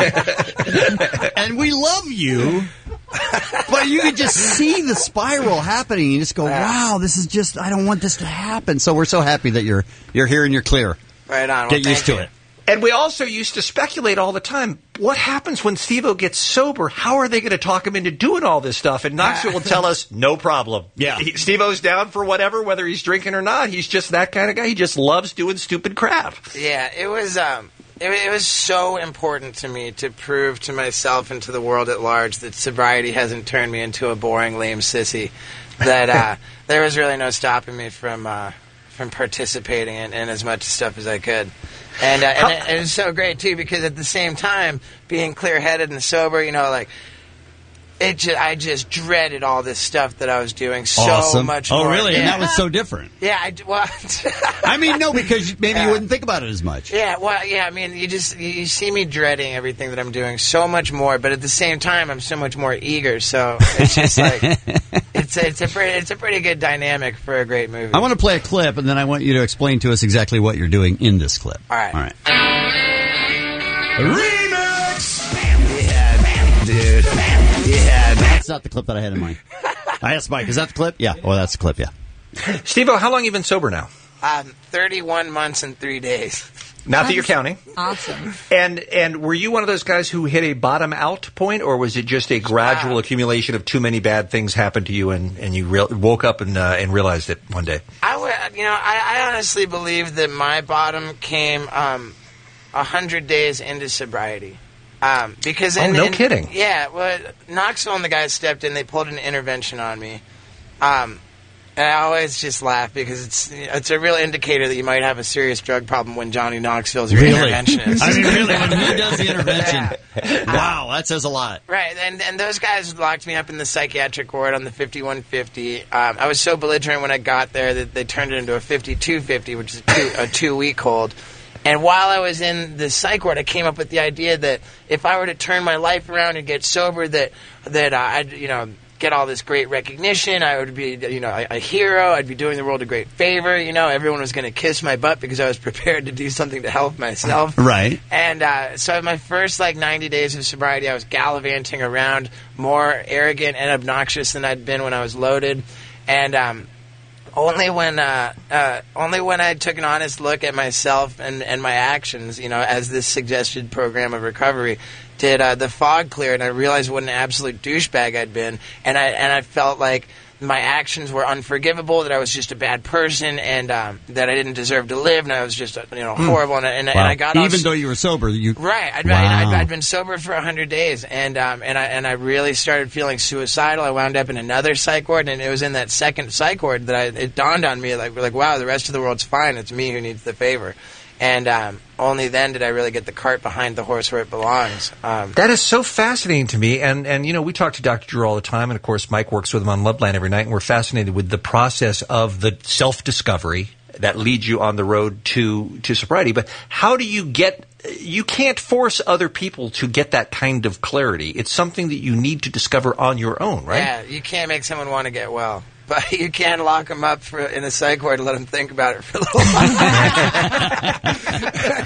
and, and we love you, but you could just see the spiral happening. You just go, "Wow, this is just I don't want this to happen." So we're so happy that you're you're here and you're clear. right on. Well, Get used thank to you. it. And we also used to speculate all the time, what happens when Steve-O gets sober? How are they going to talk him into doing all this stuff? And Knoxville will tell us, no problem. Yeah. He, Steve-O's down for whatever, whether he's drinking or not. He's just that kind of guy. He just loves doing stupid crap. Yeah, it was. Um, it, it was so important to me to prove to myself and to the world at large that sobriety hasn't turned me into a boring, lame sissy. That uh, there was really no stopping me from uh, from participating in, in as much stuff as I could. And, uh, and it, it was so great, too, because at the same time, being clear-headed and sober, you know, like, it ju- I just dreaded all this stuff that I was doing so Awesome. much Oh, more. really? And Yeah. that was so different. Yeah, I, d- well, I mean, no, because maybe Yeah. you wouldn't think about it as much. yeah, well, yeah, I mean, you just, you, you see me dreading everything that I'm doing so much more, but at the same time, I'm so much more eager, so it's just like, it's a, it's a pretty, it's a pretty good dynamic for a great movie. I want to play a clip, and then I want you to explain to us exactly what you're doing in this clip. All right. All right. Remix! Yeah, dude. Yeah, that's not the clip that I had in mind. I asked Mike, is that the clip? Yeah. Oh, that's the clip, yeah. Steve-O, how long have you been sober now? Um, thirty-one months and three days. Not that you're counting. Awesome. And and were you one of those guys who hit a bottom out point, or was it just a gradual accumulation of too many bad things happened to you, and, and you real, woke up and uh, and realized it one day? I would, you know, I, I honestly believe that my bottom came um, a hundred days into sobriety. Um, because Oh, in, no in- kidding. Yeah, well, Knoxville and the guys stepped in. They pulled an intervention on me. Um, and I always just laugh because it's it's a real indicator that you might have a serious drug problem when Johnny Knoxville's your Really? interventionist. I mean, really, when he does the intervention, wow, that says a lot. Right, and and those guys locked me up in the psychiatric ward on the fifty-one fifty. Um, I was so belligerent when I got there that they turned it into a fifty-two fifty, which is a, two, a two-week hold. And while I was in the psych ward, I came up with the idea that if I were to turn my life around and get sober, that that uh, I'd you know get all this great recognition. I would be you know a, a hero. I'd be doing the world a great favor. You know, everyone was going to kiss my butt because I was prepared to do something to help myself. Right. And uh, so my first like ninety days of sobriety, I was gallivanting around, more arrogant and obnoxious than I'd been when I was loaded, and um, only when uh, uh, only when I took an honest look at myself and, and my actions, you know, as this suggested program of recovery, did uh, the fog clear, and I realized what an absolute douchebag I'd been, and I and I felt like my actions were unforgivable, that I was just a bad person, and um, that I didn't deserve to live, and I was just, you know, horrible. And, and, Wow. and I got all even s- though you were sober, you right. I'd, Wow. I'd, I'd been sober for a hundred days, and um, and I and I really started feeling suicidal. I wound up in another psych ward, and it was in that second psych ward that I, it dawned on me, like, like, wow, the rest of the world's fine. It's me who needs the favor. And um, only then did I really get the cart behind the horse where it belongs. Um, That is so fascinating to me. And, and, you know, we talk to Doctor Drew all the time. And, of course, Mike works with him on Loveland every night. And we're fascinated with the process of the self-discovery that leads you on the road to, to sobriety. But how do you get – you can't force other people to get that kind of clarity. It's something that you need to discover on your own, right? Yeah, you can't make someone want to get well. But you can lock them up for, in a psych ward and let them think about it for a little while.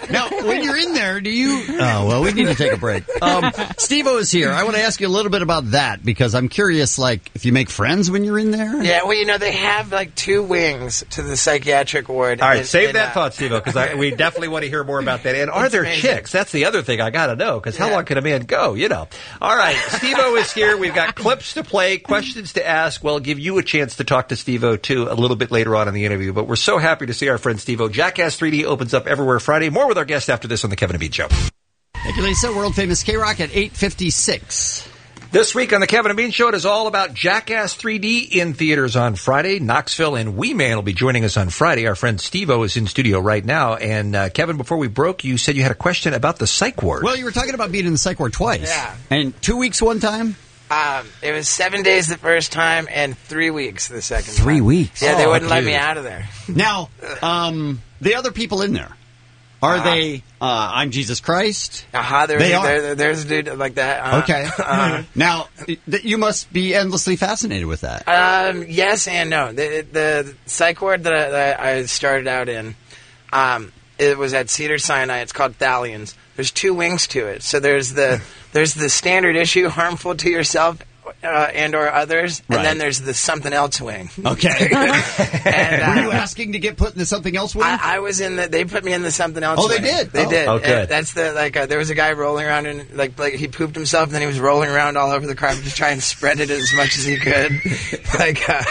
Now, when you're in there, do you... Oh, well, we need to take a break. Um, Steve-O is here. I want to ask you a little bit about that, because I'm curious, like, if you make friends when you're in there? Yeah, well, you know, they have, like, two wings to the psychiatric ward. All right, in- save in, that uh, thought, Steve-O, because we definitely want to hear more about that. And are It's there amazing. chicks? That's the other thing I got to know, because how long can a man go, you know? All right, Steve-O is here. We've got clips to play, questions to ask. We'll give you a chance to talk to Steve-O, too, a little bit later on in the interview. But we're so happy to see our friend Steve-O. Jackass three D opens up everywhere Friday. More with our guest after this on The Kevin and Bean Show. Thank you, Lisa. World-famous K-Rock at eight fifty-six. This week on The Kevin and Bean Show, it is all about Jackass three D in theaters on Friday. Knoxville and Wee Man will be joining us on Friday. Our friend Steve-O is in studio right now. And, uh, Kevin, before we broke, you said you had a question about the psych ward. Well, you were talking about being in the psych ward twice. Yeah. And two weeks one time? Um, it was seven days the first time and three weeks the second Three time. weeks? Yeah, they Oh, wouldn't let dude. me out of there. Now, um, the other people in there, are Uh, they, uh, I'm Jesus Christ? Uh-huh, there's, They a, are. there, there's a dude like that. Uh, Okay. uh, Now, th- you must be endlessly fascinated with that. Um, yes and no. The, the psych ward that I, that I started out in, um, it was at Cedar Sinai. It's called Thalians. There's two wings to it. So there's the there's the standard issue, harmful to yourself uh, and or others, and Right. then there's the something else wing. Okay. And, uh, Were you asking to get put into something else wing? I, I was in the. They put me in the something else. Oh, they wing. did? They Oh. did. Oh, And good. that's the like. Uh, there was a guy rolling around and like like he pooped himself, and then he was rolling around all over the carpet to try and spread it as much as he could. Like uh,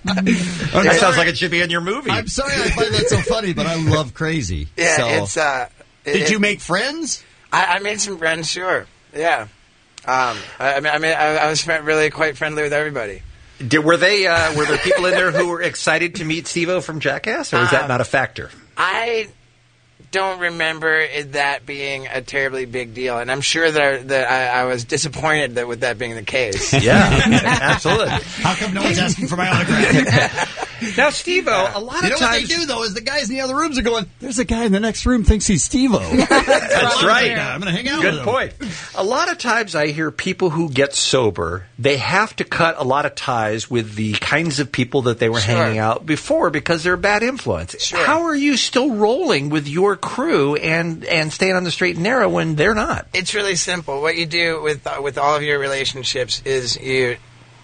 That sounds like it should be in your movie. I'm sorry I find that so funny, but I love crazy. yeah, So- it's. Uh, Did it- you make friends? I, I made some friends, sure. Yeah. Um, I, I mean, I mean, I, I was fri- really quite friendly with everybody. Did, were they? Uh, were there people in there who were excited to meet Steve-O from Jackass, or is that Um, not a factor? I don't remember it, that being a terribly big deal, and I'm sure that I, that I, I was disappointed that with that being the case. Yeah, absolutely. How come no one's asking for my autograph? Now, Steve-O, a lot You of know times what they do, though, is the guys in the other rooms are going, there's a guy in the next room thinks he's Steve-O. That's right. I'm going to hang out Good with him. point. A lot of times I hear people who get sober, they have to cut a lot of ties with the kinds of people that they were Sure. hanging out before because they're a bad influence. Sure. How are you still rolling with your crew and, and staying on the straight and narrow when they're not? It's really simple. What you do with uh, with all of your relationships is you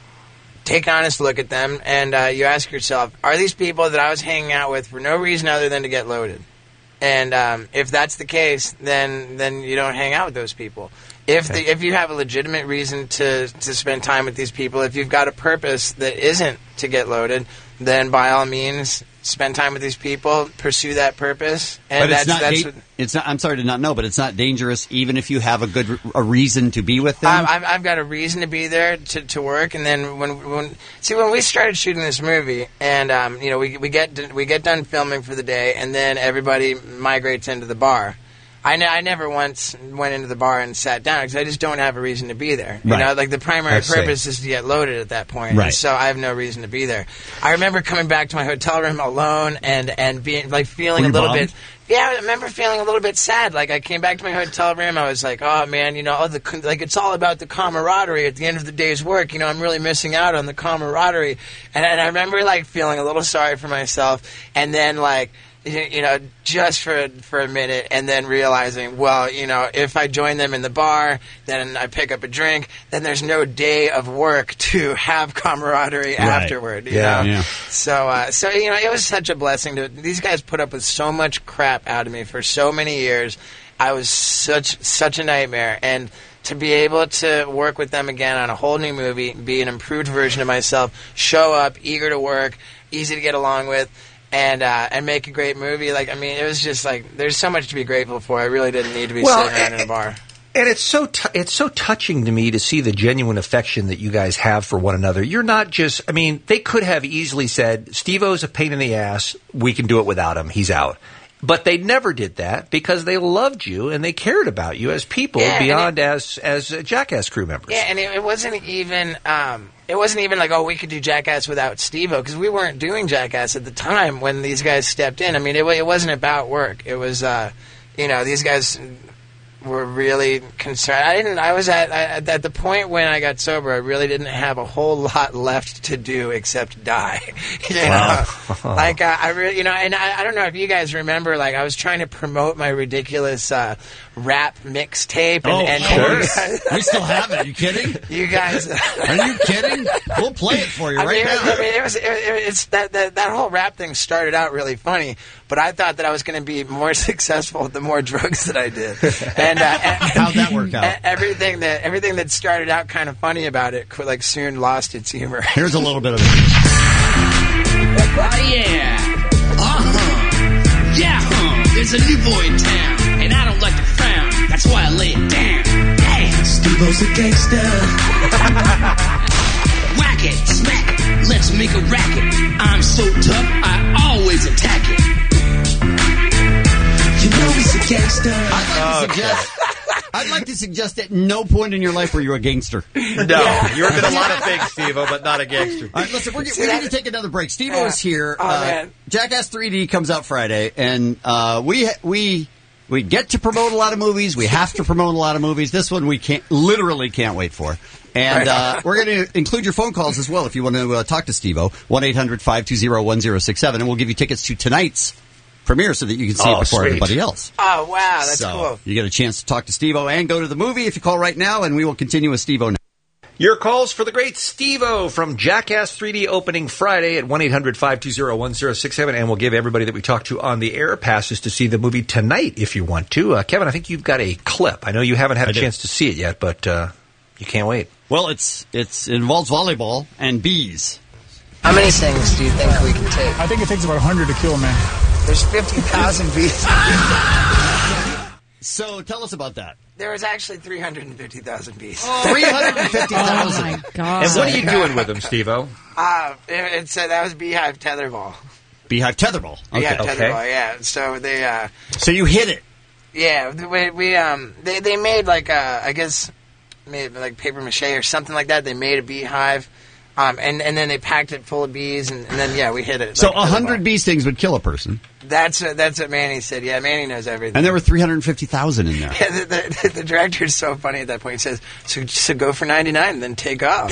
take an honest look at them and uh, you ask yourself, are these people that I was hanging out with for no reason other than to get loaded? And um, if that's the case, then then you don't hang out with those people. If the, if you have a legitimate reason to, to spend time with these people, if you've got a purpose that isn't to get loaded, then by all means spend time with these people, pursue that purpose, and But that's it's not, that's. da- what, it's not, I'm sorry to not know, but it's not dangerous even if you have a good a reason to be with them? I've, I've, I've got a reason to be there to, to work, and then when when see when we started shooting this movie, and um, you know we we get we get done filming for the day, and then everybody migrates into the bar. I, ne- I never once went into the bar and sat down because I just don't have a reason to be there. You Right. know, like the primary I see. purpose is to get loaded at that point, Right. and so I have no reason to be there. I remember coming back to my hotel room alone and and being like feeling Were a you little bummed? bit. Yeah, I remember feeling a little bit sad. Like I came back to my hotel room, I was like, "Oh man, you know, oh, the like it's all about the camaraderie at the end of the day's work. You know, I'm really missing out on the camaraderie." And, and I remember like feeling a little sorry for myself, and then like you you know, just for for a minute, and then realizing, well, you know, if I join them in the bar, then I pick up a drink, then there's no day of work to have camaraderie Right. afterward. You Yeah. know? Yeah. So, uh, so you know, it was such a blessing to. These guys put up with so much crap out of me for so many years. I was such such a nightmare, and to be able to work with them again on a whole new movie, be an improved version of myself, show up, eager to work, easy to get along with, and uh, and make a great movie. Like, I mean, it was just like there's so much to be grateful for. I really didn't need to be Well, sitting around in a bar. And it's so t- it's so touching to me to see the genuine affection that you guys have for one another. You're not just, I mean, they could have easily said, Steve-O's a pain in the ass. We can do it without him. He's out. But they never did that because they loved you and they cared about you as people Yeah, and beyond as as uh, Jackass crew members. Yeah, and it, it wasn't even um, it wasn't even like, oh, we could do Jackass without Steve-O, because we weren't doing Jackass at the time when these guys stepped in. I mean, it, wa- it wasn't about work. It was, uh, you know, these guys were really concerned. I didn't. I was at I, at the point when I got sober. I really didn't have a whole lot left to do except die. You know? Wow. Like uh, I really, you know, and I, I don't know if you guys remember. Like I was trying to promote my ridiculous uh, rap mixtape. And, Oh, and, of course. We still have it. Are you kidding? You guys, Are you kidding? We'll play it for you I right mean, now. I mean, it was it, it's that, that that whole rap thing started out really funny, but I thought that I was going to be more successful the more drugs that I did. And, uh, and how'd that work out? Everything that everything that started out kind of funny about it, like soon lost its humor. Here's a little bit of it. Oh yeah, uh huh, yeah, huh. There's a new boy in town, and I don't like to frown. That's why I lay it down. Damn, Steve-O's a gangster. Whack it, smack it, let's make a racket. I'm so tough, I always attack it. You know he's a gangster. I'd like, to suggest, I'd like to suggest at no point in your life were you a gangster. No, you've been a lot of things, Steve-O, but not a gangster. All right, listen, we're, we need to take another break. Steve-O is here. Oh, uh, man. Jackass three D comes out Friday, and uh, we we we get to promote a lot of movies. We have to promote a lot of movies. This one we can't, literally can't wait for. And uh, we're going to include your phone calls as well if you want to uh, talk to Steve-O. one eight hundred five two zero one zero six seven, and we'll give you tickets to tonight's premiere so that you can see Oh, it before sweet. everybody else. Oh wow, that's so cool. you get a chance to talk to Steve-O and go to the movie if you call right now, and we will continue with Steve-O now. Your calls for the great Steve-O from Jackass three D opening Friday at one eight hundred five two zero one zero six seven, and we'll give everybody that we talk to on the air passes to see the movie tonight if you want to. Uh, Kevin, I think you've got a clip. I know you haven't had I a do. chance to see it yet, but uh, you can't wait. Well, it's it's it involves volleyball and bees. How many things do you think we can take? I think it takes about one hundred to kill a man. There's fifty thousand bees. So tell us about that. There was actually three hundred fifty thousand bees. three hundred fifty thousand. Oh, my God. And what are you doing with them, Steve-O? Uh, it, it's uh, that was Beehive Tetherball. Beehive tetherball. Okay. Beehive Okay. Tetherball, yeah. So they, uh, So you hit it. yeah, we, we um, they they made like uh, I guess made like paper mache or something like that. They made a beehive, um, and and then they packed it full of bees, and, and then yeah, we hit it. So like a hundred bee stings would kill a person, That's what, that's what Manny said. Yeah, Manny knows everything. and there were three hundred fifty thousand in there. Yeah, the, the, the director is so funny at that point. He says, "So, so go for ninety-nine and then take off."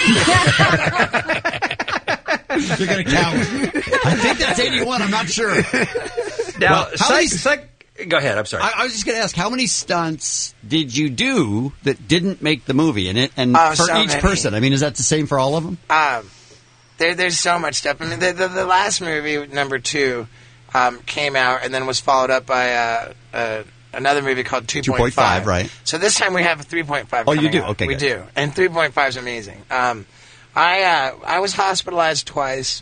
You're going to count. I think that's eighty-one. I'm not sure. Now, Well, how many- psych, psych, go ahead. I'm sorry. I, I was just going to ask, how many stunts did you do that didn't make the movie? And it, and Oh, for so each many. person, I mean, is that the same for all of them? Um, there, there's so much stuff. I mean, the, the, the last movie, number two, um, came out and then was followed up by uh, uh, another movie called two point five. right. So this time we have a three point five. Oh, you coming do? out. Okay, we good. do, and three point five is amazing. Um, I uh, I was hospitalized twice.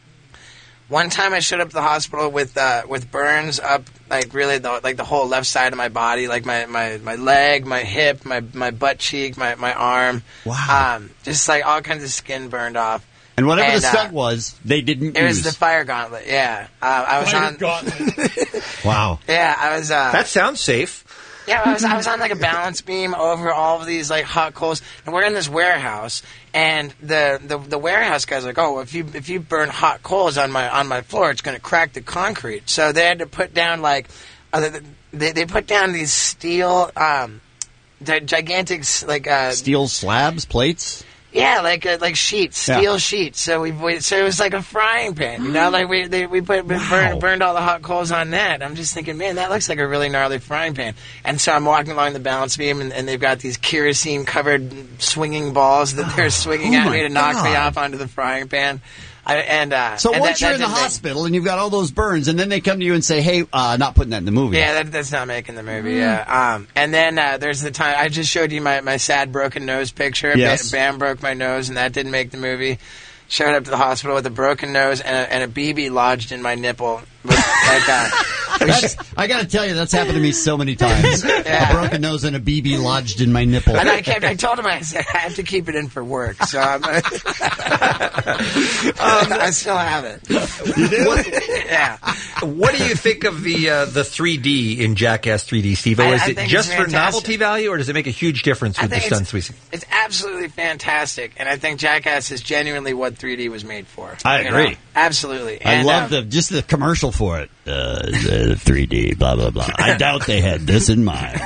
One time I showed up to the hospital with uh, with burns up, like really the like the whole left side of my body, like my, my, my leg, my hip, my my butt cheek, my, my arm. Wow. Um, just like all kinds of skin burned off. And whatever And, the uh, stunt was, they didn't It use. was the fire gauntlet. Yeah, uh, I was on. Wow. Yeah, I was. Uh, That sounds safe. Yeah, I was I was on like a balance beam over all of these like hot coals, and we're in this warehouse, and the, the, the warehouse guy's like, oh, if you if you burn hot coals on my on my floor, it's going to crack the concrete. So they had to put down like, uh, they they put down these steel, um, gi- gigantic like uh, Steel slabs, plates? yeah, like uh, like sheets, Yeah. steel sheets. So we, we so it was like a frying pan, you know, like we they, we put we burned, burned all the hot coals on that. I'm just thinking, man, that looks like a really gnarly frying pan. And so I'm walking along the balance beam, and, and they've got these kerosene covered swinging balls that they're swinging Oh at my me to knock me God. off onto the frying pan. I, and uh, So and once that- you're that in the didn't make- hospital and you've got all those burns, and then they come to you and say, hey, uh, not putting that in the movie. Yeah, that, that's not making the movie. Yeah, um, and then uh, there's the time I just showed you my, my sad broken nose picture. Yes. Ba- Bam broke my nose, and that didn't make the movie. Showed up to the hospital with a broken nose and a, and a B B lodged in my nipple. With, like, uh, we That's, sh- I got to tell you, that's happened to me so many times. Yeah. A broken nose and a B B lodged in my nipple. and I kept. I told him I said I have to keep it in for work, so I'm, um, I still have it. You do? Yeah. What do you think of the uh, the three D in Jackass three D, Steve? I- Is I it think just it's for fantastic. novelty value, or does it make a huge difference I with the think stunts we it's, see? it's absolutely fantastic, and I think Jackass is genuinely what three D was made for. I you agree. know? Absolutely. I And, love um, the just the commercial for it. Uh, the three D, blah blah blah. I doubt they had this in mind.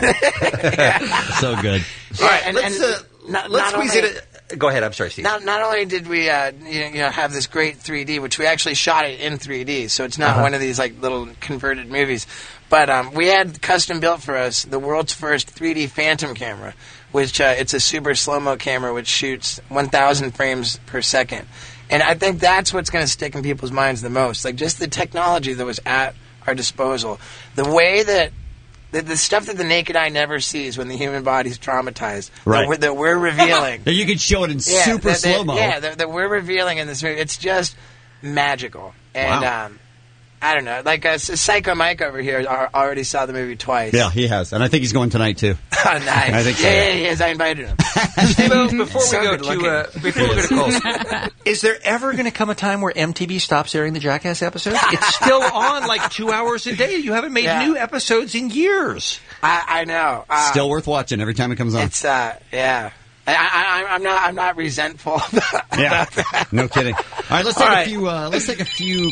So good. All right, and- let's and uh, not- let's not squeeze only- it. Go ahead. I'm sorry, Steve. Not, not only did we uh, you know, you know have this great three D, which we actually shot it in three D, so it's not Uh-huh. one of these like little converted movies, but um, we had custom built for us the world's first three D Phantom camera, which uh, it's a super slow mo camera which shoots one thousand frames per second, and I think that's what's going to stick in people's minds the most, like just the technology that was at our disposal, the way that. The, the stuff that the naked eye never sees when the human body's traumatized, Right. that, we're, that we're revealing. That you can show it in Yeah, super that- that- slow mo. Yeah, that, that we're revealing in this movie. It's just magical. And Wow. um, I don't know. Like uh, Psycho Mike over here al- already saw the movie twice. Yeah, he has, and I think he's going tonight too. Oh, nice. I think so. Yeah, yeah, he is. I invited him. Steve-O, before we So go good to looking. uh, before we go to calls, is there ever going to come a time where M T V stops airing the Jackass episodes? It's still on like two hours a day. You haven't made Yeah. new episodes in years. I, I know. Uh, Still worth watching every time it comes on. It's uh, yeah. I, I, I'm not. I'm not resentful. Yeah, no kidding. All right, let's take All a right. few. Uh, let's take a few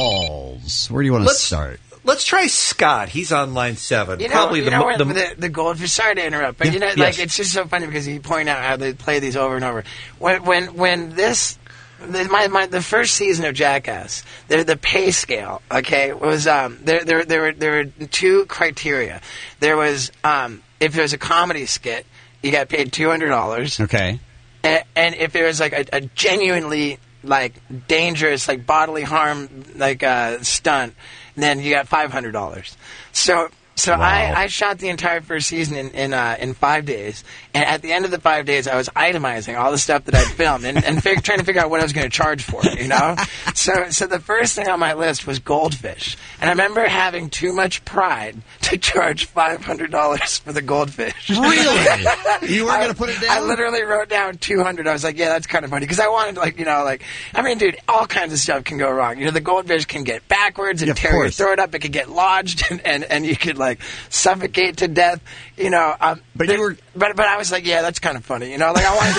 calls. Where do you want to Let's- start? Let's try Scott. He's on line seven. You know, Probably you the, know mo- what, the the, the goldfish. Sorry to interrupt, but Yeah. you know, Yes. like it's just so funny because you point out how they play these over and over. When when when this. The, my, my the first season of Jackass, the the pay scale, okay, was um there there there were there were two criteria. There was um if it was a comedy skit, you got paid two hundred dollars, Okay. and, and if it was like a, a genuinely like dangerous like bodily harm like uh, stunt, then you got five hundred dollars. So. So I, I shot the entire first season in in, uh, in five days, and at the end of the five days, I was itemizing all the stuff that I'd filmed and, and fig- trying to figure out what I was going to charge for it. You know, so so the first thing on my list was goldfish, and I remember having too much pride to charge five hundred dollars for the goldfish. Really? You weren't I- going to put it down? I literally wrote down two hundred. I was like, yeah, that's kind of funny because I wanted like you know like I mean, dude, all kinds of stuff can go wrong. You know, the goldfish can get backwards and Yeah, of tear your course. throat up. It could get lodged and, and, and you could like suffocate to death. You know, um, But there- you were- but but I was like, yeah, that's kind of funny. You know, like I wanted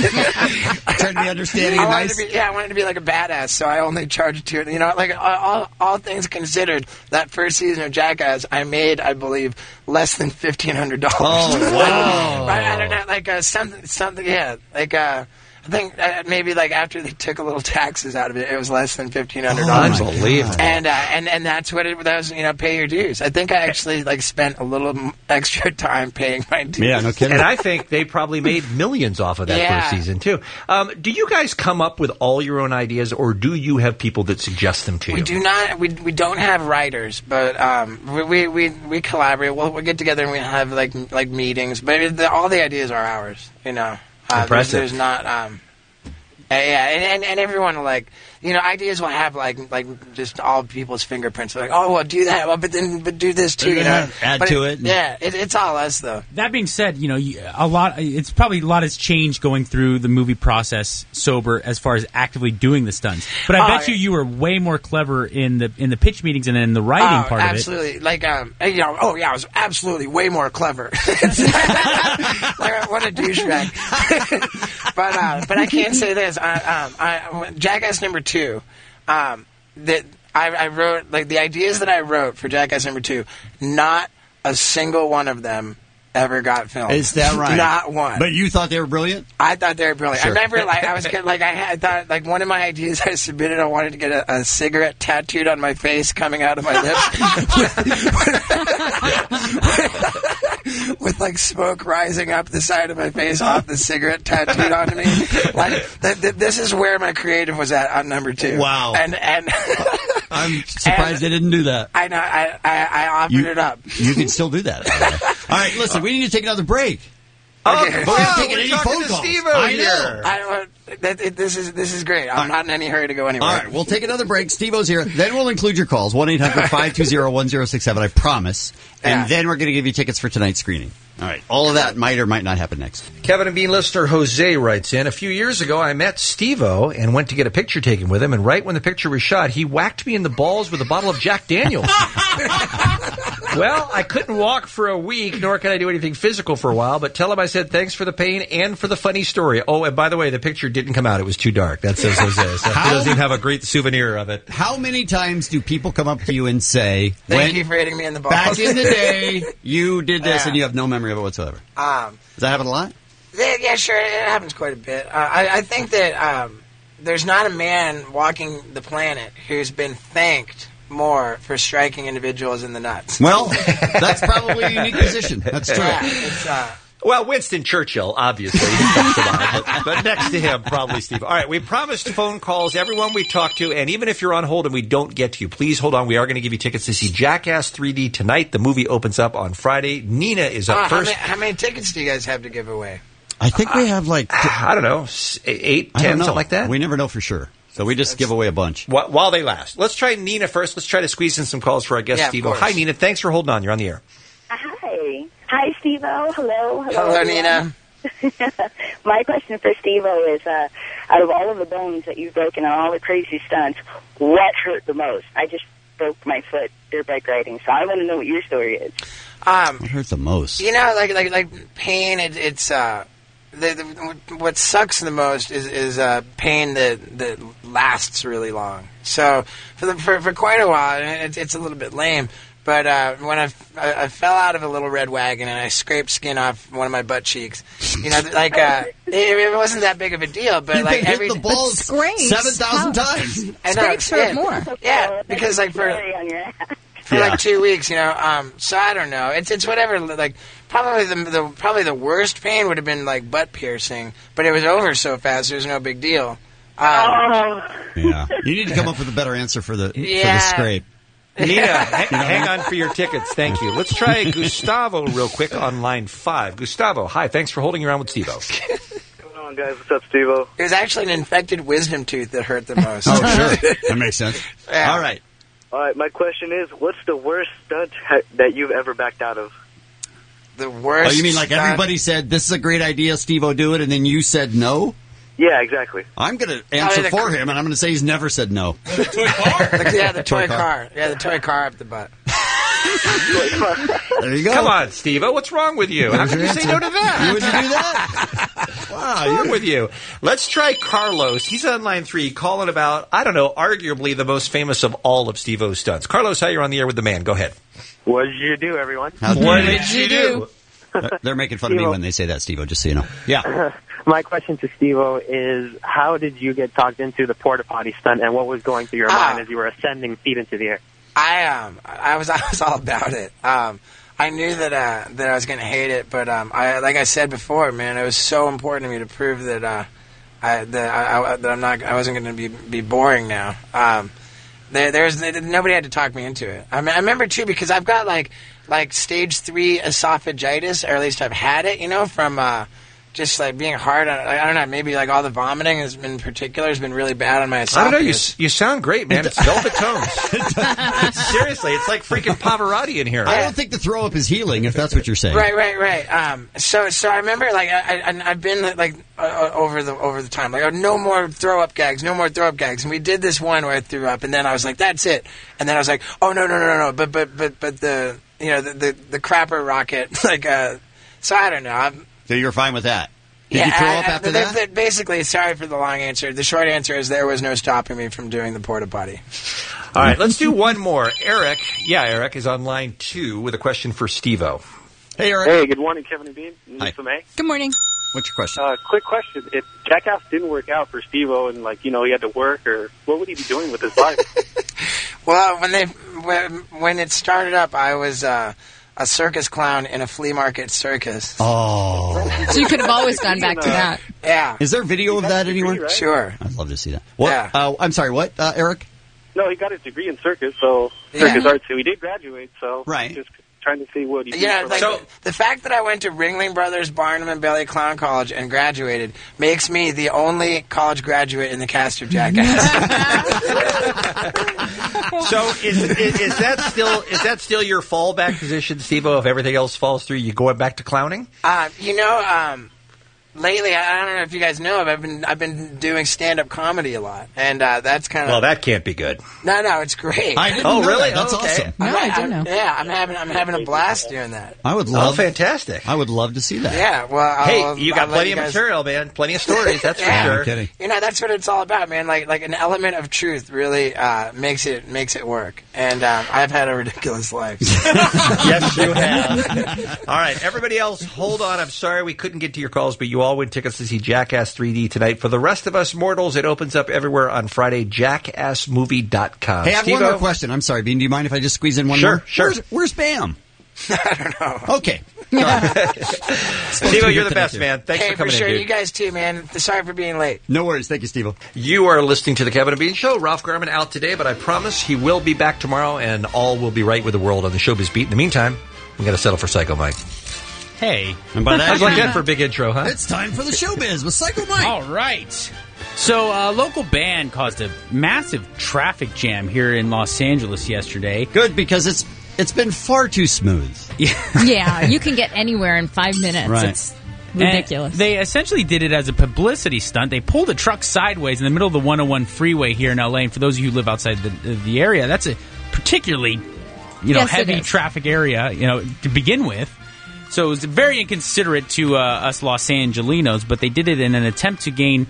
to be Trying to be understanding I and wanted nice. to be yeah, I wanted to be like a badass, so I only charged two. You know, like all, all, all things considered, that first season of Jackass, I made, I believe, less than fifteen hundred dollars. Oh, wow. Right, I don't know, like uh, something, something, yeah, like uh, I think uh, maybe like after they took a little taxes out of it, it was less than fifteen hundred dollars. Oh, unbelievable. And uh, and and that's what it that was. You know, pay your dues. I think I actually like spent a little m- extra time paying my dues. Yeah, no kidding. And I think they probably made millions off of that Yeah. first season too. Um, do you guys come up with all your own ideas, or do you have people that suggest them to We you? do not. We, we don't have writers, but um, we, we we we collaborate. We'll, we'll get together and we have like like meetings. But it, the, all the ideas are ours. You know, uh, there's, Impressive. there's not. Um, uh, yeah, and, and and everyone like you know ideas will have like like just all people's fingerprints. Like oh well do that, well, but then but do this too. You know, Add But to it. Yeah, it, it's all us though. That being said, you know, you- a lot. It's probably a lot has changed going through the movie process sober as far as actively doing the stunts. But I Oh, bet you you were way more clever in the in the pitch meetings and in the writing Oh, part of it. absolutely. Like, um, you know, oh yeah, I was absolutely way more clever. Like, what a douchebag. but, uh, but I can say this: I, um, I, Jackass number two, um, that I, I wrote, like the ideas that I wrote for Jackass number two, not a single one of them ever got filmed. Is that right? Not one. But you thought they were brilliant? I thought they were brilliant. Sure. I remember, like, I was getting, like, I had thought, like, one of my ideas I submitted, I wanted to get a, a cigarette tattooed on my face coming out of my lips. With, like, smoke rising up the side of my face off the cigarette tattooed onto me. Like, th- th- this is where my creative was at on number two. Wow. And, and, I'm surprised they didn't do that. I know, I, I, I offered You- it up. You can still do that. All right, listen, we need to take another break. Okay. But we're not taking we're any talking phone to calls. Steve-O I here. know. I, that, it, this is this is great. I'm not in any hurry to go anywhere. All right, we'll take another break. Steve-O's here. Then we'll include your calls, one eight hundred five two zero one zero six seven, I promise. And Yeah. then we're going to give you tickets for tonight's screening. All right, all of that might or might not happen next. Kevin and Bean listener Jose writes in, a few years ago I met Steve-O and went to get a picture taken with him, and right when the picture was shot, he whacked me in the balls with a bottle of Jack Daniels. Well, I couldn't walk for a week, nor could I do anything physical for a while, but tell him I said thanks for the pain and for the funny story. Oh, and by the way, the picture didn't come out. It was too dark. That says Jose. So he doesn't even have a great souvenir of it. How many times do people come up to you and say, Thank when, you for hitting me in the balls. back in the day, you did this Yeah. and you have no memory of it whatsoever? Um, Does that happen a lot? Yeah, yeah, sure. It happens quite a bit. Uh, I, I think that um, there's not a man walking the planet who's been thanked more for striking individuals in the nuts. Well, that's probably a unique position. That's true. Yeah, it's, uh, Well, Winston Churchill, obviously. He comes to mind, but, but next to him, probably Steve. All right, we promised phone calls, everyone we talk to, and even if you're on hold and we don't get to you, please hold on. We are going to give you tickets to see Jackass three D tonight. The movie opens up on Friday. Nina is up uh, how, first. many, how many tickets do you guys have to give away? I think we have like... I don't know, s- eight, I ten, don't know. something like that? We never know for sure. So we just give away a bunch. Wh- While they last. Let's try Nina first. Let's try to squeeze in some calls for our guest, Yeah, of Steve. course. Hi, Nina. Thanks for holding on. You're on the air. Hi. Hi, Steve-O. Hello. Hello, Hello, everyone. Nina. My question for Steve-O is, uh, out of all of the bones that you've broken and all the crazy stunts, what hurt the most? I just broke my foot dirt bike riding, so I want to know what your story is. Um, What hurts the most? You know, like like like pain. It, it's uh, the, the, what sucks the most is is uh, pain that that lasts really long. So for the, for, for quite a while, and it's it's a little bit lame. But uh, when I, I, I fell out of a little red wagon and I scraped skin off one of my butt cheeks, you know, like uh, it, it wasn't that big of a deal. But You've like been hit every the balls scrapes? seven thousand How- times. I know, Scrapes hurt yeah. more. Yeah, because like for on your ass. for Yeah. like two weeks, you know. Um, so I don't know. It's it's whatever. Like probably the, the probably the worst pain would have been like butt piercing, but it was over so fast. It was no big deal. Um, Yeah. You need to come up with a better answer for the, for the Yeah. scrape. Nina, ha- hang on for your tickets. Thank you. Let's try Gustavo real quick on line five. Gustavo, hi. Thanks for holding around with Steve-O. What's going on, guys? What's up, Steve-O? It was actually an infected wisdom tooth that hurt the most. Oh, sure. That makes sense. Yeah. All right. All right, my question is, what's the worst stunt ha- that you've ever backed out of? The worst. Oh, you mean like stunt- everybody said, this is a great idea, Steve-O, do it, and then you said no? Yeah, exactly. I'm going to answer Oh, the- for him, and I'm going to say he's never said no. The- yeah, the toy, Toy car. car. Yeah, the toy car up the butt. There you go. Come on, Steve-O. What's wrong with you? How There's can you your say answer. no to that? You wouldn't do that? Wow, you're with you. Let's try Carlos. He's on line three, calling about, I don't know, arguably the most famous of all of Steve-O's stunts. Carlos, how you're on the air with the man. Go ahead. What did you do, everyone? How What dare did you do? They're- They're making fun of me when they say that, Steve-O, just so you know. Yeah. My question to Steve-O is, how did you get talked into the porta potty stunt, and what was going through your Ah. mind as you were ascending feet into the air? I um I was I was all about it. Um, I knew that uh, that I was going to hate it, but um, I like I said before, man, it was so important to me to prove that uh, I that I, I that I'm not I wasn't going to be be boring now. Um, there there's nobody had to talk me into it. I mean, I remember too because I've got like like stage three esophagitis, or at least I've had it, you know, from. Uh, Just like being hard on, I don't know, maybe like all the vomiting has been, in particular, has been really bad on my I esophagus. don't know. You, you sound great, man. It's velvet tones. It's- seriously, it's like freaking Pavarotti in here. I don't think the throw up is healing, if that's what you're saying. Right, right, right. Um, so, so I remember, like, I, I, I've been like uh, over the over the time, like, oh, no more throw up gags, no more throw up gags. And we did this one where I threw up, and then I was like, that's it. And then I was like, oh no, no, no, no, no. But, but, but, but the, you know, the the, the crapper rocket, like, uh, so I don't know. I'm, So you're fine with that? Did yeah, you throw I- up I- after they- that? they- basically, sorry for the long answer. The short answer is there was no stopping me from doing the porta potty. All right, let's do one more. Eric, yeah, Eric is on line two with a question for Steve-O. Hey, Eric. Hey, good morning, Kevin and Bean. Hi. Lisa May. Good morning. What's your question? Uh, quick question. If Jackass didn't work out for Steve-O and, like, you know, he had to work, or what would he be doing with his life? Well, when they when, when it started up, I was uh, a circus clown in a flea market circus. Oh. So you could have always gone back to that. Yeah. Is there video of that anywhere? Sure. I'd love to see that. What? Yeah. Uh, I'm sorry, what, uh, Eric? No, he got his degree in circus, so Yeah. circus arts. So he did graduate, so Right. just trying to see what he did. Yeah, for, like like, the, the fact that I went to Ringling Brothers Barnum and Bailey Clown College and graduated makes me the only college graduate in the cast of Jackass. So is, is is that still is that still your fallback position, Steve-O? If everything else falls through, you going back to clowning? Uh, you know, um, lately, I I don't know if you guys know, I've been I've been doing stand up comedy a lot, and uh, that's kind of Well, that can't be good. no, no, it's great. I didn't Oh, know really? that. That's Okay. awesome. I'm- No, I do I'm- know. Yeah, I'm having I'm having a blast doing that. I would Oh, love. fantastic! I would love to see that. Yeah, well, I'll, Hey, you got I'll let plenty you of guys- material, man. Plenty of stories. That's Yeah. for I'm sure. kidding. You know, that's what it's all about, man. Like, like an element of truth really uh, makes it makes it work. And um, I've had a ridiculous life. Yes, you have. All right, everybody else, hold on. I'm sorry we couldn't get to your calls, but you all win tickets to see Jackass three D tonight. For the rest of us mortals, it opens up everywhere on Friday, jackass movie dot com. Hey, I have Steve-O? one more question. I'm sorry, Bean. Do you mind if I just squeeze in one Sure, more? sure. Where's, where's Bam? I don't know. Okay. Steve-O, you're the best, man. Thanks hey, for coming sure. in, dude. You guys too, man. Sorry for being late. No worries. Thank you, Steve-O. You are listening to the Kevin and Bean Show. Ralph Garman out today, but I promise he will be back tomorrow, and all will be right with the world on the Showbiz Beat. In the meantime, we got to settle for Psycho Mike. Hey. And by that, How's like that for a big intro, huh? it's time for the showbiz with Psycho Mike. All right. So, a local band caused a massive traffic jam here in Los Angeles yesterday. Good, because it's it's been far too smooth. Yeah, you can get anywhere in five minutes. Right. It's ridiculous. And they essentially did it as a publicity stunt. They pulled a truck sideways in the middle of the one oh one freeway here in L A. And for those of you who live outside the, the area, that's a particularly, you know, Yes, it heavy is. traffic area, you know, to begin with. So it was very inconsiderate to uh, us Los Angelinos, but they did it in an attempt to gain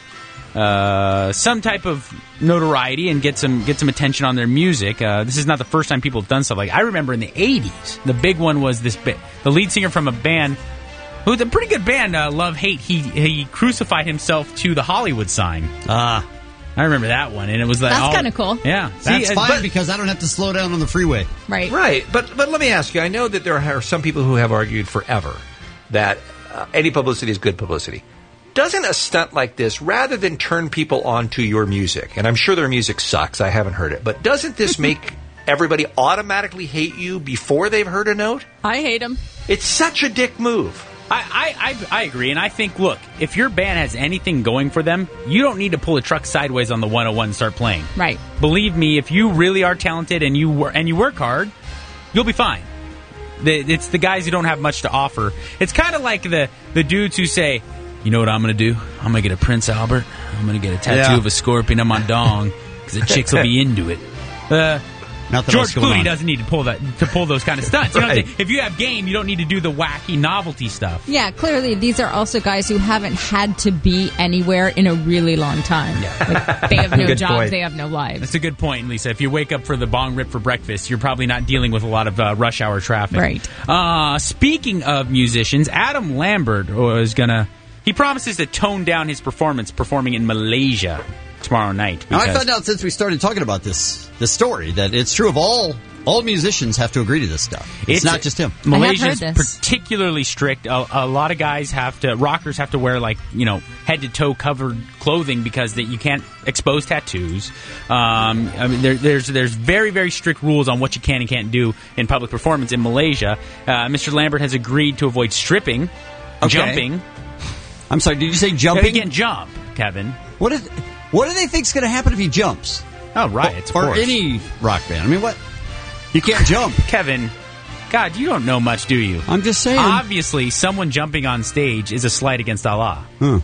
uh, some type of notoriety and get some get some attention on their music. Uh, this is not the first time people have done stuff like. I remember in the eighties, the big one was this. Ba- the lead singer from a band, who's a pretty good band, uh, Love Hate. He he crucified himself to the Hollywood sign. Ah, I remember that one, and it was like That's all- kinda cool. Yeah, that's See, uh, fine but- because I don't have to slow down on the freeway. Right. Right, but but let me ask you. I know that there are some people who have argued forever that uh, any publicity is good publicity. Doesn't a stunt like this, rather than turn people on to your music, and I'm sure their music sucks, I haven't heard it, but doesn't this make everybody automatically hate you before they've heard a note? I hate them. It's such a dick move. I, I, I, I agree, and I think, look, if your band has anything going for them, you don't need to pull a truck sideways on the one oh one and start playing. Right. Believe me, if you really are talented and you wor- and you work hard, you'll be fine. The, it's the guys who don't have much to offer. It's kind of like the, the dudes who say, you know what I'm going to do? I'm going to get a Prince Albert. I'm going to get a tattoo Yeah. of a scorpion on my dong because the chicks will be into it. Uh, Nothing George else going Clooney on. doesn't need to pull that to pull those kind of stunts. You know what I'm Right. saying? If you have game, you don't need to do the wacky novelty stuff. Yeah, clearly these are also guys who haven't had to be anywhere in a really long time. Like, they have no Good jobs, point. they have no lives. That's a good point, Lisa. If you wake up for the bong rip for breakfast, you're probably not dealing with a lot of uh, rush hour traffic. Right. Uh, speaking of musicians, Adam Lambert is going to... He promises to tone down his performance performing in Malaysia tomorrow night. Now, I because- found out since we started talking about this this story that it's true of all all musicians have to agree to this stuff. It's, not just him. Malaysia's particularly strict. A, a lot of guys have to, rockers have to wear like, you know, head to toe covered clothing because that you can't expose tattoos. Um, I mean, there, there's there's very very strict rules on what you can and can't do in public performance in Malaysia. Uh, Mister Lambert has agreed to avoid stripping, Okay. jumping. I'm sorry. Did you say jumping? He can't jump, Kevin. What is? What do they think's going to happen if he jumps? Oh, riots, of or course. any rock band. I mean, what? You can't jump, Kevin. God, you don't know much, do you? I'm just saying. Obviously, someone jumping on stage is a slight against Allah. Huh.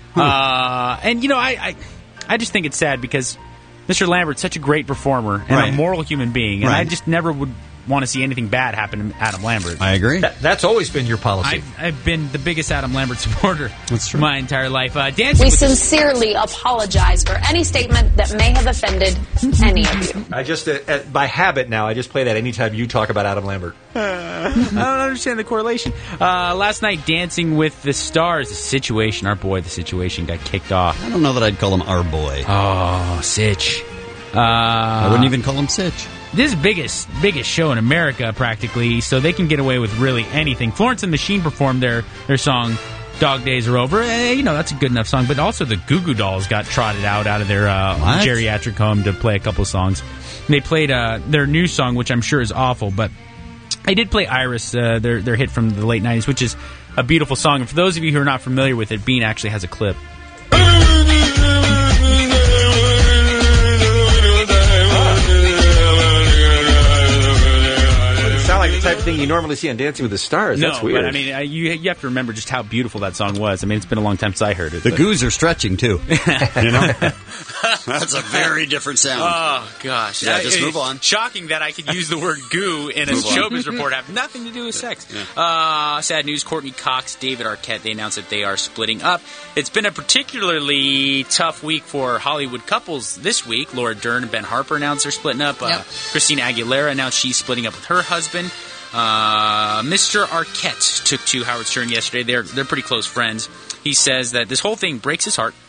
Uh, and you know, I, I, I just think it's sad because Mister Lambert's such a great performer and Right. a moral human being, and Right. I just never would want to see anything bad happen to Adam Lambert. I agree. That, that's always been your policy. I've, I've been the biggest Adam Lambert supporter That's true. my entire life. Uh, dancing We with the- sincerely apologize for any statement that may have offended any of you. I just, uh, uh, by habit now, I just play that anytime you talk about Adam Lambert. I don't understand the correlation. Uh, last night, Dancing with the Stars, the Situation, our boy, the Situation, got kicked off. I don't know that I'd call him our boy. Oh, Sitch. Uh, I wouldn't even call him Sitch. This is biggest biggest show in America, practically, so they can get away with really anything. Florence and the Machine performed their, their song, Dog Days Are Over. Eh, you know, that's a good enough song. But also the Goo Goo Dolls got trotted out out of their uh, What? geriatric home to play a couple songs. They played uh, their new song, which I'm sure is awful, but I did play Iris, uh, their their hit from the late nineties, which is a beautiful song. And for those of you who are not familiar with it, Bean actually has a clip. Like the type of thing you normally see on Dancing with the Stars. No, That's weird. but I mean, I, you, you have to remember just how beautiful that song was. I mean, it's been a long time since I heard it. The but. goos are stretching, too. You know? That's a very different sound. Oh, gosh. Yeah, I- just it- move on. Shocking that I could use the word goo in a Move on. showbiz report. Have nothing to do with sex. Uh, sad news, Courtney Cox, David Arquette, they announced that they are splitting up. It's been a particularly tough week for Hollywood couples this week. Laura Dern and Ben Harper announced they're splitting up. Uh, Yep. Christina Aguilera announced she's splitting up with her husband. Uh, Mister Arquette took to Howard Stern yesterday. They're they're pretty close friends. He says that this whole thing breaks his heart.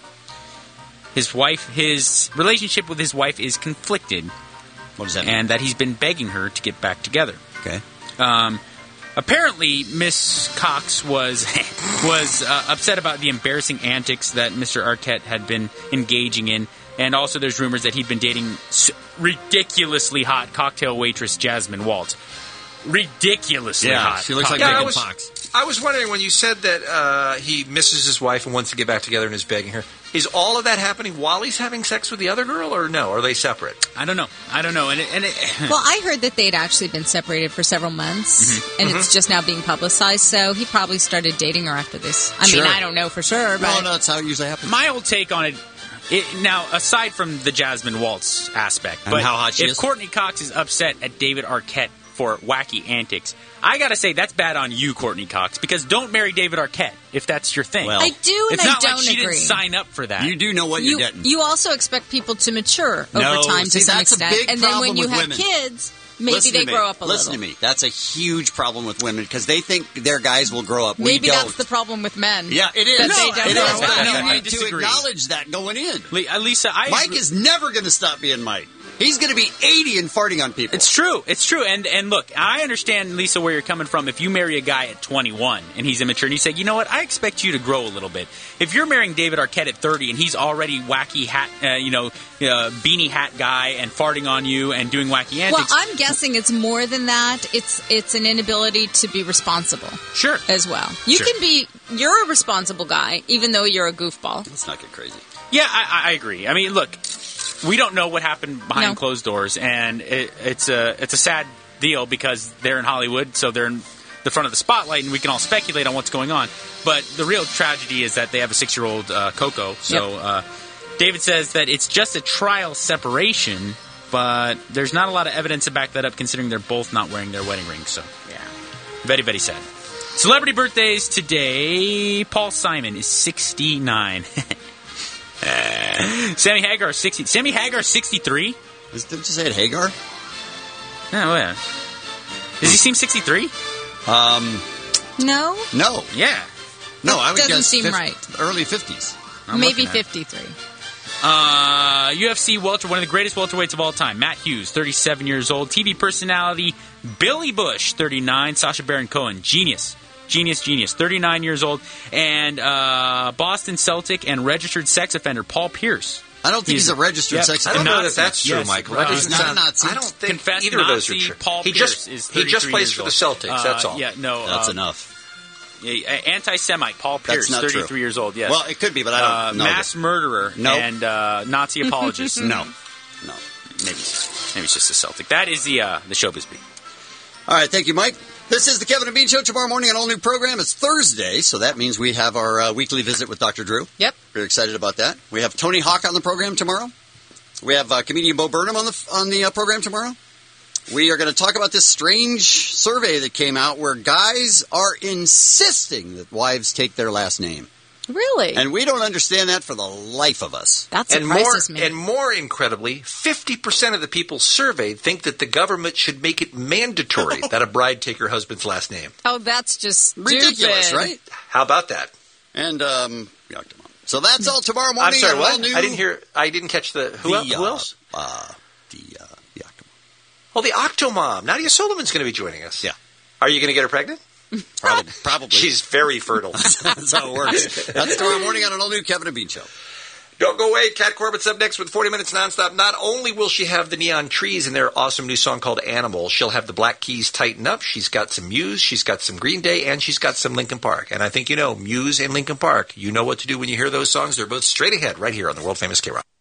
His wife, his relationship with his wife is conflicted. What does that mean? And that he's been begging her to get back together. Okay. Um, apparently, Miss Cox was was uh, upset about the embarrassing antics that Mister Arquette had been engaging in. And also there's rumors that he'd been dating s- ridiculously hot cocktail waitress Jasmine Waltz. Ridiculously Yeah, hot. she looks like Yeah, I Megan was, Fox. I was wondering when you said that uh, he misses his wife and wants to get back together and is begging her. Is all of that happening while he's having sex with the other girl, or no? Are they separate? I don't know. I don't know. And it, and it, Well, I heard that they'd actually been separated for several months, Mhm. and Mhm. it's just now being publicized. So he probably started dating her after this. I Sure. mean, I don't know for sure, but No, no, that's how it usually happens. My old take on it, it now, aside from the Jasmine Waltz aspect, And but how hot she if is? Courtney Cox is upset at David Arquette for wacky antics, I gotta say that's bad on you, Courtney Cox, because don't marry David Arquette if that's your thing. Well, I do, and it's I not don't like she agree. didn't sign up for that. You do know what you, you're getting. you also expect people to mature No, over time see, to some that's a extent, big and then when problem you with have women. kids, maybe Listen they to me. grow up a Listen little. to me. That's a huge problem with women because they think their guys will grow up. Maybe we don't. that's the problem with men. Yeah, it is. That No, they don't it grow is. up. But No, you I need to disagree. acknowledge that going in. Le- uh, Lisa, I Mike agree- is never going to stop being Mike. He's going to be eighty and farting on people. It's true. It's true. And and look, I understand, Lisa, where you're coming from. If you marry a guy at twenty-one and he's immature and you say, you know what, I expect you to grow a little bit. If you're marrying David Arquette at thirty and he's already wacky hat, uh, you know, uh, beanie hat guy and farting on you and doing wacky Well, antics. I'm guessing it's more than that. It's it's an inability to be responsible. Sure. As well. You Sure. can be, you're a responsible guy, even though you're a goofball. Let's not get crazy. Yeah, I, I agree. I mean, look, we don't know what happened behind No. closed doors, and it, it's a it's a sad deal because they're in Hollywood, so they're in the front of the spotlight, and we can all speculate on what's going on. But the real tragedy is that they have a six-year-old uh, Coco. So Yep. uh, David says that it's just a trial separation, but there's not a lot of evidence to back that up, considering they're both not wearing their wedding rings. So yeah, very very sad. Celebrity birthdays today. Paul Simon is sixty-nine. Sammy Hagar sixty. Sammy Hagar sixty-three. Didn't you say it, Hagar? No, yeah. Does he seem sixty-three? Um, No? no, Yeah. no. I would Doesn't guess seem fif- right. Early fifties. I'm Maybe looking at it. fifty-three. Uh, U F C welter, one of the greatest welterweights of all time. Matt Hughes, thirty-seven years old. T V personality Billy Bush, thirty-nine. Sacha Baron Cohen, genius. Genius, genius. thirty-nine years old. And uh, Boston Celtic and registered sex offender Paul Pierce. I don't think he's, a registered Yep. sex I don't offender. know Nazi. that that's true, Yes. Michael. Uh, Registered he's not a sex- Nazi. I don't think Confessed either of those are Nazi true. Paul he Pierce just is he just thirty-three plays years for the old. Celtics. That's Uh, all. Yeah, no. That's uh, enough. Yeah, anti-Semite Paul That's Pierce, not true. thirty-three years old. Yes. Well, it could be, but I don't uh, know mass that. murderer Nope. and uh, Nazi apologist. No, no. Maybe, maybe it's just a Celtic. That is the uh, the showbiz beat. All right, thank you, Mike. This is the Kevin and Bean Show. Tomorrow morning, an all-new program. It's Thursday, so that means we have our uh, weekly visit with Doctor Drew. Yep. Very excited about that. We have Tony Hawk on the program tomorrow. We have uh, comedian Bo Burnham on the on the uh, program tomorrow. We are going to talk about this strange survey that came out where guys are insisting that wives take their last name. Really? And we don't understand that for the life of us. That and more, surprises me. and more incredibly, fifty percent of the people surveyed think that the government should make it mandatory that a bride take her husband's last name. Oh, that's just Ridiculous, stupid. right? How about that? And, um, so that's all tomorrow morning. I'm sorry, and what? all new- I didn't hear. I didn't catch the who, The, el- who uh, else? Uh, the uh, the Octomom. Oh, the Octomom. Nadia Solomon's going to be joining us. Yeah. Are you going to get her pregnant? Probably. Probably. She's very fertile. That's how it works. That's tomorrow morning on an all new Kevin and Bean Show. Don't go away. Kat Corbett's up next with forty minutes nonstop. Not only will she have the Neon Trees and their awesome new song called Animal, she'll have the Black Keys Tighten Up. She's got some Muse, she's got some Green Day, and she's got some Linkin Park. And I think you know, Muse and Linkin Park, you know what to do when you hear those songs. They're both straight ahead right here on the world-famous K-Rock.